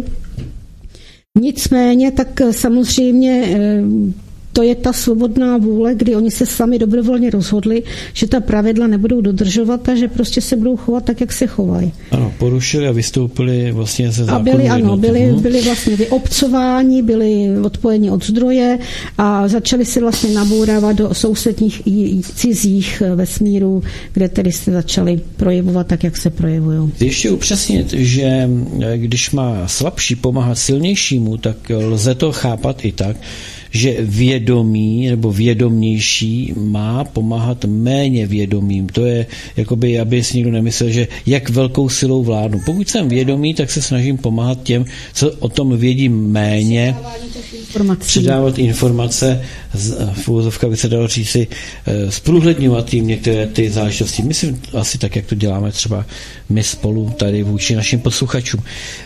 Nicméně, tak samozřejmě to je ta svobodná vůle, kdy oni se sami dobrovolně rozhodli, že ta pravidla nebudou dodržovat a že prostě se budou chovat tak, jak se chovají.
Ano, porušili a vystoupili vlastně ze zákonu.
A byli, ano, byli, byli vlastně vyobcováni, byli odpojeni od zdroje a začali se vlastně nabourávat do sousedních i cizích vesmírů, kde tedy se začali projevovat tak, jak se projevují.
Ještě upřesnit, že když má slabší pomáhat silnějšímu, tak lze to chápat i tak, že vědomí nebo vědomější má pomáhat méně vědomým. To je, jakoby, aby si nikdo nemyslel, že jak velkou silou vládnu. Pokud jsem vědomý, tak se snažím pomáhat těm, co o tom vědí méně, předávat informace, v úvozovkách by se dalo říci, zprůhledňovat tím některé ty záležitosti. Myslím asi tak, jak to děláme třeba my spolu tady vůči našim posluchačům.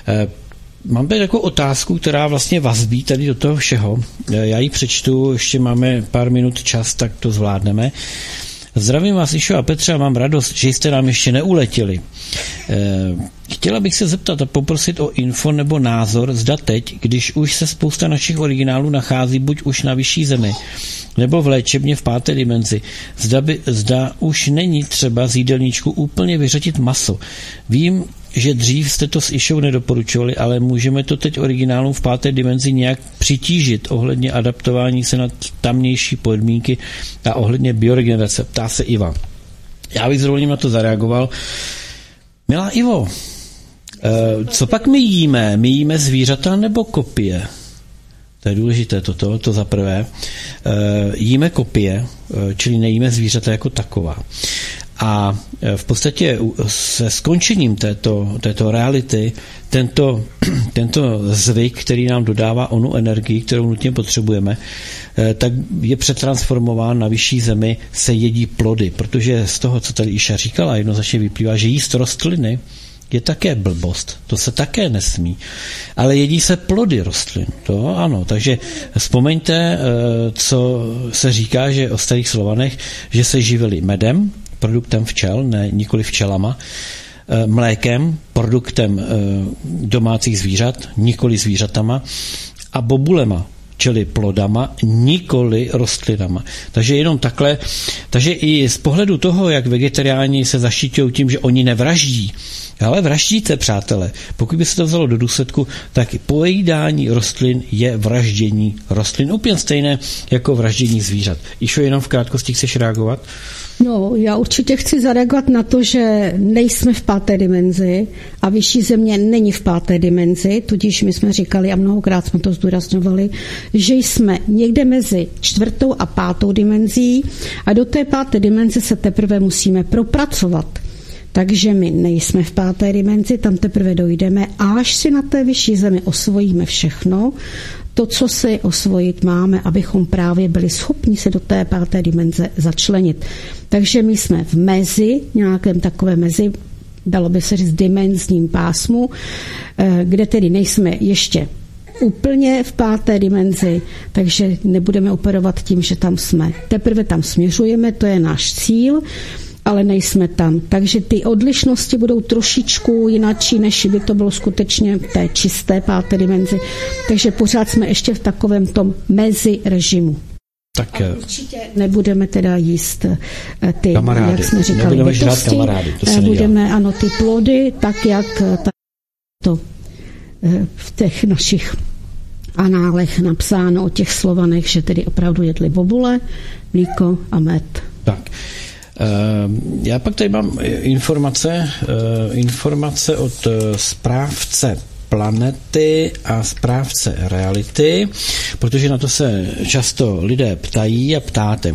Mám tady takovou otázku, která vlastně vazbí tady do toho všeho. Já ji přečtu, ještě máme pár minut čas, tak to zvládneme. Zdravím vás, Išo a Petře, a mám radost, že jste nám ještě neuletěli. Chtěla bych se zeptat a poprosit o info nebo názor, zda teď, když už se spousta našich originálů nachází buď už na vyšší zemi, nebo v léčebně v páté dimenzi, zda, by, zda už není třeba z jídelníčku úplně vyřadit maso. Vím, že dřív jste to s Išou nedoporučovali, ale můžeme to teď originálům v páté dimenzi nějak přitížit ohledně adaptování se na tamnější podmínky a ohledně bioregenerace. Ptá se Iva. Já bych s dovolením na to zareagoval. Milá Ivo, co pak my jíme? My jíme zvířata nebo kopie? To je důležité toto, to za prvé. Jíme kopie, čili nejíme zvířata jako taková. A v podstatě se skončením této, této reality tento, tento zvyk, který nám dodává onu energii, kterou nutně potřebujeme, tak je přetransformován na vyšší zemi, se jedí plody, protože z toho, co tady Iša říkala, jednoznačně vyplývá, že jíst rostliny je také blbost, to se také nesmí. Ale jedí se plody rostlin, to ano, takže vzpomeňte, co se říká, že o starých Slovanech, že se živili medem, produktem včel, ne nikoli včelama, mlékem, produktem domácích zvířat, nikoli zvířatama, a bobulema, čili plodama, nikoli rostlinama. Takže jenom takhle, takže i z pohledu toho, jak vegetariáni se zaštiťují tím, že oni nevraždí, ale vraždíte, přátelé. Pokud by se to vzalo do důsledku, tak pojídání rostlin je vraždění rostlin. Úplně stejné jako vraždění zvířat. Išo, jenom v krátkosti chceš reagovat?
No, já určitě chci zareagovat na to, že nejsme v páté dimenzi a vyšší země není v páté dimenzi, tudíž my jsme říkali a mnohokrát jsme to zdůrazňovali, že jsme někde mezi čtvrtou a pátou dimenzí a do té páté dimenze se teprve musíme propracovat. Takže my nejsme v páté dimenzi, tam teprve dojdeme, až si na té vyšší zemi osvojíme všechno, to, co si osvojit máme, abychom právě byli schopni se do té páté dimenze začlenit. Takže my jsme v mezi, nějakém takové mezi, dalo by se říct dimenzním pásmu, kde tedy nejsme ještě úplně v páté dimenzi, takže nebudeme operovat tím, že tam jsme. Teprve tam směřujeme, to je náš cíl, ale nejsme tam. Takže ty odlišnosti budou trošičku jinačí, než by to bylo skutečně v té čisté páté dimenzi. Takže pořád jsme ještě v takovém tom mezi režimu.
Tak
a určitě nebudeme teda jíst ty,
kamarády.
Jak jsme říkali,
nebudeme žrát
bytosti,
kamarády, to se
budeme,
nedělá.
ano, ty plody, tak jak to v těch našich análech napsáno o těch Slovanech, že tedy opravdu jedli bobule, mlíko a med.
Tak. Já pak tady mám informace, informace od správce planety a správce reality, protože na to se často lidé ptají a ptáte.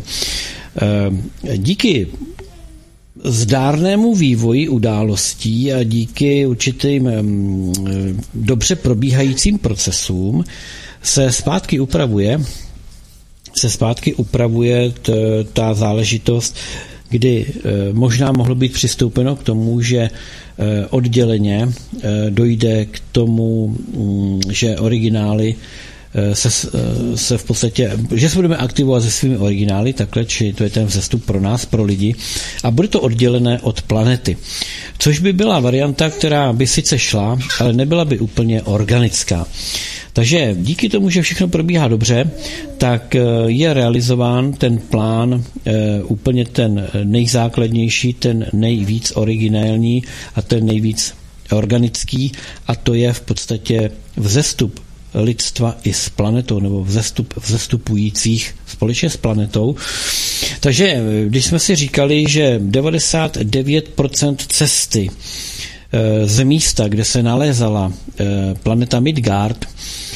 Díky zdárnému vývoji událostí a díky určitým dobře probíhajícím procesům se zpátky upravuje se zpátky upravuje t, ta záležitost, kdy e, možná mohlo být přistoupeno k tomu, že e, odděleně e, dojde k tomu, m, že originály e, se, e, se v podstatě, že se budeme aktivovat se svými originály, takhle, či to je ten vzestup pro nás, pro lidi, a bude to oddělené od planety. Což by byla varianta, která by sice šla, ale nebyla by úplně organická. Takže díky tomu, že všechno probíhá dobře, tak je realizován ten plán úplně ten nejzákladnější, ten nejvíc originální a ten nejvíc organický, a to je v podstatě vzestup lidstva i s planetou, nebo vzestup vzestupujících společně s planetou. Takže když jsme si říkali, že devadesát devět procent cesty z místa, kde se nalézala planeta Midgard,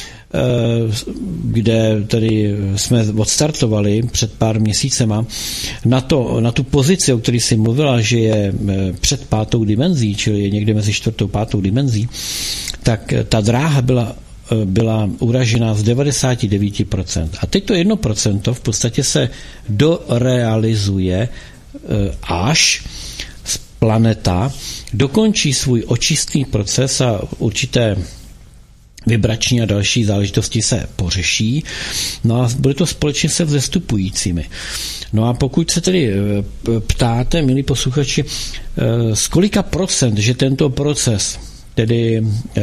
kde tedy jsme odstartovali před pár měsícema, na, to, na tu pozici, o které jsi mluvila, že je před pátou dimenzí, čili je někde mezi čtvrtou a pátou dimenzí, tak ta dráha byla, byla uražena z devadesát devět procent. A teď to jedno procento v podstatě se dorealizuje, až planeta dokončí svůj očistný proces a určité vibrační a další záležitosti se pořeší. No a bude to společně se vzestupujícími. No a pokud se tedy ptáte, milí posluchači, z kolika procent, že tento proces, tedy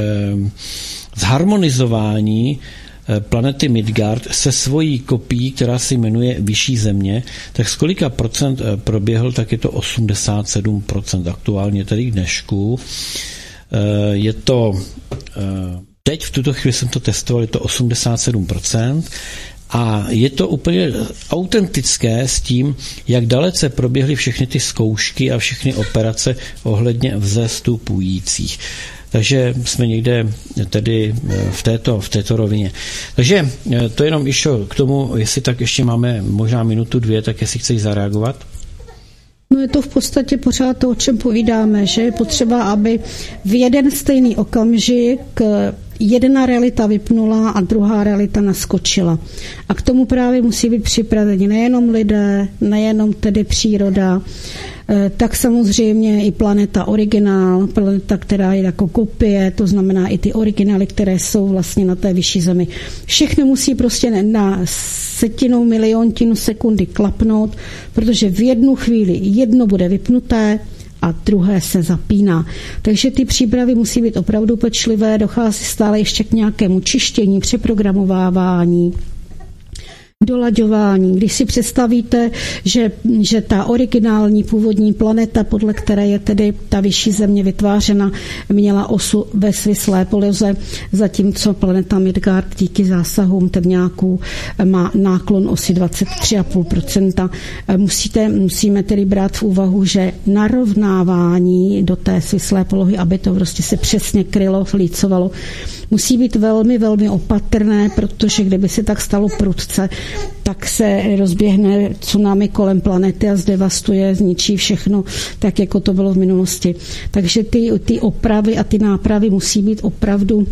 zharmonizování planety Midgard se svojí kopií, která se jmenuje Vyšší země, tak z kolika procent proběhl, tak je to osmdesát sedm procent aktuálně tedy k dnešku. Je to, teď v tuto chvíli jsem to testoval, je to osmdesát sedm procent a je to úplně autentické s tím, jak dalece proběhly všechny ty zkoušky a všechny operace ohledně vzestupujících. Takže jsme někde tedy v této, v této rovině. Takže to jenom išlo k tomu, jestli tak ještě máme možná minutu, dvě, tak jestli chceš zareagovat.
No je to v podstatě pořád to, o čem povídáme, že je potřeba, aby v jeden stejný okamžik jedna realita vypnula a druhá realita naskočila. A k tomu právě musí být připraveni nejenom lidé, nejenom tedy příroda, tak samozřejmě i planeta originál, planeta, která je jako kopie, to znamená i ty originály, které jsou vlastně na té vyšší zemi. Všechno musí prostě na setinou miliontinu sekundy klapnout, protože v jednu chvíli jedno bude vypnuté a druhé se zapíná. Takže ty přípravy musí být opravdu pečlivé, dochází stále ještě k nějakému čištění, přeprogramovávání. dolaďování. Když si představíte, že, že ta originální původní planeta, podle které je tedy ta vyšší země vytvářena, měla osu ve svislé poloze, zatímco planeta Midgard díky zásahům temňáků má náklon osy dvacet tři celá pět procenta. Musíte, musíme tedy brát v úvahu, že narovnávání do té svislé polohy, aby to prostě se přesně krylo, lícovalo, musí být velmi, velmi opatrné, protože kdyby se tak stalo prudce, tak se rozběhne tsunami kolem planety a zdevastuje, zničí všechno, tak jako to bylo v minulosti. Takže ty, ty opravy a ty nápravy musí být opravdu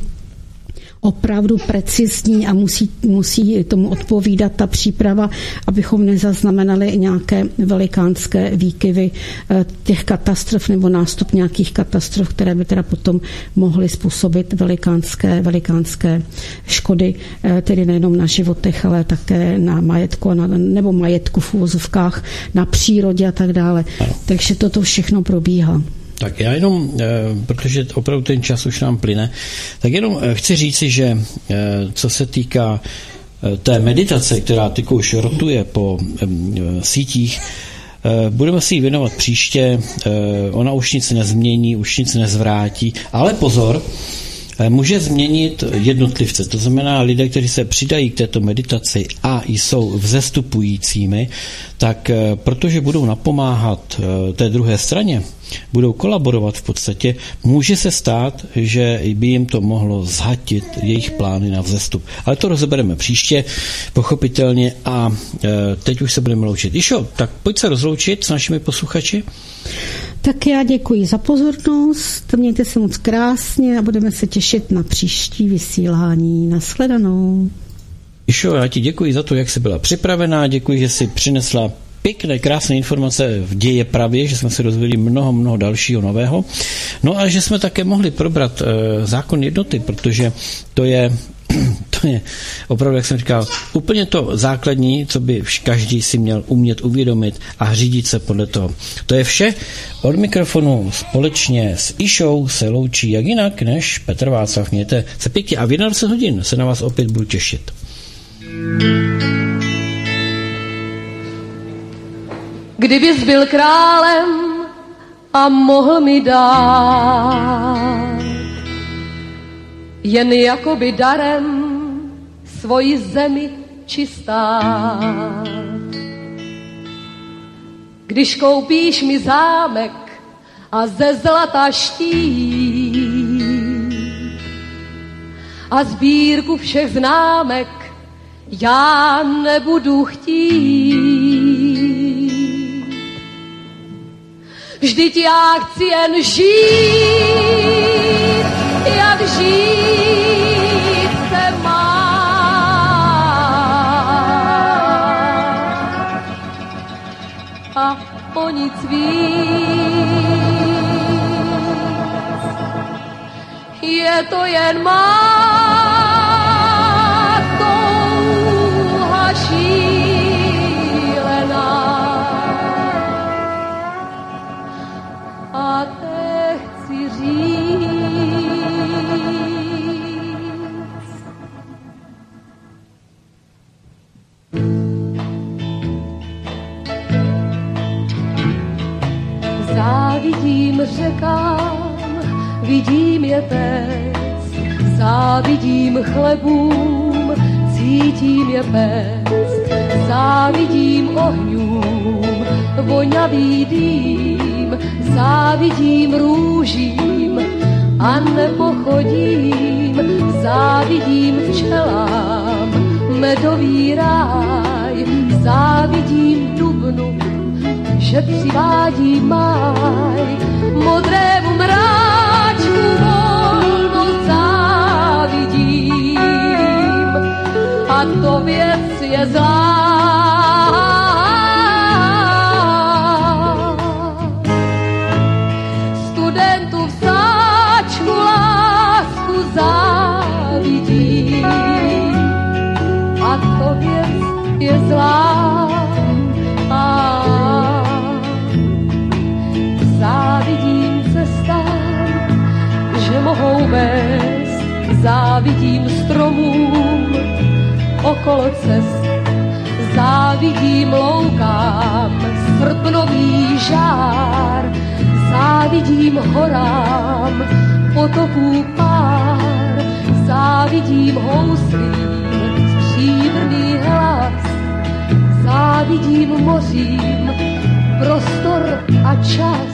opravdu precizní a musí, musí tomu odpovídat ta příprava, abychom nezaznamenali nějaké velikánské výkyvy těch katastrof nebo nástup nějakých katastrof, které by teda potom mohly způsobit velikánské, velikánské škody, tedy nejenom na životech, ale také na majetku a na, nebo majetku v uvozovkách, na přírodě a tak dále. Takže toto všechno probíhá.
Tak já jenom, protože opravdu ten čas už nám plyne, tak jenom chci říci, že co se týká té meditace, která teď už rotuje po sítích, budeme si ji věnovat příště, ona už nic nezmění, už nic nezvrátí, ale pozor, může změnit jednotlivce. To znamená lidé, kteří se přidají k této meditaci a jsou vzestupujícími, tak protože budou napomáhat té druhé straně, budou kolaborovat v podstatě, může se stát, že by jim to mohlo zhatit jejich plány na vzestup. Ale to rozebereme příště, pochopitelně, a teď už se budeme loučit. Išo, tak pojď se rozloučit s našimi posluchači.
Tak já děkuji za pozornost, mějte se moc krásně a budeme se těšit na příští vysílání. Nashledanou.
Išo, já ti děkuji za to, jak jsi byla připravená, děkuji, že jsi přinesla pěkné, krásné informace v děje pravě, že jsme se dozvěděli mnoho, mnoho dalšího nového. No a že jsme také mohli probrat e, zákon jednoty, protože to je to je opravdu, jak jsem říkal, úplně to základní, co by každý si měl umět uvědomit a řídit se podle toho. To je vše. Od mikrofonu společně s Išou se loučí jak jinak než Petr Václav. Mějte se pěkně a v jedenáct hodin se na vás opět budu těšit.
Kdybys byl králem a mohl mi dát jen jakoby darem svoji zemi čistá. Když koupíš mi zámek a ze zlata štít a sbírku všech známek já nebudu chtít. Vždyť já chci jen žít, jak žít se má. A o nic víc, je to jen má touha šílená. A te chci říct, závidím řekám, vidím je teď, závidím chlebům, cítím je pec, závidím ohňům, vonavý dým, závidím růžím a nepochodím, závidím včelám, medový ráj, závidím dubnu, že přivádí máj, modrému mráčku volnost závidím, a to věc je zlá. Studentu v sáčku lásku závidím, a to věc je zlá. Závidím cestám, že mohou vést, závidím stromům okolo cest, závidím loukám srpnový žár, závidím horám potoků pár, závidím houslím stříbrný hlas, závidím mořím prostor a čas.